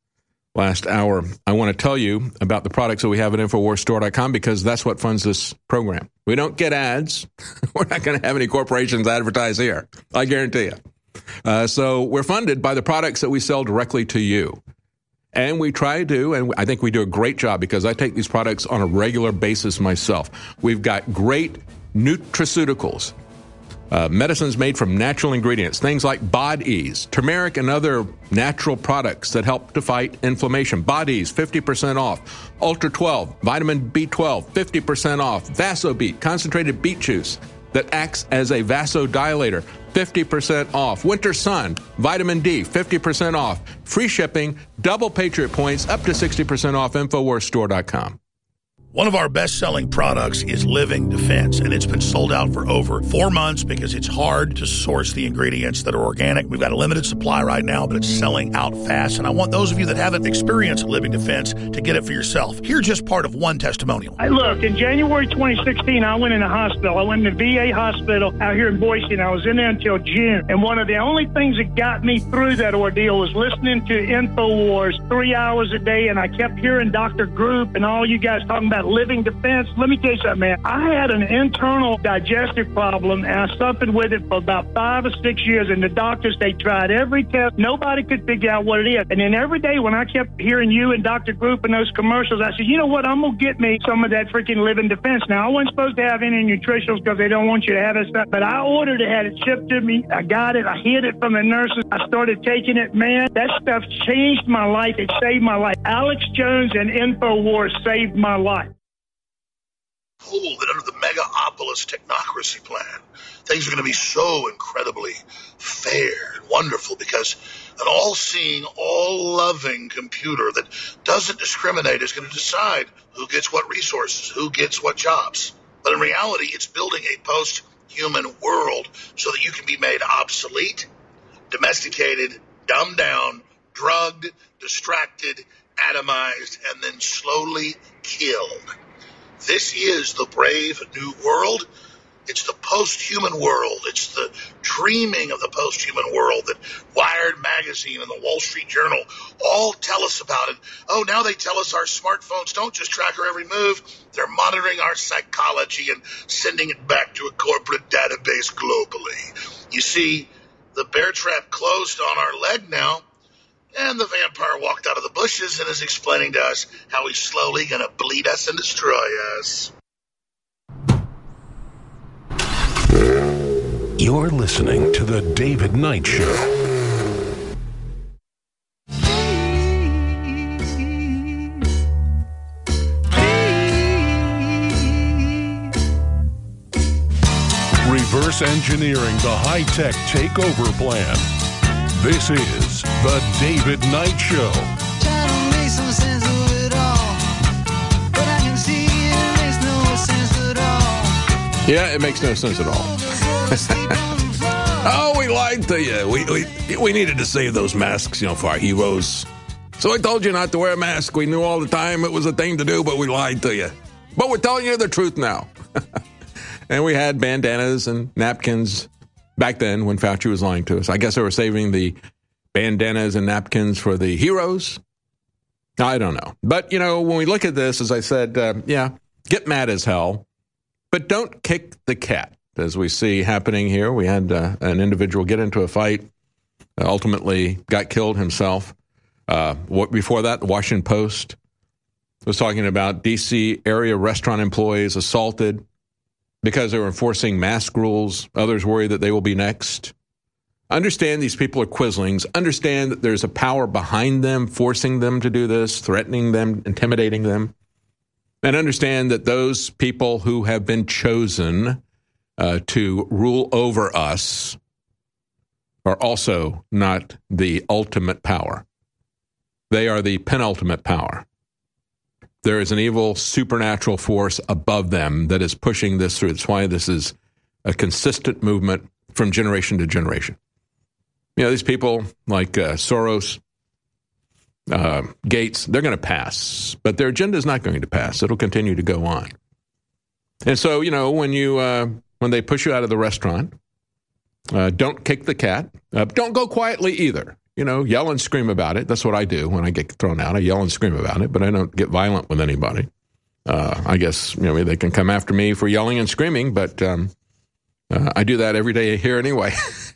hour. I want to tell you about the products that we have at InfoWarsStore.com because that's what funds this program. We don't get ads. We're not going to have any corporations advertise here. I guarantee you. So we're funded by the products that we sell directly to you. And we try to, and I think we do a great job because I take these products on a regular basis myself. We've got great nutraceuticals, medicines made from natural ingredients, things like Bod-Ease, turmeric, and other natural products that help to fight inflammation. Bod-Ease, 50% off. Ultra 12, vitamin B12, 50% off. VasoBeat, concentrated beet juice that acts as a vasodilator, 50% off. Winter Sun, vitamin D, 50% off. Free shipping, double Patriot points, up to 60% off. InfoWarsStore.com. One of our best-selling products is Living Defense, and it's been sold out for over 4 months because it's hard to source the ingredients that are organic. We've got a limited supply right now, but it's selling out fast, and I want those of you that haven't experienced Living Defense to get it for yourself. Here's just part of one testimonial. Look, in January 2016, I went in a hospital. I went in the VA hospital out here in Boise, and I was in there until June. And one of the only things that got me through that ordeal was listening to InfoWars 3 hours a day, and I kept hearing Dr. Group and all you guys talking about Living Defense. Let me tell you something, man. I had an internal digestive problem, and I suffered with it for about 5 or 6 years, and the doctors, they tried every test. Nobody could figure out what it is. And then every day when I kept hearing you and Dr. Group and those commercials, I said, you know what, I'm going to get me some of that freaking Living Defense. Now, I wasn't supposed to have any nutritionals because they don't want you to have it stuff, but I ordered it, had it shipped to me. I got it. I hid it from the nurses. I started taking it. Man, that stuff changed my life. It saved my life. Alex Jones and InfoWars saved my life. That under the Megapolis Technocracy plan, things are going to be so incredibly fair and wonderful because an all-seeing, all-loving computer that doesn't discriminate is going to decide who gets what resources, who gets what jobs. But in reality, it's building a post-human world so that you can be made obsolete, domesticated, dumbed down, drugged, distracted, atomized, and then slowly killed. This is the brave new world. It's the post-human world. It's the dreaming of the post-human world that Wired Magazine and the Wall Street Journal all tell us about it. Oh, now they tell us our smartphones don't just track our every move. They're monitoring our psychology and sending it back to a corporate database globally. You see, the bear trap closed on our leg now. And the vampire walked out of the bushes and is explaining to us how he's slowly going to bleed us and destroy us. You're listening to The David Knight Show. Reverse engineering the high-tech takeover plan. This is The David Knight Show. Try to make some sense of it all. Yeah, it makes no sense at all. Oh, we lied to you. We needed to save those masks, for our heroes. So I told you not to wear a mask. We knew all the time it was a thing to do, but we lied to you. But we're telling you the truth now. And we had bandanas and napkins back then when Fauci was lying to us. I guess they were saving the bandanas and napkins for the heroes. I don't know. But, when we look at this, as I said, get mad as hell, but don't kick the cat, as we see happening here. We had an individual get into a fight, ultimately got killed himself. Before that, the Washington Post was talking about D.C. area restaurant employees assaulted because they were enforcing mask rules. Others worry that they will be next. Understand these people are quislings. Understand that there's a power behind them, forcing them to do this, threatening them, intimidating them. And understand that those people who have been chosen to rule over us are also not the ultimate power. They are the penultimate power. There is an evil supernatural force above them that is pushing this through. That's why this is a consistent movement from generation to generation. These people like Soros, Gates, they're going to pass, but their agenda is not going to pass. It'll continue to go on. And so, when they push you out of the restaurant, don't kick the cat. Don't go quietly either. Yell and scream about it. That's what I do when I get thrown out. I yell and scream about it, but I don't get violent with anybody. I guess, they can come after me for yelling and screaming, but I do that every day here anyway.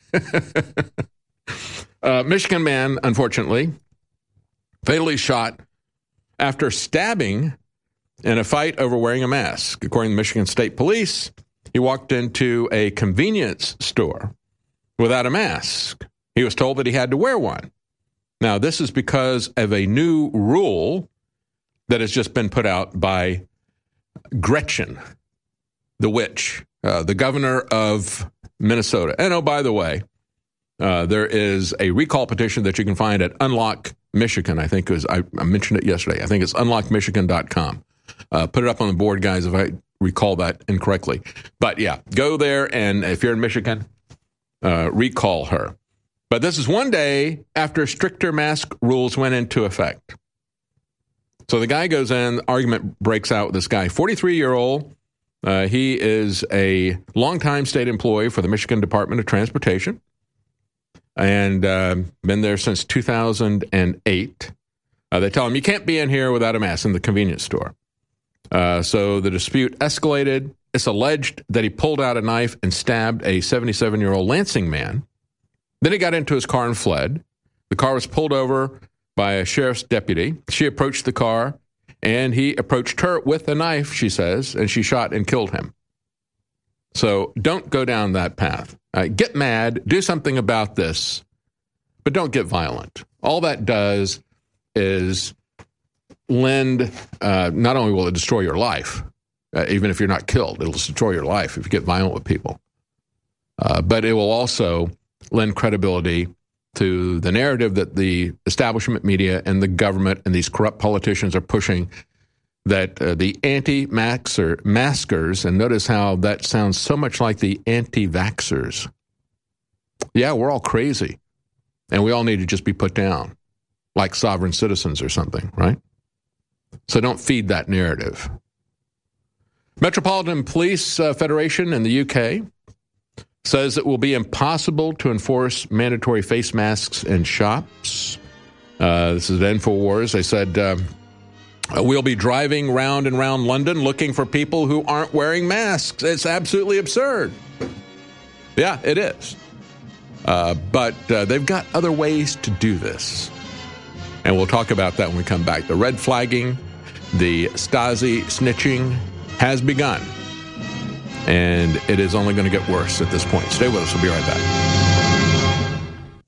Michigan man, unfortunately, fatally shot after stabbing in a fight over wearing a mask. According to Michigan State Police, he walked into a convenience store without a mask. He was told that he had to wear one. Now, this is because of a new rule that has just been put out by Gretchen, the witch, the governor of Minnesota. And, oh, by the way, there is a recall petition that you can find at Unlock Michigan. I think it was, I mentioned it yesterday. I think it's unlockmichigan.com. Put it up on the board, guys, if I recall that incorrectly. But, yeah, go there, and if you're in Michigan, recall her. But this is one day after stricter mask rules went into effect. So the guy goes in, argument breaks out with this guy, 43-year-old. He is a longtime state employee for the Michigan Department of Transportation and been there since 2008. They tell him, you can't be in here without a mask in the convenience store. So the dispute escalated. It's alleged that he pulled out a knife and stabbed a 77-year-old Lansing man. Then he got into his car and fled. The car was pulled over by a sheriff's deputy. She approached the car, and he approached her with a knife, she says, and she shot and killed him. So don't go down that path. Get mad, do something about this, but don't get violent. All that does is lend, not only will it destroy your life, even if you're not killed, it'll destroy your life if you get violent with people. But it will also lend credibility to the narrative that the establishment media and the government and these corrupt politicians are pushing, that the anti-maskers, and notice how that sounds so much like the anti-vaxxers. Yeah, we're all crazy, and we all need to just be put down, like sovereign citizens or something, right? So don't feed that narrative. Metropolitan Police Federation in the UK says it will be impossible to enforce mandatory face masks in shops. This is at InfoWars. They said, we'll be driving round and round London looking for people who aren't wearing masks. It's absolutely absurd. Yeah, it is. But they've got other ways to do this. And we'll talk about that when we come back. The red flagging, the Stasi snitching has begun. And it is only going to get worse at this point. Stay with us. We'll be right back.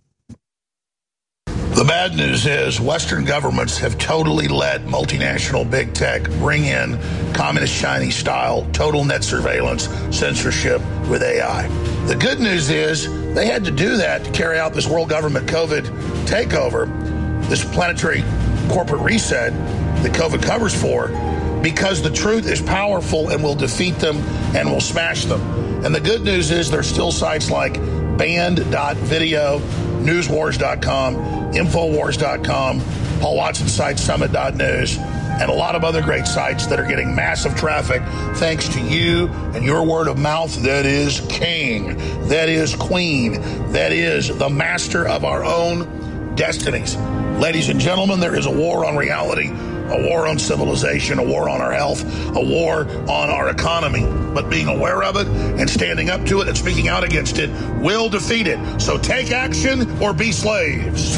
The bad news is Western governments have totally let multinational big tech bring in communist Chinese style total net surveillance censorship with AI. The good news is they had to do that to carry out this world government COVID takeover, this planetary corporate reset that COVID covers for. because the truth is powerful and will defeat them and will smash them. And the good news is there's still sites like band.video, newswars.com, infowars.com, Paul Watson's site, summit.news, and a lot of other great sites that are getting massive traffic thanks to you and your word of mouth. That is king, that is queen, that is the master of our own destinies. Ladies and gentlemen, there is a war on reality, a war on civilization, a war on our health, a war on our economy. But being aware of it and standing up to it and speaking out against it will defeat it. So take action or be slaves.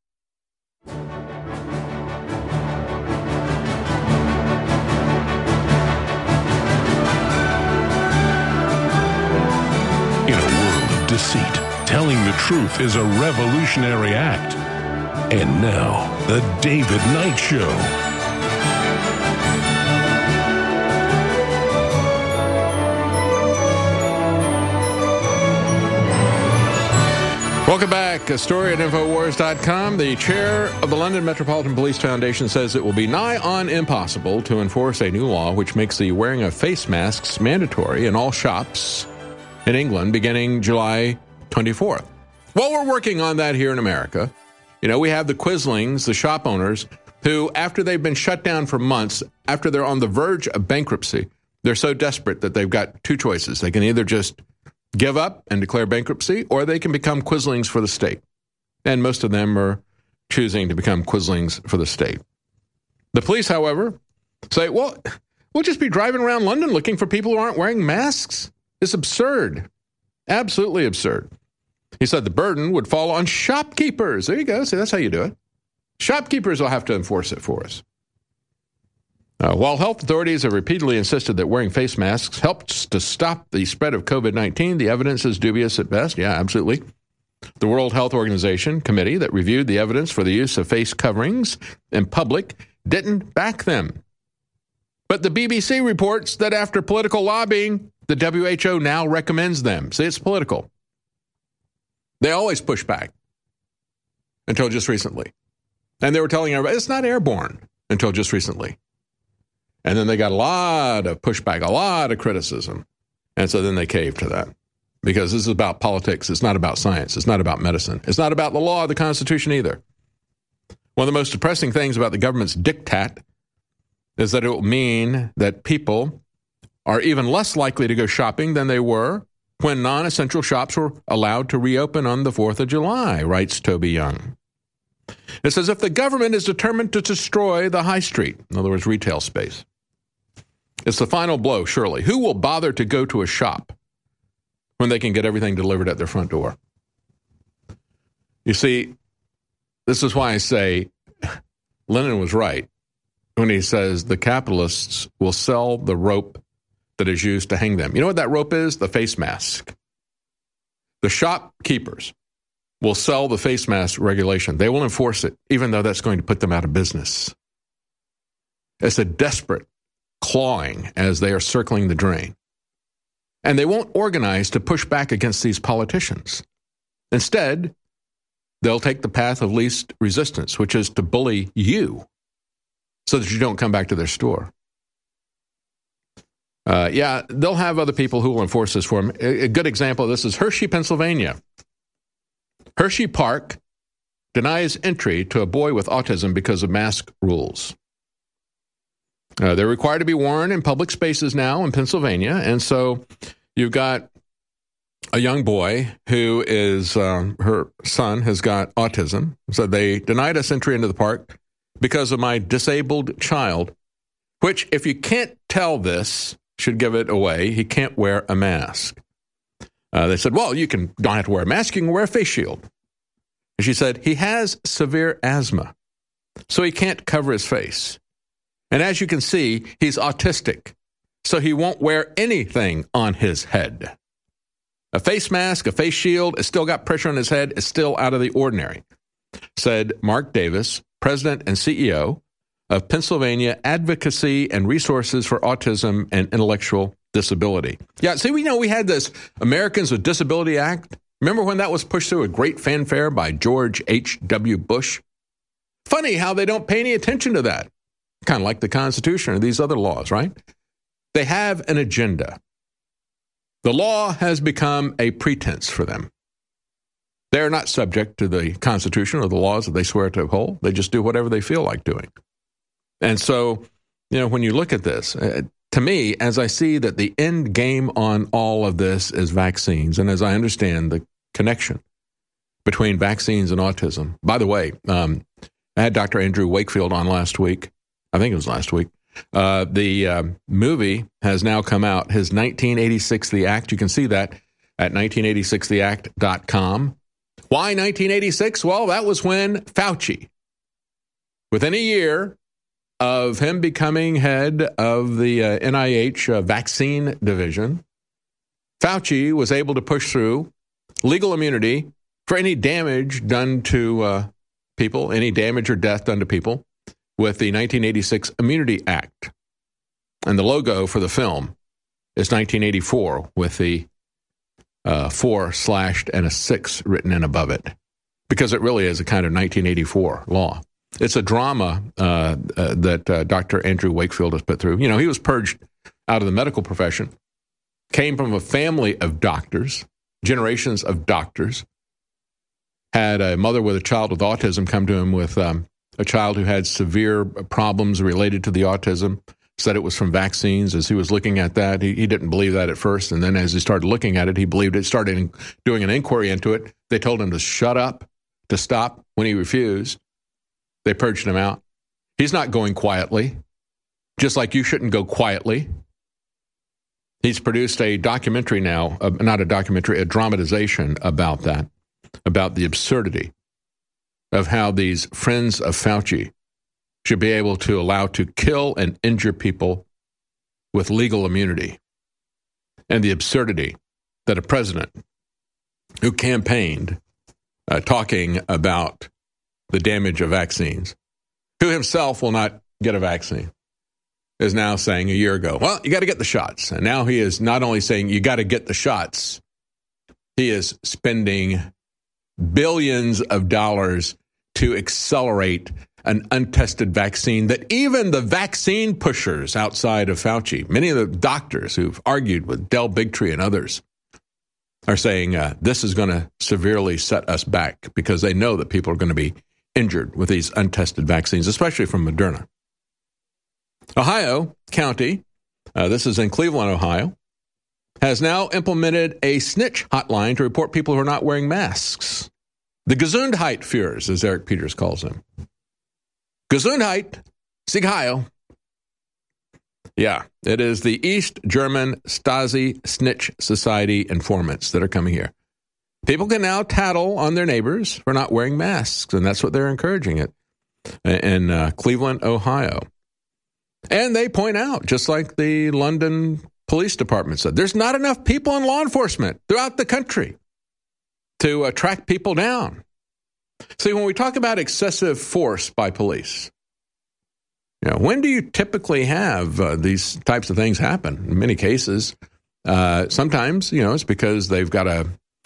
In a world of deceit, telling the truth is a revolutionary act. And now, The David Knight Show. Welcome back. A story at Infowars.com. The chair of the London Metropolitan Police Foundation says it will be nigh on impossible to enforce a new law which makes the wearing of face masks mandatory in all shops in England beginning July 24th. Well, we're working on that here in America. You know, we have the Quislings, the shop owners, who, after they've been shut down for months, after they're on the verge of bankruptcy, they're so desperate that they've got two choices. They can either just give up and declare bankruptcy, or they can become Quislings for the state. And most of them are choosing to become Quislings for the state. The police, however, say, well, we'll just be driving around London looking for people who aren't wearing masks. It's absurd. Absolutely absurd. He said the burden would fall on shopkeepers. There you go. See, that's how you do it. Shopkeepers will have to enforce it for us. While health authorities have repeatedly insisted that wearing face masks helps to stop the spread of COVID-19, the evidence is dubious at best. Yeah, absolutely. The World Health Organization committee that reviewed the evidence for the use of face coverings in public didn't back them. But the BBC reports that after political lobbying, the WHO now recommends them. See, it's political. They always push back until just recently. And they were telling everybody it's not airborne until just recently. And then they got a lot of pushback, a lot of criticism. And so then they caved to that. Because this is about politics. It's not about science. It's not about medicine. It's not about the law or the Constitution either. One of the most depressing things about the government's diktat is that it will mean that people are even less likely to go shopping than they were when non-essential shops were allowed to reopen on the 4th of July, writes Toby Young. It says if the government is determined to destroy the high street, in other words, retail space, it's the final blow, surely. Who will bother to go to a shop when they can get everything delivered at their front door? You see, this is why I say Lenin was right when he says the capitalists will sell the rope that is used to hang them. You know what that rope is? The face mask. The shopkeepers will sell the face mask regulation. They will enforce it, even though that's going to put them out of business. It's a desperate clawing as they are circling the drain. And they won't organize to push back against these politicians. Instead, they'll take the path of least resistance, which is to bully you so that you don't come back to their store. They'll have other people who will enforce this for them. A good example of this is Hershey, Pennsylvania. Hershey Park denies entry to a boy with autism because of mask rules. They're required to be worn in public spaces now in Pennsylvania, and so you've got a young boy who is, her son has got autism, so they denied us entry into the park because of my disabled child, which, if you can't tell this, should give it away. He can't wear a mask. They said, well, don't have to wear a mask, you can wear a face shield. And she said, he has severe asthma, so he can't cover his face. And as you can see, he's autistic, so he won't wear anything on his head. A face mask, a face shield, it's still got pressure on his head, it's still out of the ordinary, said Mark Davis, president and CEO of Pennsylvania Advocacy and Resources for Autism and Intellectual Disability. Yeah, see, we had this Americans with Disability Act. Remember when that was pushed through a great fanfare by George H.W. Bush? Funny how they don't pay any attention to that. kind of like the Constitution or these other laws, right? They have an agenda. The law has become a pretense for them. They're not subject to the Constitution or the laws that they swear to uphold. They just do whatever they feel like doing. And so, when you look at this, to me, as I see that the end game on all of this is vaccines, and as I understand the connection between vaccines and autism. By the way, I had Dr. Andrew Wakefield on last week. I think it was last week. The movie has now come out, his 1986 The Act. You can see that at 1986theact.com. Why 1986? Well, that was when Fauci, within a year of him becoming head of the NIH vaccine division, Fauci was able to push through legal immunity for any damage done to people, any damage or death done to people, with the 1986 Immunity Act. And the logo for the film is 1984 with the 4 slashed and a 6 written in above it, because it really is a kind of 1984 law. It's a drama that Dr. Andrew Wakefield has put through. He was purged out of the medical profession, came from a family of doctors, generations of doctors, had a mother with a child with autism come to him with a child who had severe problems related to the autism, said it was from vaccines. As he was looking at that, he didn't believe that at first, and then as he started looking at it, he believed it, started doing an inquiry into it. They told him to shut up, to stop. When he refused, they purged him out. He's not going quietly, just like you shouldn't go quietly. He's produced a documentary now, not a documentary, a dramatization about that, about the absurdity of how these friends of Fauci should be able to allow to kill and injure people with legal immunity, and the absurdity that a president who campaigned talking about the damage of vaccines, who himself will not get a vaccine, is now saying a year ago, well, you got to get the shots. And now he is not only saying you got to get the shots, he is spending billions of dollars to accelerate an untested vaccine that even the vaccine pushers outside of Fauci, many of the doctors who've argued with Del Bigtree and others, are saying this is going to severely set us back, because they know that people are going to be injured with these untested vaccines, especially from Moderna. Ohio County, this is in Cleveland, Ohio, has now implemented a snitch hotline to report people who are not wearing masks. The Gesundheitsführers, as Eric Peters calls them. Gesundheit, Sieg Heil. Yeah, it is the East German Stasi Snitch Society informants that are coming here. People can now tattle on their neighbors for not wearing masks, and that's what they're encouraging it in Cleveland, Ohio. And they point out, just like the London Police Department said, there's not enough people in law enforcement throughout the country to track people down. See, when we talk about excessive force by police, when do you typically have these types of things happen? In many cases, sometimes, it's because they've got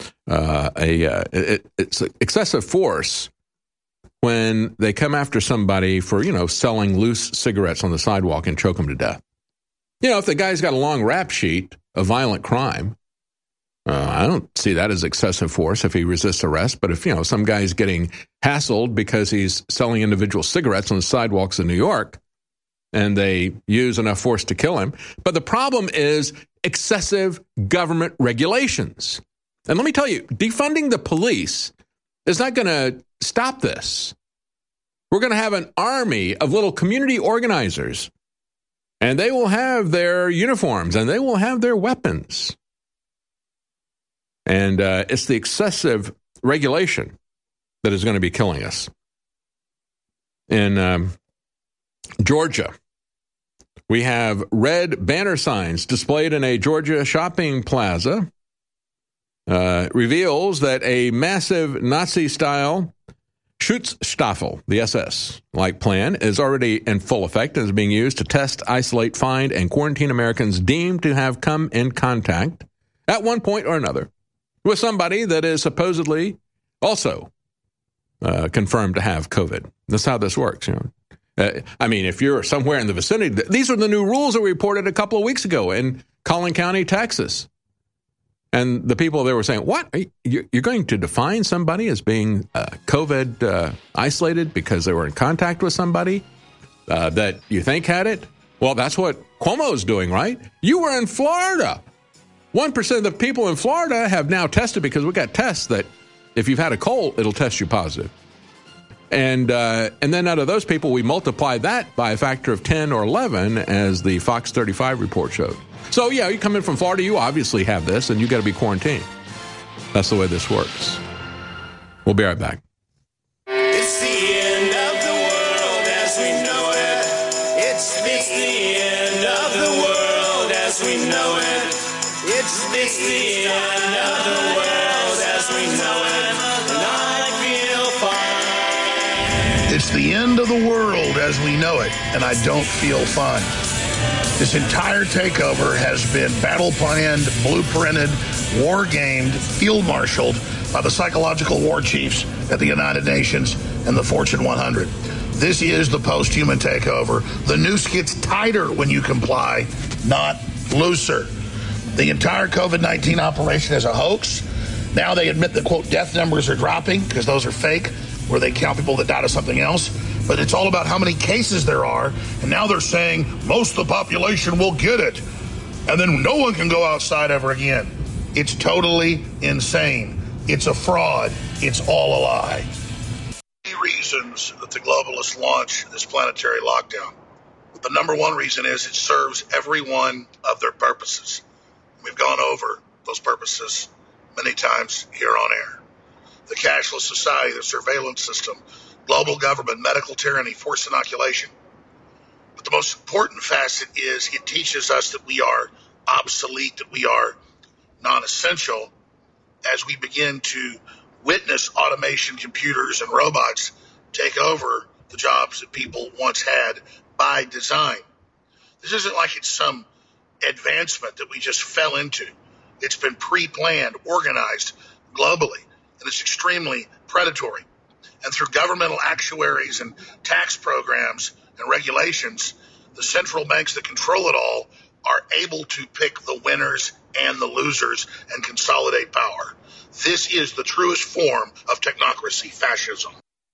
it's excessive force when they come after somebody for, selling loose cigarettes on the sidewalk and choke them to death. If the guy's got a long rap sheet of violent crime, I don't see that as excessive force if he resists arrest. But if, some guy's getting hassled because he's selling individual cigarettes on the sidewalks of New York and they use enough force to kill him. But the problem is excessive government regulations. And let me tell you, defunding the police is not going to stop this. We're going to have an army of little community organizers, and they will have their uniforms and they will have their weapons. And it's the excessive regulation that is going to be killing us. In Georgia, we have red banner signs displayed in a Georgia shopping plaza. Reveals that a massive Nazi-style Schutzstaffel, the SS-like plan, is already in full effect and is being used to test, isolate, find, and quarantine Americans deemed to have come in contact at one point or another with somebody that is supposedly also confirmed to have COVID. That's how this works. I mean, if you're somewhere in the vicinity, these are the new rules that were reported a couple of weeks ago in Collin County, Texas. And the people there were saying, what? You're going to define somebody as being COVID isolated because they were in contact with somebody that you think had it? Well, that's what Cuomo's doing, right? You were in Florida. 1% of the people in Florida have now tested because we got tests that if you've had a cold, it'll test you positive. And then out of those people, we multiply that by a factor of 10 or 11, as the Fox 35 report showed. So, yeah, you come in from Florida, you obviously have this, and you got to be quarantined. That's the way this works. We'll be right back. It's the end of the world as we know it. It's the end of the world as we know it. It's the end of the world as we know it. And I feel fine. It's the end of the world as we know it, and I don't feel fine. This entire takeover has been battle planned, blueprinted, war gamed, field marshaled by the psychological war chiefs at the United Nations and the Fortune 100. This is the post-human takeover. The noose gets tighter when you comply, not looser. The entire COVID-19 operation is a hoax. Now they admit that, quote, death numbers are dropping because those are fake, where they count people that died of something else. But it's all about how many cases there are. And now they're saying most of the population will get it. And then no one can go outside ever again. It's totally insane. It's a fraud. It's all a lie. Many reasons that the globalists launch this planetary lockdown. The number one reason is it serves every one of their purposes. We've gone over those purposes many times here on air. The cashless society, the surveillance system, global government, medical tyranny, forced inoculation. But the most important facet is it teaches us that we are obsolete, that we are non-essential as we begin to witness automation, computers, and robots take over the jobs that people once had by design. This isn't like it's some advancement that we just fell into. It's been pre-planned, organized globally, and it's extremely predatory. And through governmental actuaries and tax programs and regulations, the central banks that control it all are able to pick the winners and the losers and consolidate power. This is the truest form of technocracy, fascism.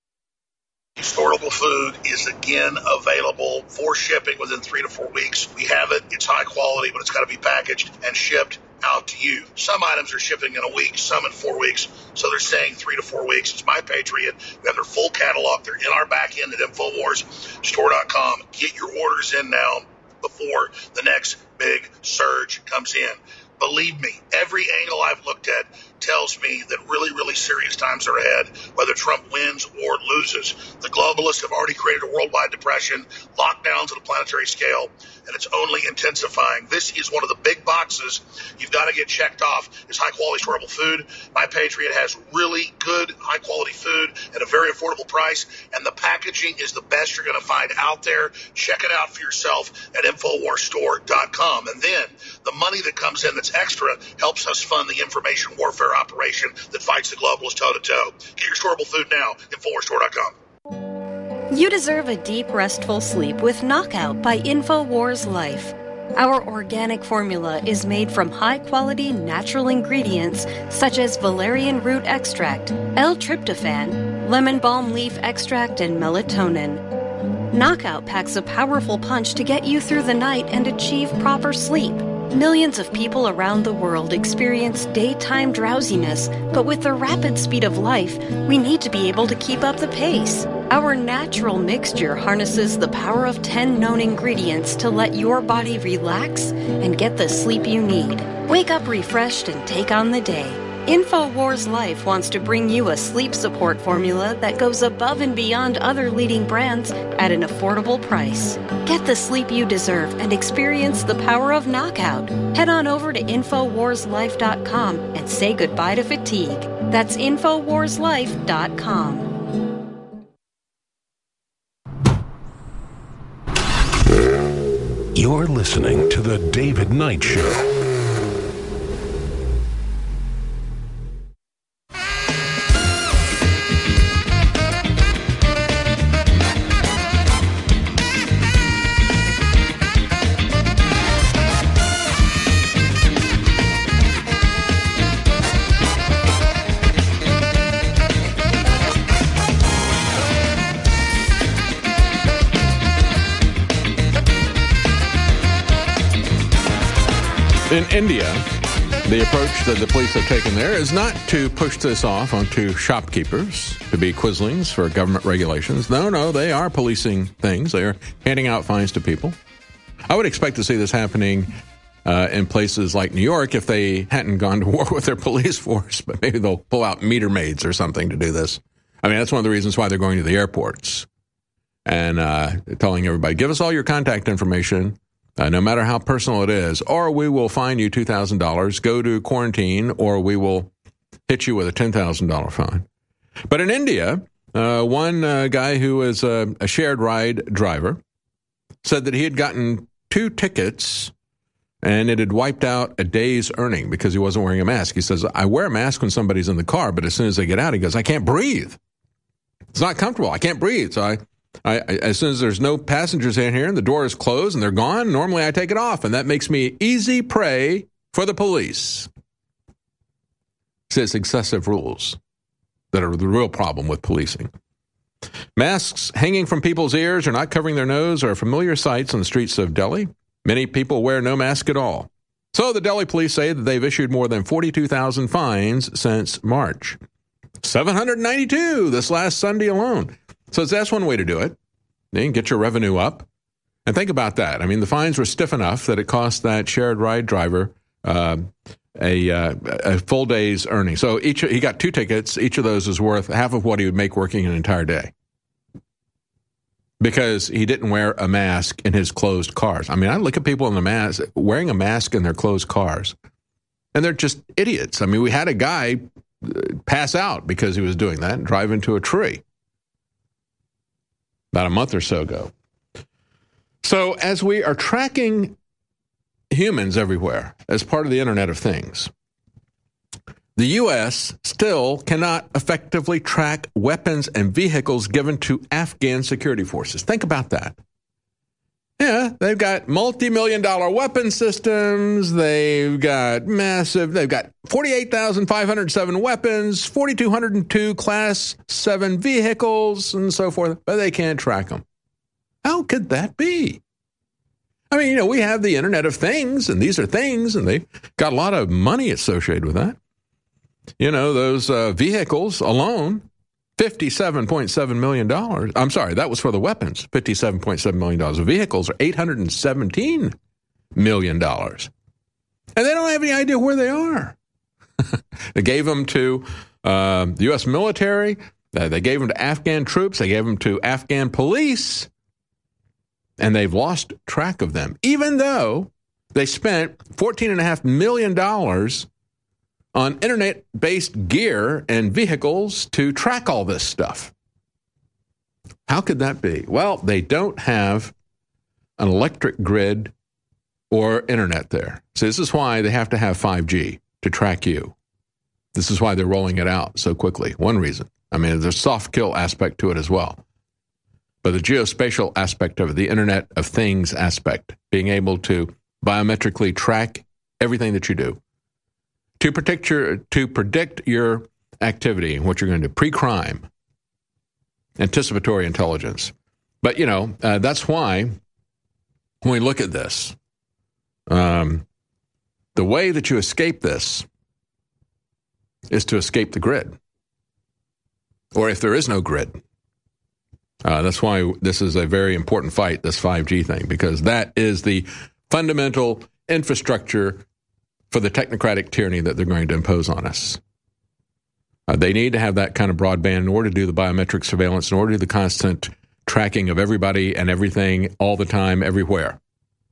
Storable food is again available for shipping within 3 to 4 weeks. We have it. It's high quality, but it's got to be packaged and shipped out to you. Some items are shipping in a week, some in 4 weeks. So they're saying 3 to 4 weeks. It's My Patriot. We have their full catalog. They're in our back end at InfoWarsStore.com. Get your orders in now before the next big surge comes in. Believe me, every angle I've looked at tells me that really, really serious times are ahead, whether Trump wins or loses. The globalists have already created a worldwide depression, lockdowns at a planetary scale, and it's only intensifying. This is one of the big boxes you've got to get checked off is high-quality storable food. My Patriot has really good, high-quality food at a very affordable price, and the packaging is the best you're going to find out there. Check it out for yourself at InfoWarsStore.com. And then the money that comes in that's extra helps us fund the information warfare operation that fights the globalists toe-to-toe. Get your storable food now, InfoWarsStore.com. You deserve a deep, restful sleep with Knockout by InfoWars Life. Our organic formula is made from high-quality natural ingredients such as valerian root extract, L-tryptophan, lemon balm leaf extract, and melatonin. Knockout packs a powerful punch to get you through the night and achieve proper sleep. Millions of people around the world experience daytime drowsiness, but with the rapid speed of life, we need to be able to keep up the pace. Our natural mixture harnesses the power of 10 known ingredients to let your body relax and get the sleep you need. Wake up refreshed and take on the day. InfoWars Life wants to bring you a sleep support formula that goes above and beyond other leading brands at an affordable price. Get the sleep you deserve and experience the power of Knockout. Head on over to InfoWarsLife.com and say goodbye to fatigue. That's InfoWarsLife.com. You're listening to The David Knight Show. In India, the approach that the police have taken there is not to push this off onto shopkeepers to be quislings for government regulations. No, they are policing things. They are handing out fines to people. I would expect to see this happening in places like New York if they hadn't gone to war with their police force, but maybe they'll pull out meter maids or something to do this. I mean, that's one of the reasons why they're going to the airports and telling everybody, give us all your contact information, no matter how personal it is, or we will fine you $2,000, go to quarantine, or we will hit you with a $10,000 fine. But in India, one guy who was a shared ride driver said that he had gotten 2 tickets and it had wiped out a day's earning because he wasn't wearing a mask. He says, I wear a mask when somebody's in the car, but as soon as they get out, he goes, I can't breathe. It's not comfortable. I can't breathe. So I as soon as there's no passengers in here and the door is closed and they're gone, normally I take it off, and that makes me easy prey for the police. He says excessive rules that are the real problem with policing. Masks hanging from people's ears or not covering their nose are familiar sights on the streets of Delhi. Many people wear no mask at all. So the Delhi police say that they've issued more than 42,000 fines since March. 792 this last Sunday alone. So that's one way to do it. You can get your revenue up. And think about that. I mean, the fines were stiff enough that it cost that shared ride driver a full day's earnings. So he got 2 tickets. Each of those is worth half of what he would make working an entire day, because he didn't wear a mask in his closed cars. I mean, I look at people in the mask wearing a mask in their closed cars, and they're just idiots. I mean, we had a guy pass out because he was doing that and drive into a tree about a month or so ago. So as we are tracking humans everywhere as part of the Internet of Things, the U.S. still cannot effectively track weapons and vehicles given to Afghan security forces. Think about that. Yeah, they've got multi-million-dollar weapon systems. They've got 48,507 weapons, 4,202 Class 7 vehicles, and so forth, but they can't track them. How could that be? I mean, we have the Internet of Things, and these are things, and they've got a lot of money associated with that. Those vehicles alone, $57.7 million. I'm sorry, that was for the weapons, $57.7 million. The vehicles are $817 million. And they don't have any idea where they are. They gave them to the U.S. military. They gave them to Afghan troops. They gave them to Afghan police. And they've lost track of them, even though they spent $14.5 million on internet-based gear and vehicles to track all this stuff. How could that be? Well, they don't have an electric grid or internet there. So this is why they have to have 5G to track you. This is why they're rolling it out so quickly. One reason. I mean, there's a soft kill aspect to it as well. But the geospatial aspect of it, the Internet of Things aspect, being able to biometrically track everything that you do, to predict your activity and what you're going to do, pre-crime, anticipatory intelligence. But, that's why when we look at this, the way that you escape this is to escape the grid. Or if there is no grid. That's why this is a very important fight, this 5G thing, because that is the fundamental infrastructure for the technocratic tyranny that they're going to impose on us. They need to have that kind of broadband in order to do the biometric surveillance, in order to do the constant tracking of everybody and everything all the time, everywhere.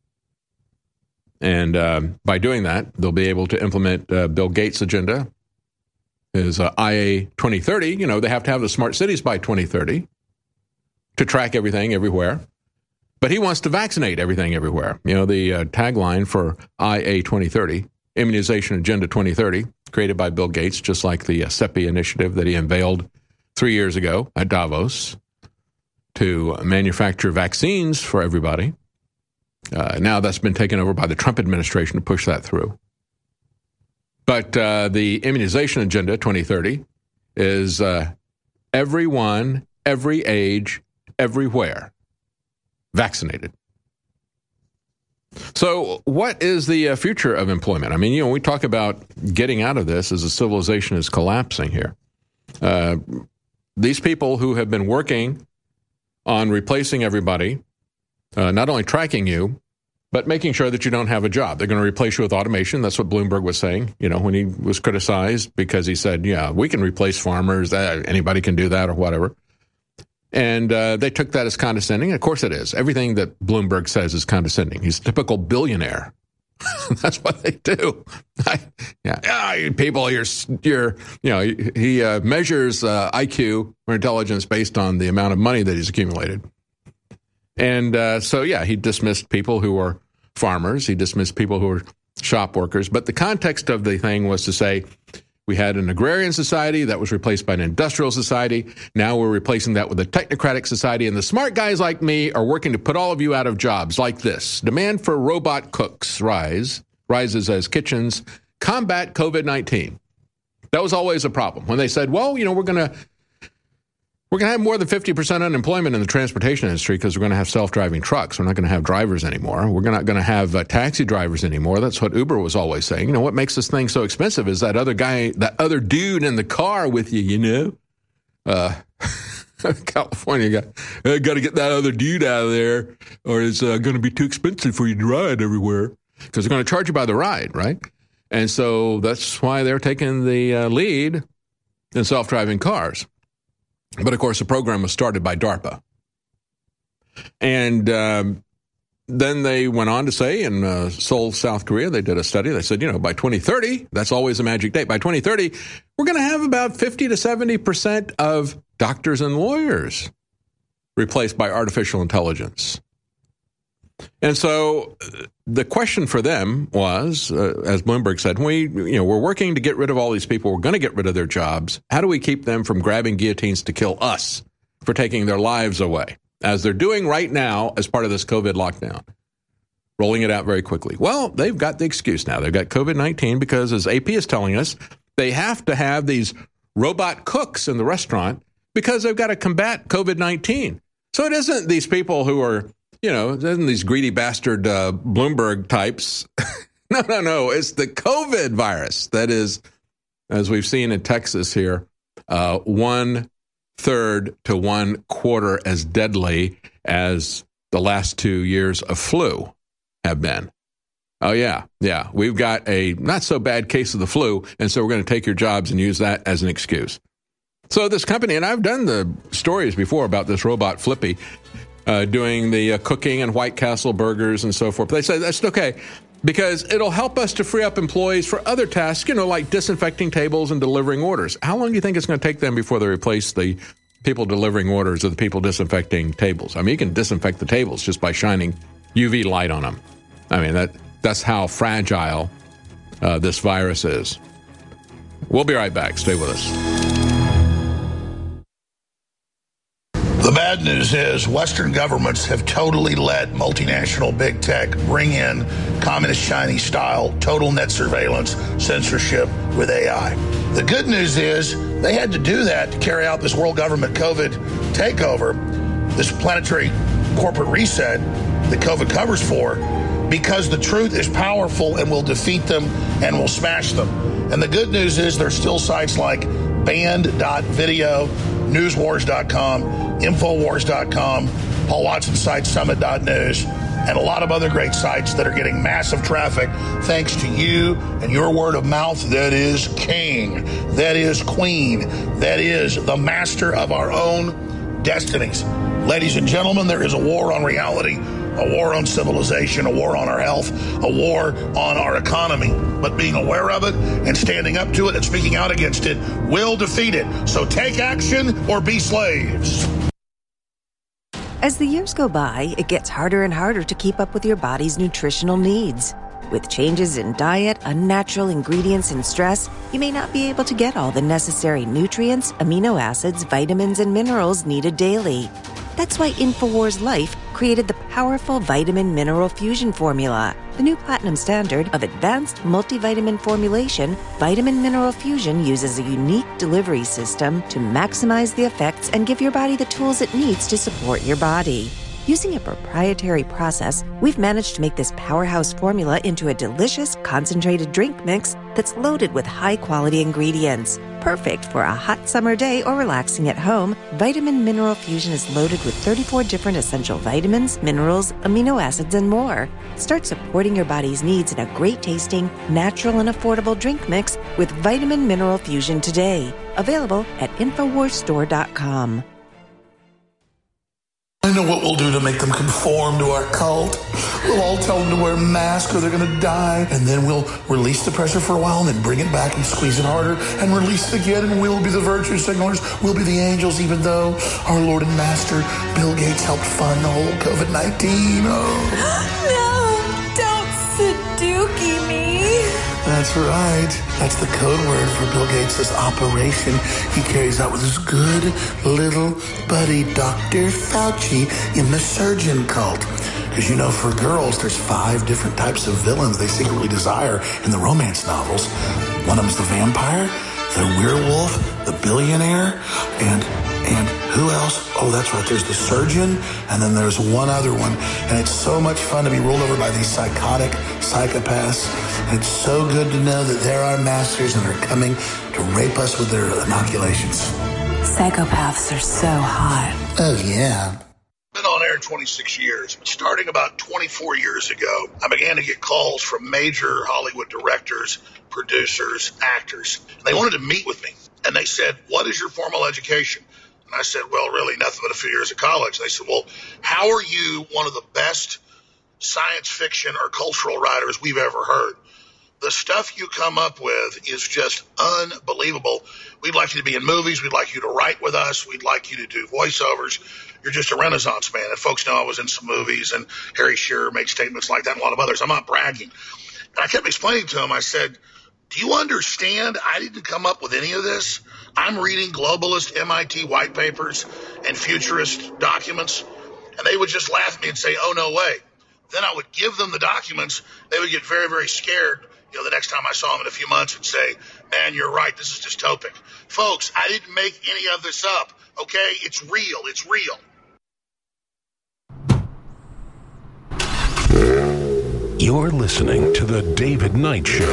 And by doing that, they'll be able to implement Bill Gates' agenda, his IA 2030. They have to have the smart cities by 2030 to track everything everywhere. But he wants to vaccinate everything everywhere. The tagline for IA 2030, Immunization Agenda 2030, created by Bill Gates, just like the CEPI initiative that he unveiled 3 years ago at Davos to manufacture vaccines for everybody. Now that's been taken over by the Trump administration to push that through. But the Immunization Agenda 2030 is everyone, every age, everywhere vaccinated. So what is the future of employment? I mean, we talk about getting out of this as a civilization is collapsing here. These people who have been working on replacing everybody, not only tracking you, but making sure that you don't have a job. They're going to replace you with automation. That's what Bloomberg was saying, when he was criticized because he said, yeah, we can replace farmers. Anybody can do that or whatever. And they took that as condescending. Of course it is. Everything that Bloomberg says is condescending. He's a typical billionaire. That's what they do. People, he measures IQ or intelligence based on the amount of money that he's accumulated. And he dismissed people who are farmers. He dismissed people who are shop workers. But the context of the thing was to say, we had an agrarian society that was replaced by an industrial society. Now we're replacing that with a technocratic society. And the smart guys like me are working to put all of you out of jobs like this. Demand for robot cooks rises as kitchens combat COVID-19. That was always a problem. When they said, well, we're going to have more than 50% unemployment in the transportation industry because we're going to have self-driving trucks. We're not going to have drivers anymore. We're not going to have taxi drivers anymore. That's what Uber was always saying. What makes this thing so expensive is that other guy, that other dude in the car with you, California guy, got to get that other dude out of there or it's going to be too expensive for you to ride everywhere because they're going to charge you by the ride, right? And so that's why they're taking the lead in self-driving cars. But, of course, the program was started by DARPA. And then they went on to say in Seoul, South Korea, they did a study. They said, by 2030, that's always a magic date. By 2030, we're going to have about 50 to 70% of doctors and lawyers replaced by artificial intelligence. And so the question for them was, as Bloomberg said, we're working to get rid of all these people. We're going to get rid of their jobs. How do we keep them from grabbing guillotines to kill us for taking their lives away, as they're doing right now as part of this COVID lockdown, rolling it out very quickly? Well, they've got the excuse now. They've got COVID-19 because, as AP is telling us, they have to have these robot cooks in the restaurant because they've got to combat COVID-19. So it isn't these people who are these greedy bastard Bloomberg types. No. It's the COVID virus that is, as we've seen in Texas here, 1/3 to 1/4 as deadly as the last 2 years of flu have been. Oh, yeah. We've got a not so bad case of the flu, and so we're going to take your jobs and use that as an excuse. So this company, and I've done the stories before about this robot Flippy, doing the cooking and White Castle burgers and so forth. But they say that's okay because it'll help us to free up employees for other tasks, like disinfecting tables and delivering orders. How long do you think it's going to take them before they replace the people delivering orders or the people disinfecting tables? I mean, you can disinfect the tables just by shining UV light on them. I mean, that's how fragile this virus is. We'll be right back. Stay with us. The bad news is Western governments have totally let multinational big tech bring in communist Chinese style total net surveillance censorship with AI. The good news is they had to do that to carry out this world government COVID takeover, this planetary corporate reset that COVID covers for, because the truth is powerful and will defeat them and will smash them. And the good news is there's still sites like band.video, newswars.com, infowars.com, Paul Watson's site, summit.news, and a lot of other great sites that are getting massive traffic thanks to you and your word of mouth. That is king. That is queen. That is the master of our own destinies. Ladies and gentlemen, there is a war on reality, a war on civilization, a war on our health, a war on our economy. But being aware of it and standing up to it and speaking out against it will defeat it. So take action or be slaves. As the years go by, it gets harder and harder to keep up with your body's nutritional needs. With changes in diet, unnatural ingredients, and stress, you may not be able to get all the necessary nutrients, amino acids, vitamins, and minerals needed daily. That's why InfoWars Life created the powerful Vitamin Mineral Fusion Formula. The new platinum standard of advanced multivitamin formulation, Vitamin Mineral Fusion uses a unique delivery system to maximize the effects and give your body the tools it needs to support your body. Using a proprietary process, we've managed to make this powerhouse formula into a delicious, concentrated drink mix that's loaded with high-quality ingredients. Perfect for a hot summer day or relaxing at home, Vitamin Mineral Fusion is loaded with 34 different essential vitamins, minerals, amino acids, and more. Start supporting your body's needs in a great-tasting, natural, and affordable drink mix with Vitamin Mineral Fusion today. Available at InfoWarsStore.com. I know what we'll do to make them conform to our cult. We'll all tell them to wear masks or they're going to die. And then we'll release the pressure for a while and then bring it back and squeeze it harder and release it again. And we'll be the virtue signalers. We'll be the angels, even though our Lord and Master Bill Gates helped fund the whole COVID-19. Oh. No, don't Sudoku me. That's right. That's the code word for Bill Gates' operation he carries out with his good little buddy, Dr. Fauci, in the surgeon cult. Because, you know, for girls, there's 5 different types of villains they secretly desire in the romance novels. One of them's the vampire, the werewolf, the billionaire, and who else? Oh, that's right. There's the surgeon, and then there's one other one. And it's so much fun to be ruled over by these psychotic psychopaths. And it's so good to know that they're our masters and are coming to rape us with their inoculations. Psychopaths are so hot. Oh, yeah. Been on air 26 years, but starting about 24 years ago, I began to get calls from major Hollywood directors, producers, actors. They wanted to meet with me, and they said, "What is your formal education?" And I said, "Well, really nothing but a few years of college." They said, "Well, how are you one of the best science fiction or cultural writers we've ever heard? The stuff you come up with is just unbelievable. We'd like you to be in movies. We'd like you to write with us. We'd like you to do voiceovers. You're just a renaissance man." And folks know I was in some movies, and Harry Shearer made statements like that, and a lot of others. I'm not bragging. And I kept explaining to him, I said, "Do you understand? I didn't come up with any of this. I'm reading globalist MIT white papers and futurist documents." And they would just laugh at me and say, "Oh, no way." Then I would give them the documents. They would get very, very scared, you know, the next time I saw them in a few months and say, "Man, you're right. This is dystopic." Folks, I didn't make any of this up. Okay? It's real. It's real. You're listening to The David Knight Show.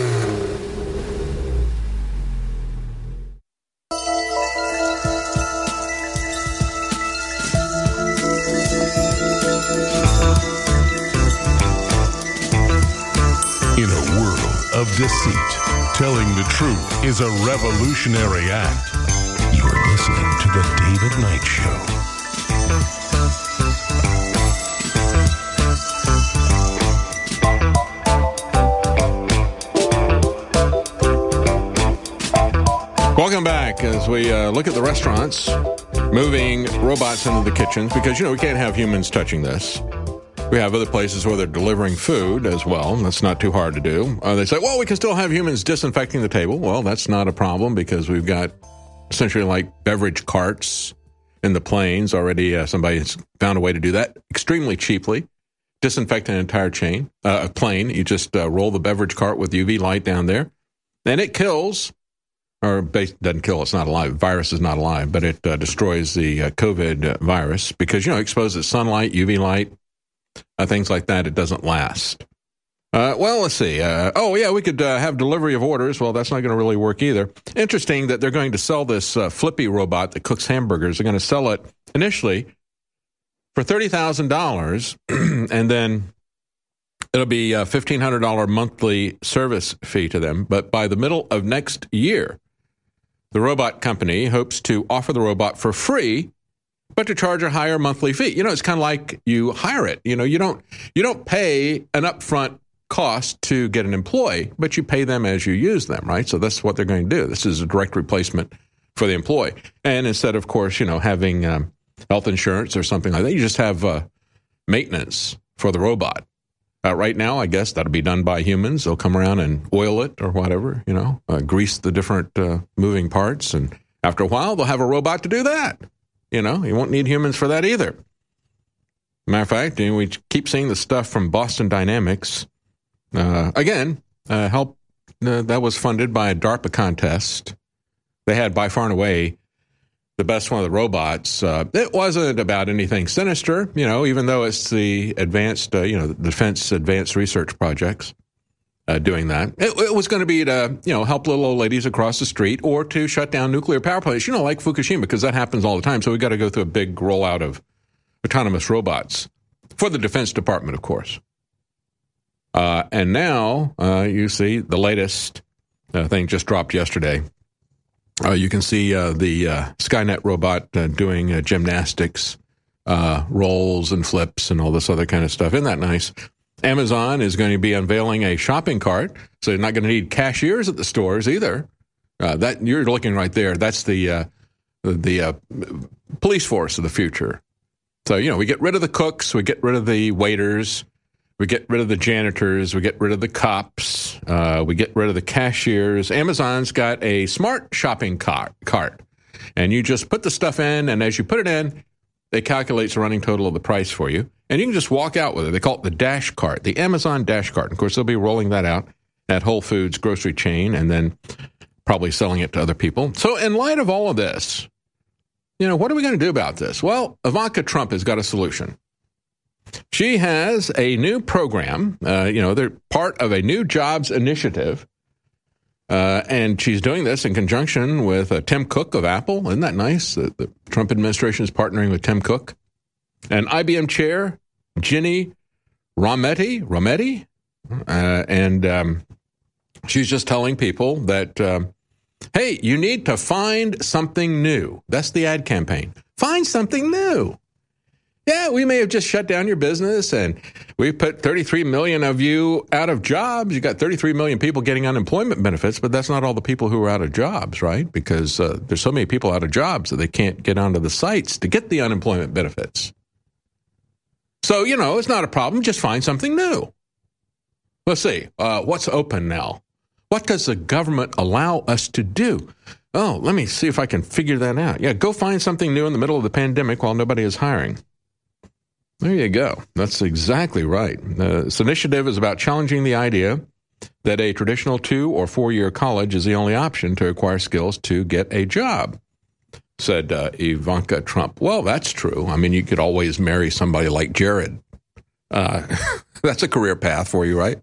In a world of deceit, telling the truth is a revolutionary act. You're listening to The David Knight Show. Welcome back as we look at the restaurants moving robots into the kitchens because, you know, we can't have humans touching this. We have other places where they're delivering food as well. That's not too hard to do. They say, well, we can still have humans disinfecting the table. Well, that's not a problem because we've got essentially like beverage carts in the planes already. Somebody's found a way to do that extremely cheaply. Disinfect an entire plane. You just roll the beverage cart with UV light down there, and it kills. Or doesn't kill, it's not alive. Virus is not alive, but it destroys the COVID virus because, you know, exposed to sunlight, UV light, things like that, it doesn't last. Well, let's see. We could have delivery of orders. Well, that's not going to really work either. Interesting that they're going to sell this Flippy robot that cooks hamburgers. They're going to sell it initially for $30,000, and then it'll be a $1,500 monthly service fee to them. But by the middle of next year, the robot company hopes to offer the robot for free, but to charge a higher monthly fee. You know, it's kind of like you hire it. You know, you don't pay an upfront cost to get an employee, but you pay them as you use them, right? So that's what they're going to do. This is a direct replacement for the employee. And instead, of course, you know, having health insurance or something like that, you just have maintenance for the robot. Right now, I guess that'll be done by humans. They'll come around and oil it or whatever, you know, grease the different moving parts. And after a while, they'll have a robot to do that. You know, you won't need humans for that either. Matter of fact, we keep seeing the stuff from Boston Dynamics. That was funded by a DARPA contest. They had by far and away the best one of the robots. It wasn't about anything sinister, even though it's the advanced, the Defense Advanced Research Projects doing that. It was going to be to, help little old ladies across the street or to shut down nuclear power plants, like Fukushima, because that happens all the time. So we got to go through a big rollout of autonomous robots for the Defense Department, of course. And now you see the latest thing just dropped yesterday. You can see the Skynet robot doing gymnastics, rolls and flips and all this other kind of stuff. Isn't that nice? Amazon is going to be unveiling a shopping cart, so you're not going to need cashiers at the stores either. That you're looking right there. That's the police force of the future. So, we get rid of the cooks, we get rid of the waiters, we get rid of the janitors, we get rid of the cops, we get rid of the cashiers. Amazon's got a smart shopping cart, and you just put the stuff in, and as you put it in, it calculates the running total of the price for you, and you can just walk out with it. They call it the Dash Cart, the Amazon Dash Cart. Of course, they'll be rolling that out at Whole Foods grocery chain and then probably selling it to other people. So in light of all of this, what are we going to do about this? Well, Ivanka Trump has got a solution. She has a new program. They're part of a new jobs initiative. And she's doing this in conjunction with Tim Cook of Apple. Isn't that nice? The Trump administration is partnering with Tim Cook. And IBM chair, Ginny Rometty. And she's just telling people that, hey, you need to find something new. That's the ad campaign. Find something new. Yeah, we may have just shut down your business and we put 33 million of you out of jobs. You got 33 million people getting unemployment benefits, but that's not all the people who are out of jobs, right? Because there's so many people out of jobs that they can't get onto the sites to get the unemployment benefits. So, it's not a problem. Just find something new. Let's see. What's open now? What does the government allow us to do? Oh, let me see if I can figure that out. Yeah, go find something new in the middle of the pandemic while nobody is hiring. There you go. That's exactly right. This initiative is about challenging the idea that a traditional 2 or 4 year college is the only option to acquire skills to get a job, said Ivanka Trump. Well, that's true. I mean, you could always marry somebody like Jared. That's a career path for you, right?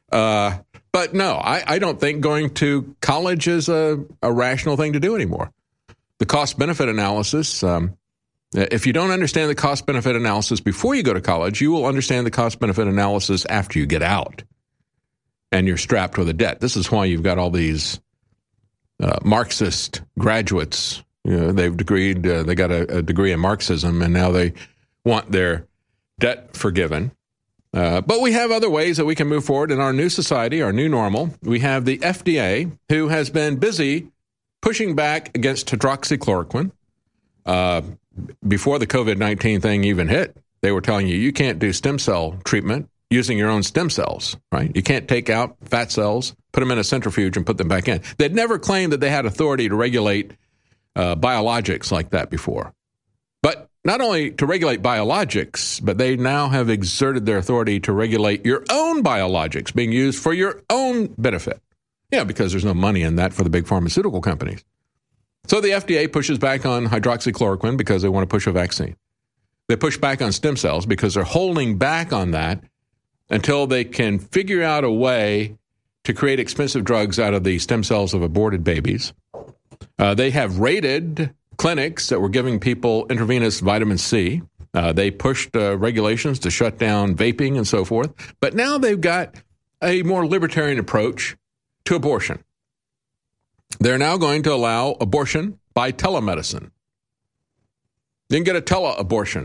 But no, I don't think going to college is a rational thing to do anymore. The cost-benefit analysis, if you don't understand the cost-benefit analysis before you go to college, you will understand the cost-benefit analysis after you get out and you're strapped with a debt. This is why you've got all these Marxist graduates. They've they got a degree in Marxism, and now they want their debt forgiven. But we have other ways that we can move forward in our new society, our new normal. We have the FDA, who has been busy pushing back against hydroxychloroquine. Before the COVID-19 thing even hit, they were telling you can't do stem cell treatment using your own stem cells, right? You can't take out fat cells, put them in a centrifuge, and put them back in. They'd never claimed that they had authority to regulate biologics like that before. But not only to regulate biologics, but they now have exerted their authority to regulate your own biologics being used for your own benefit. Yeah, because there's no money in that for the big pharmaceutical companies. So the FDA pushes back on hydroxychloroquine because they want to push a vaccine. They push back on stem cells because they're holding back on that until they can figure out a way to create expensive drugs out of the stem cells of aborted babies. They have raided clinics that were giving people intravenous vitamin C. They pushed regulations to shut down vaping and so forth. But now they've got a more libertarian approach to abortion. They're now going to allow abortion by telemedicine. You can get a tele-abortion.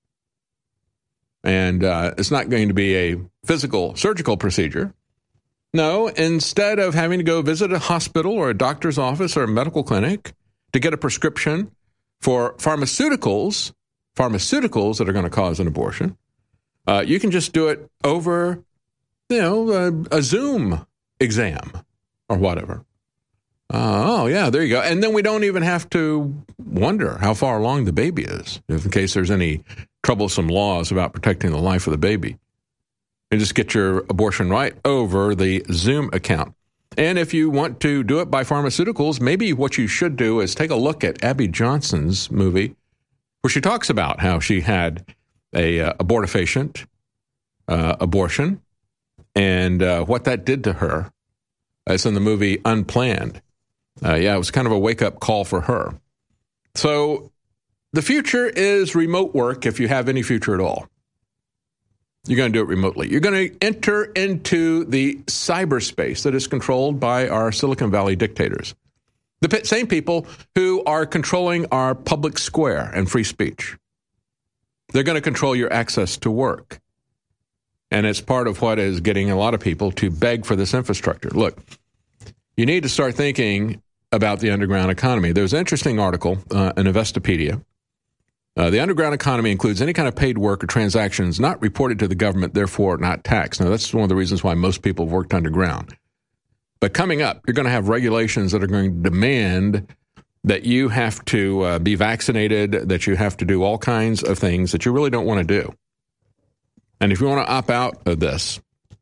And it's not going to be a physical surgical procedure. No, instead of having to go visit a hospital or a doctor's office or a medical clinic to get a prescription for pharmaceuticals that are going to cause an abortion, you can just do it over, a Zoom exam or whatever. Oh, yeah, there you go. And then we don't even have to wonder how far along the baby is, if in case there's any troublesome laws about protecting the life of the baby. And just get your abortion right over the Zoom account. And if you want to do it by pharmaceuticals, maybe what you should do is take a look at Abby Johnson's movie, where she talks about how she had a abortifacient abortion and what that did to her. It's in the movie Unplanned. It was kind of a wake-up call for her. So the future is remote work if you have any future at all. You're going to do it remotely. You're going to enter into the cyberspace that is controlled by our Silicon Valley dictators. The same people who are controlling our public square and free speech. They're going to control your access to work. And it's part of what is getting a lot of people to beg for this infrastructure. Look, you need to start thinking about the underground economy. There's an interesting article in Investopedia. The underground economy includes any kind of paid work or transactions not reported to the government, therefore not taxed. Now, that's one of the reasons why most people have worked underground. But coming up, you're going to have regulations that are going to demand that you have to be vaccinated, that you have to do all kinds of things that you really don't want to do. And if you want to opt out of this,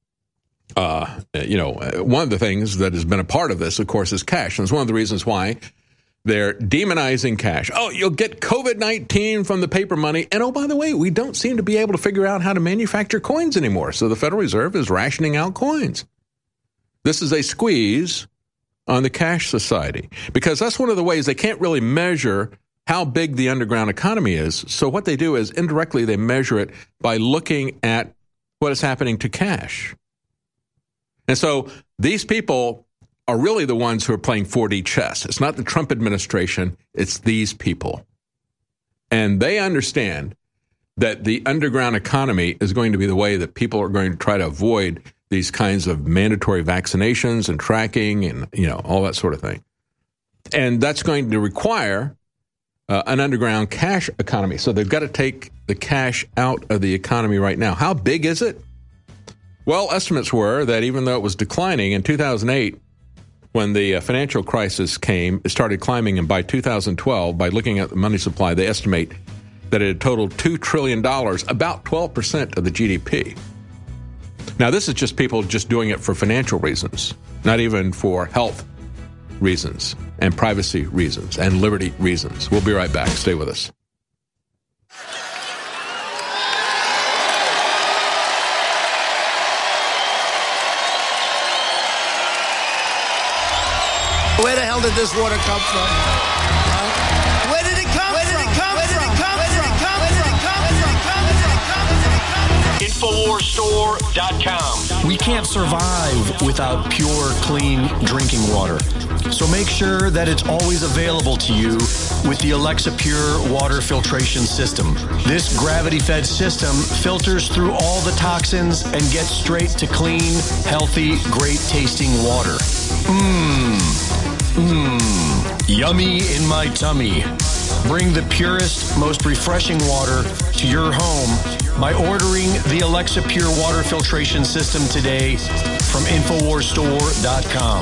one of the things that has been a part of this, of course, is cash. And it's one of the reasons why they're demonizing cash. Oh, you'll get COVID-19 from the paper money. And oh, by the way, we don't seem to be able to figure out how to manufacture coins anymore. So the Federal Reserve is rationing out coins. This is a squeeze on the cash society because that's one of the ways they can't really measure how big the underground economy is. So what they do is indirectly they measure it by looking at what is happening to cash. And so these people are really the ones who are playing 4D chess. It's not the Trump administration, it's these people. And they understand that the underground economy is going to be the way that people are going to try to avoid these kinds of mandatory vaccinations and tracking and, all that sort of thing. And that's going to require an underground cash economy. So they've got to take the cash out of the economy right now. How big is it? Well, estimates were that even though it was declining in 2008, when the financial crisis came, it started climbing. And by 2012, by looking at the money supply, they estimate that it had totaled $2 trillion, about 12% of the GDP. Now, this is just people just doing it for financial reasons, not even for health reasons and privacy reasons and liberty reasons. We'll be right back. Stay with us. Where the hell did this water come from? Where did it come from? InfoWarsStore.com. We can't survive without pure, clean drinking water. So make sure that it's always available to you with the Alexa Pure water filtration system. This gravity-fed system filters through all the toxins and gets straight to clean, healthy, great-tasting water. Yummy in my tummy. Bring the purest, most refreshing water to your home by ordering the Alexa Pure water filtration system today from InfoWarsStore.com.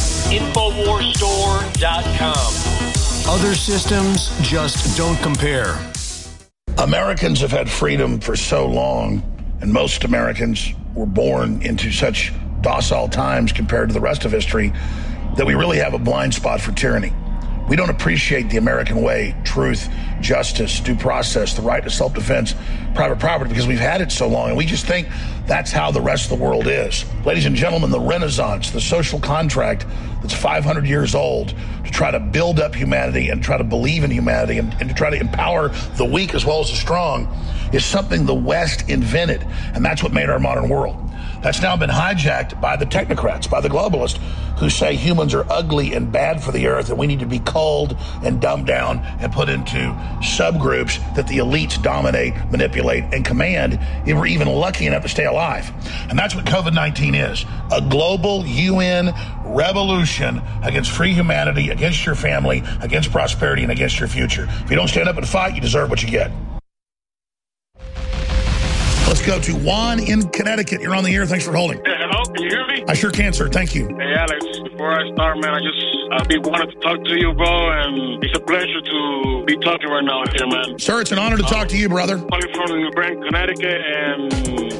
InfoWarsStore.com. Other systems just don't compare. Americans have had freedom for so long, and most Americans were born into such docile times compared to the rest of history that we really have a blind spot for tyranny. We don't appreciate the American way, truth, justice, due process, the right to self-defense, private property, because we've had it so long, and we just think that's how the rest of the world is. Ladies and gentlemen, the Renaissance, the social contract that's 500 years old to try to build up humanity and try to believe in humanity and to try to empower the weak as well as the strong is something the West invented, and that's what made our modern world. That's now been hijacked by the technocrats, by the globalists, who say humans are ugly and bad for the earth and we need to be culled and dumbed down and put into subgroups that the elites dominate, manipulate, and command if we're even lucky enough to stay alive. And that's what COVID-19 is, a global UN revolution against free humanity, against your family, against prosperity, and against your future. If you don't stand up and fight, you deserve what you get. Let's go to Juan in Connecticut. You're on the air. Thanks for holding. Yeah, hello? Can you hear me? I sure can, sir. Thank you. Hey, Alex. Before I start, man, I've been wanting to talk to you, bro, and it's a pleasure to be talking right now here, man. Sir, it's an honor to talk to you, brother. I'm calling from New Britain, Connecticut, and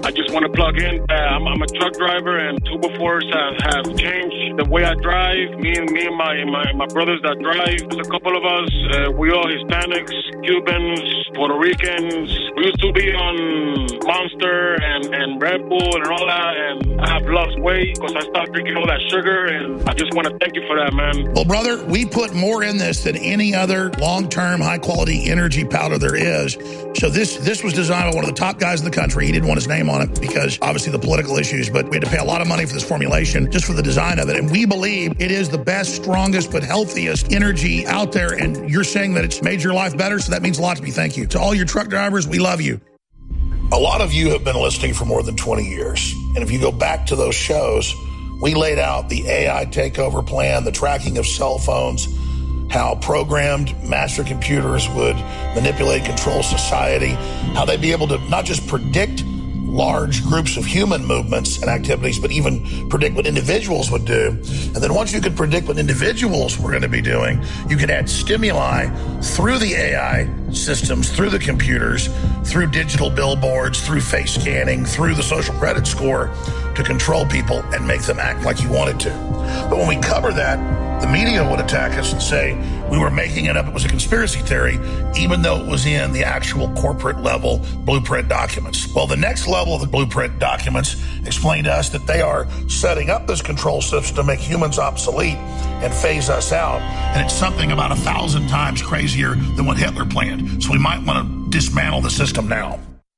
I just want to plug in. I'm a truck driver, and 2x4s have changed the way I drive. Me and my brothers that drive. There's a couple of us. We all Hispanics, Cubans, Puerto Ricans. We used to be on Monster and Red Bull and all that, and I have lost weight because I stopped drinking all that sugar, and I just want to thank you for that, man. Well, brother, we put more in this than any other long-term, high-quality energy powder there is. So this was designed by one of the top guys in the country. He didn't want his name on it because, obviously, the political issues, but we had to pay a lot of money for this formulation just for the design of it. And we believe it is the best, strongest, but healthiest energy out there. And you're saying that it's made your life better, so that means a lot to me. Thank you. To all your truck drivers, we love you. A lot of you have been listening for more than 20 years. And if you go back to those shows, we laid out the AI takeover plan, the tracking of cell phones, how programmed master computers would manipulate and control society, how they'd be able to not just predict large groups of human movements and activities, but even predict what individuals would do. And then once you could predict what individuals were going to be doing, you could add stimuli through the AI systems, through the computers, through digital billboards, through face scanning, through the social credit score to control people and make them act like you wanted to. But when we cover that, the media would attack us and say we were making it up, it was a conspiracy theory, even though it was in the actual corporate level blueprint documents. Well, the next level of the blueprint documents explained to us that they are setting up this control system to make humans obsolete and phase us out. And it's something about 1,000 times crazier than what Hitler planned. So we might want to dismantle the system now.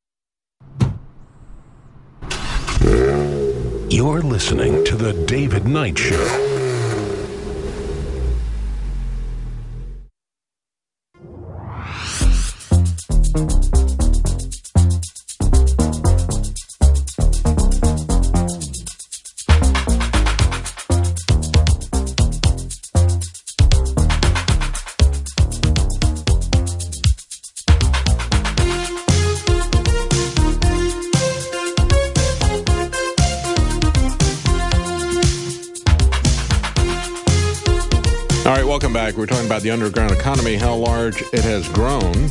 You're listening to The David Knight Show. Welcome back. We're talking about the underground economy, how large it has grown.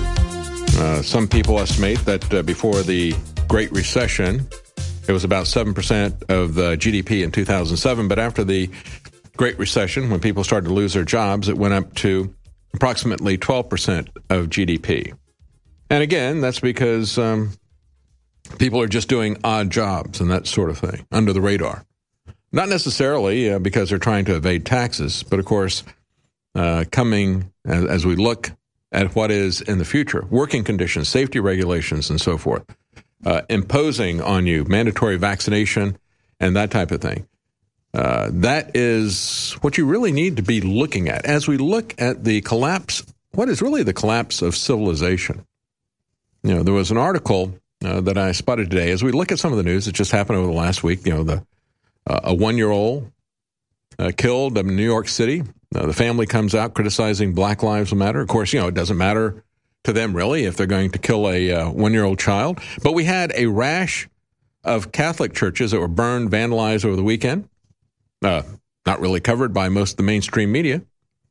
Some people estimate that before the Great Recession, it was about 7% of the GDP in 2007. But after the Great Recession, when people started to lose their jobs, it went up to approximately 12% of GDP. And again, that's because people are just doing odd jobs and that sort of thing, under the radar. Not necessarily because they're trying to evade taxes, but of course, coming as we look at what is in the future, working conditions, safety regulations, and so forth, imposing on you mandatory vaccination and that type of thing. That is what you really need to be looking at as we look at the collapse, what is really the collapse of civilization. You know, there was an article that I spotted today as we look at some of the news that just happened over the last week. You know, a 1-year-old killed in New York City. The family comes out criticizing Black Lives Matter. Of course, you know, it doesn't matter to them really if they're going to kill a 1-year-old child. But we had a rash of Catholic churches that were burned, vandalized over the weekend. Not really covered by most of the mainstream media.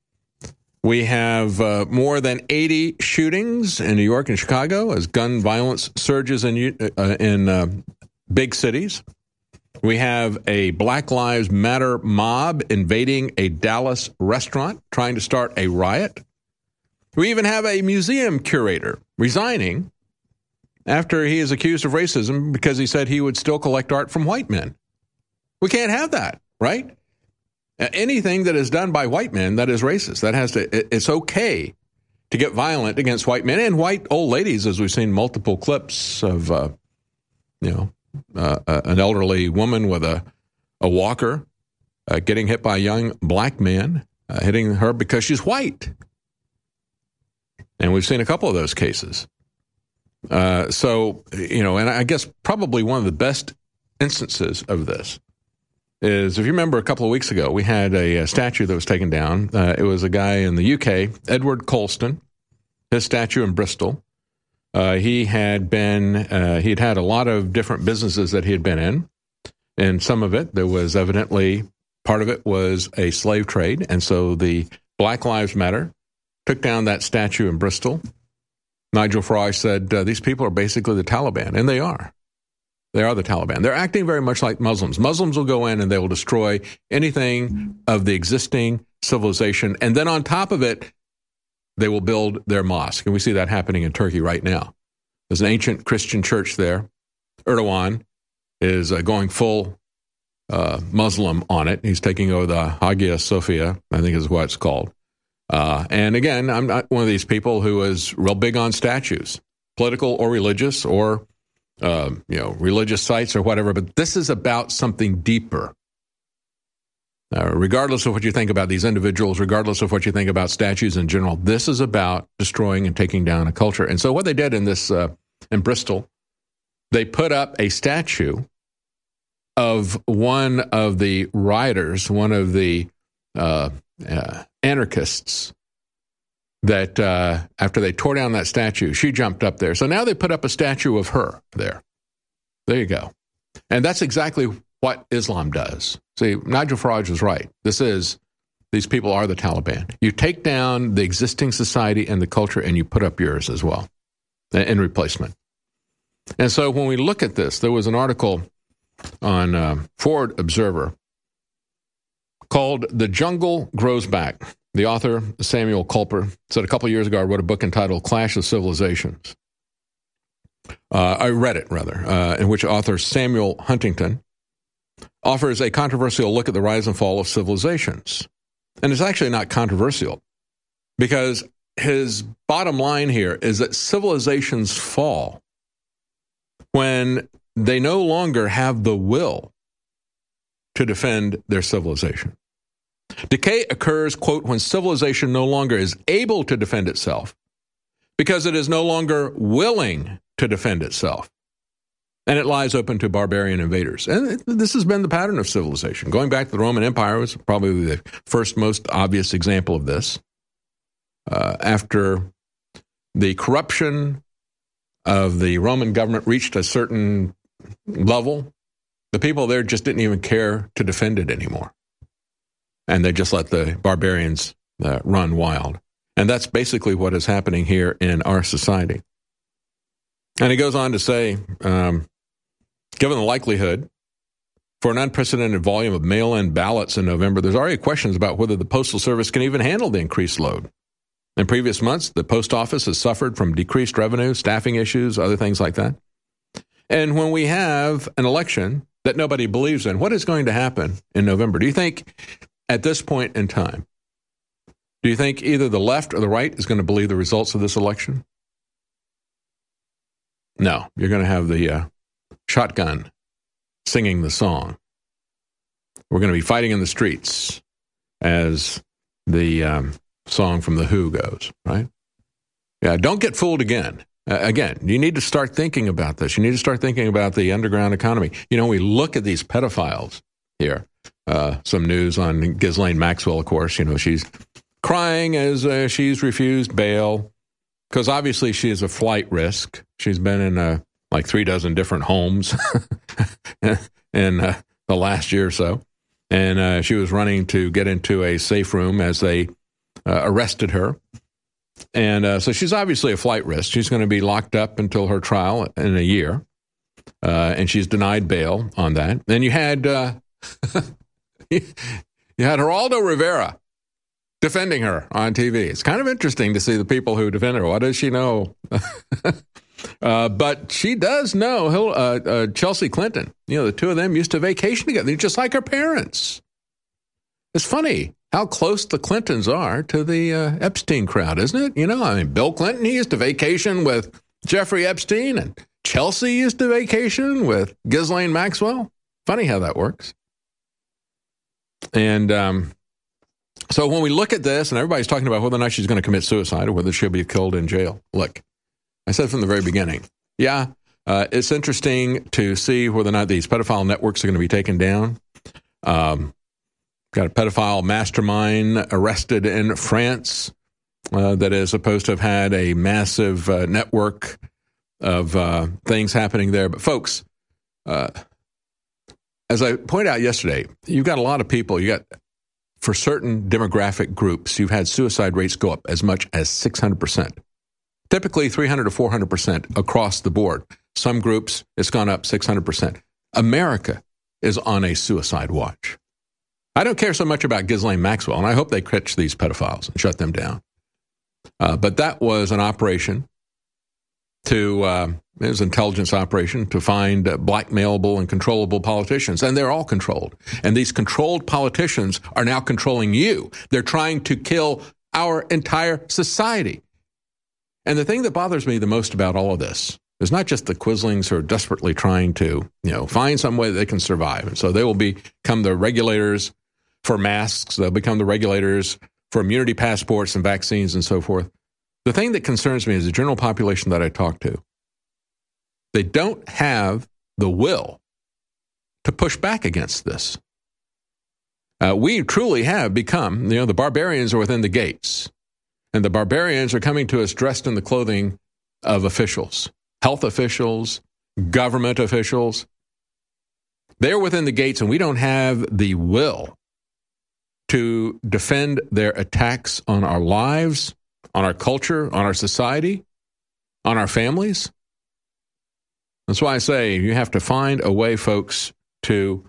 We have more than 80 shootings in New York and Chicago as gun violence surges in big cities. We have a Black Lives Matter mob invading a Dallas restaurant, trying to start a riot. We even have a museum curator resigning after he is accused of racism because he said he would still collect art from white men. We can't have that, right? Anything that is done by white men that is racist, that has to, it's okay to get violent against white men and white old ladies, as we've seen multiple clips of, an elderly woman with a walker getting hit by a young black man, hitting her because she's white. And we've seen a couple of those cases. And I guess probably one of the best instances of this is, if you remember a couple of weeks ago, we had a statue that was taken down. It was a guy in the UK, Edward Colston, his statue in Bristol. He'd had a lot of different businesses that he had been in. And some of it, there was evidently, part of it was a slave trade. And so the Black Lives Matter took down that statue in Bristol. Nigel Farage said, these people are basically the Taliban, and they are. They are the Taliban. They're acting very much like Muslims. Muslims will go in and they will destroy anything of the existing civilization. And then on top of it, they will build their mosque. And we see that happening in Turkey right now. There's an ancient Christian church there. Erdogan is going full Muslim on it. He's taking over the Hagia Sophia, I think is what it's called. And again, I'm not one of these people who is real big on statues, political or religious or religious sites or whatever, but this is about something deeper. Regardless of what you think about these individuals, regardless of what you think about statues in general, this is about destroying and taking down a culture. And so what they did in this, in Bristol, they put up a statue of one of the rioters, one of the anarchists, that after they tore down that statue, she jumped up there. So now they put up a statue of her there. There you go. And that's exactly what Islam does. See, Nigel Farage was right. These people are the Taliban. You take down the existing society and the culture and you put up yours as well in replacement. And so when we look at this, there was an article on Forward Observer called The Jungle Grows Back. The author, Samuel Culper, said a couple of years ago, I wrote a book entitled Clash of Civilizations. I read it, rather, in which author Samuel Huntington offers a controversial look at the rise and fall of civilizations. And it's actually not controversial, because his bottom line here is that civilizations fall when they no longer have the will to defend their civilization. Decay occurs, quote, when civilization no longer is able to defend itself because it is no longer willing to defend itself. And it lies open to barbarian invaders. And this has been the pattern of civilization. Going back to the Roman Empire was probably the first most obvious example of this. After the corruption of the Roman government reached a certain level, the people there just didn't even care to defend it anymore. And they just let the barbarians run wild. And that's basically what is happening here in our society. And he goes on to say, given the likelihood for an unprecedented volume of mail-in ballots in November, there's already questions about whether the Postal Service can even handle the increased load. In previous months, the post office has suffered from decreased revenue, staffing issues, other things like that. And when we have an election that nobody believes in, what is going to happen in November? Do you think at this point in time, do you think either the left or the right is going to believe the results of this election? No, you're going to have the shotgun singing the song. We're going to be fighting in the streets, as the song from The Who goes, right? Yeah, don't get fooled again. Again, you need to start thinking about this. You need to start thinking about the underground economy. You know, we look at these pedophiles here. Some news on Ghislaine Maxwell, of course. You know, she's crying as she's refused bail because obviously she is a flight risk. She's been in like 36 different homes in the last year or so. And she was running to get into a safe room as they arrested her. And so she's obviously a flight risk. She's going to be locked up until her trial in a year. And she's denied bail on that. Then you had you had Geraldo Rivera defending her on TV. It's kind of interesting to see the people who defend her. What does she know? But she does know Chelsea Clinton. You know, the two of them used to vacation together. They're just like her parents. It's funny how close the Clintons are to the Epstein crowd, isn't it? You know, I mean, Bill Clinton, he used to vacation with Jeffrey Epstein, and Chelsea used to vacation with Ghislaine Maxwell. Funny how that works. And so when we look at this, and everybody's talking about whether or not she's going to commit suicide or whether she'll be killed in jail. Look, I said from the very beginning, it's interesting to see whether or not these pedophile networks are going to be taken down. Got a pedophile mastermind arrested in France that is supposed to have had a massive network of things happening there. But folks, as I pointed out yesterday, you've got a lot of people. For certain demographic groups, you've had suicide rates go up as much as 600%. Typically 300 to 400% across the board. Some groups, it's gone up 600%. America is on a suicide watch. I don't care so much about Ghislaine Maxwell, and I hope they catch these pedophiles and shut them down. But that was an operation it was an intelligence operation to find blackmailable and controllable politicians, and they're all controlled. And these controlled politicians are now controlling you. They're trying to kill our entire society. And the thing that bothers me the most about all of this is not just the Quislings who are desperately trying to, find some way that they can survive. And so they will become the regulators for masks. They'll become the regulators for immunity passports and vaccines and so forth. The thing that concerns me is the general population that I talk to. They don't have the will to push back against this. We truly have become, the barbarians are within the gates. And the barbarians are coming to us dressed in the clothing of officials, health officials, government officials. They're within the gates, and we don't have the will to defend their attacks on our lives, on our culture, on our society, on our families. That's why I say you have to find a way, folks, to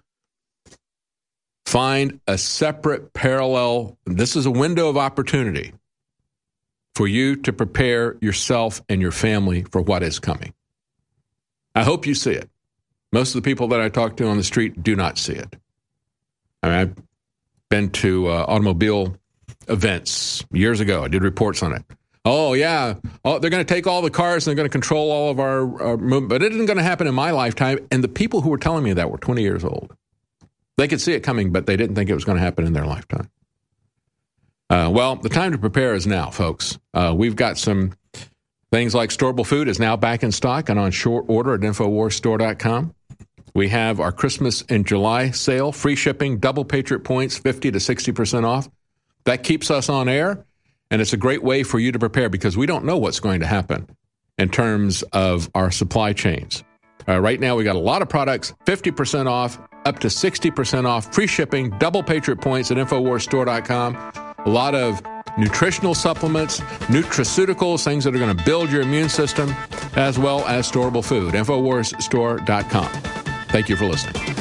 find a separate parallel. This is a window of opportunity for you to prepare yourself and your family for what is coming. I hope you see it. Most of the people that I talk to on the street do not see it. I've been to automobile events years ago. I did reports on it. Oh, yeah. Oh, they're going to take all the cars and they're going to control all of our movement. But it isn't going to happen in my lifetime. And the people who were telling me that were 20 years old. They could see it coming, but they didn't think it was going to happen in their lifetime. Well, the time to prepare is now, folks. We've got some things like storable food is now back in stock and on short order at InfoWarsStore.com. We have our Christmas in July sale, free shipping, double Patriot points, 50 to 60% off. That keeps us on air, and it's a great way for you to prepare because we don't know what's going to happen in terms of our supply chains. Right now, we got a lot of products, 50% off, up to 60% off, free shipping, double Patriot points at InfoWarsStore.com. A lot of nutritional supplements, nutraceuticals, things that are going to build your immune system, as well as storable food. InfoWarsStore.com. Thank you for listening.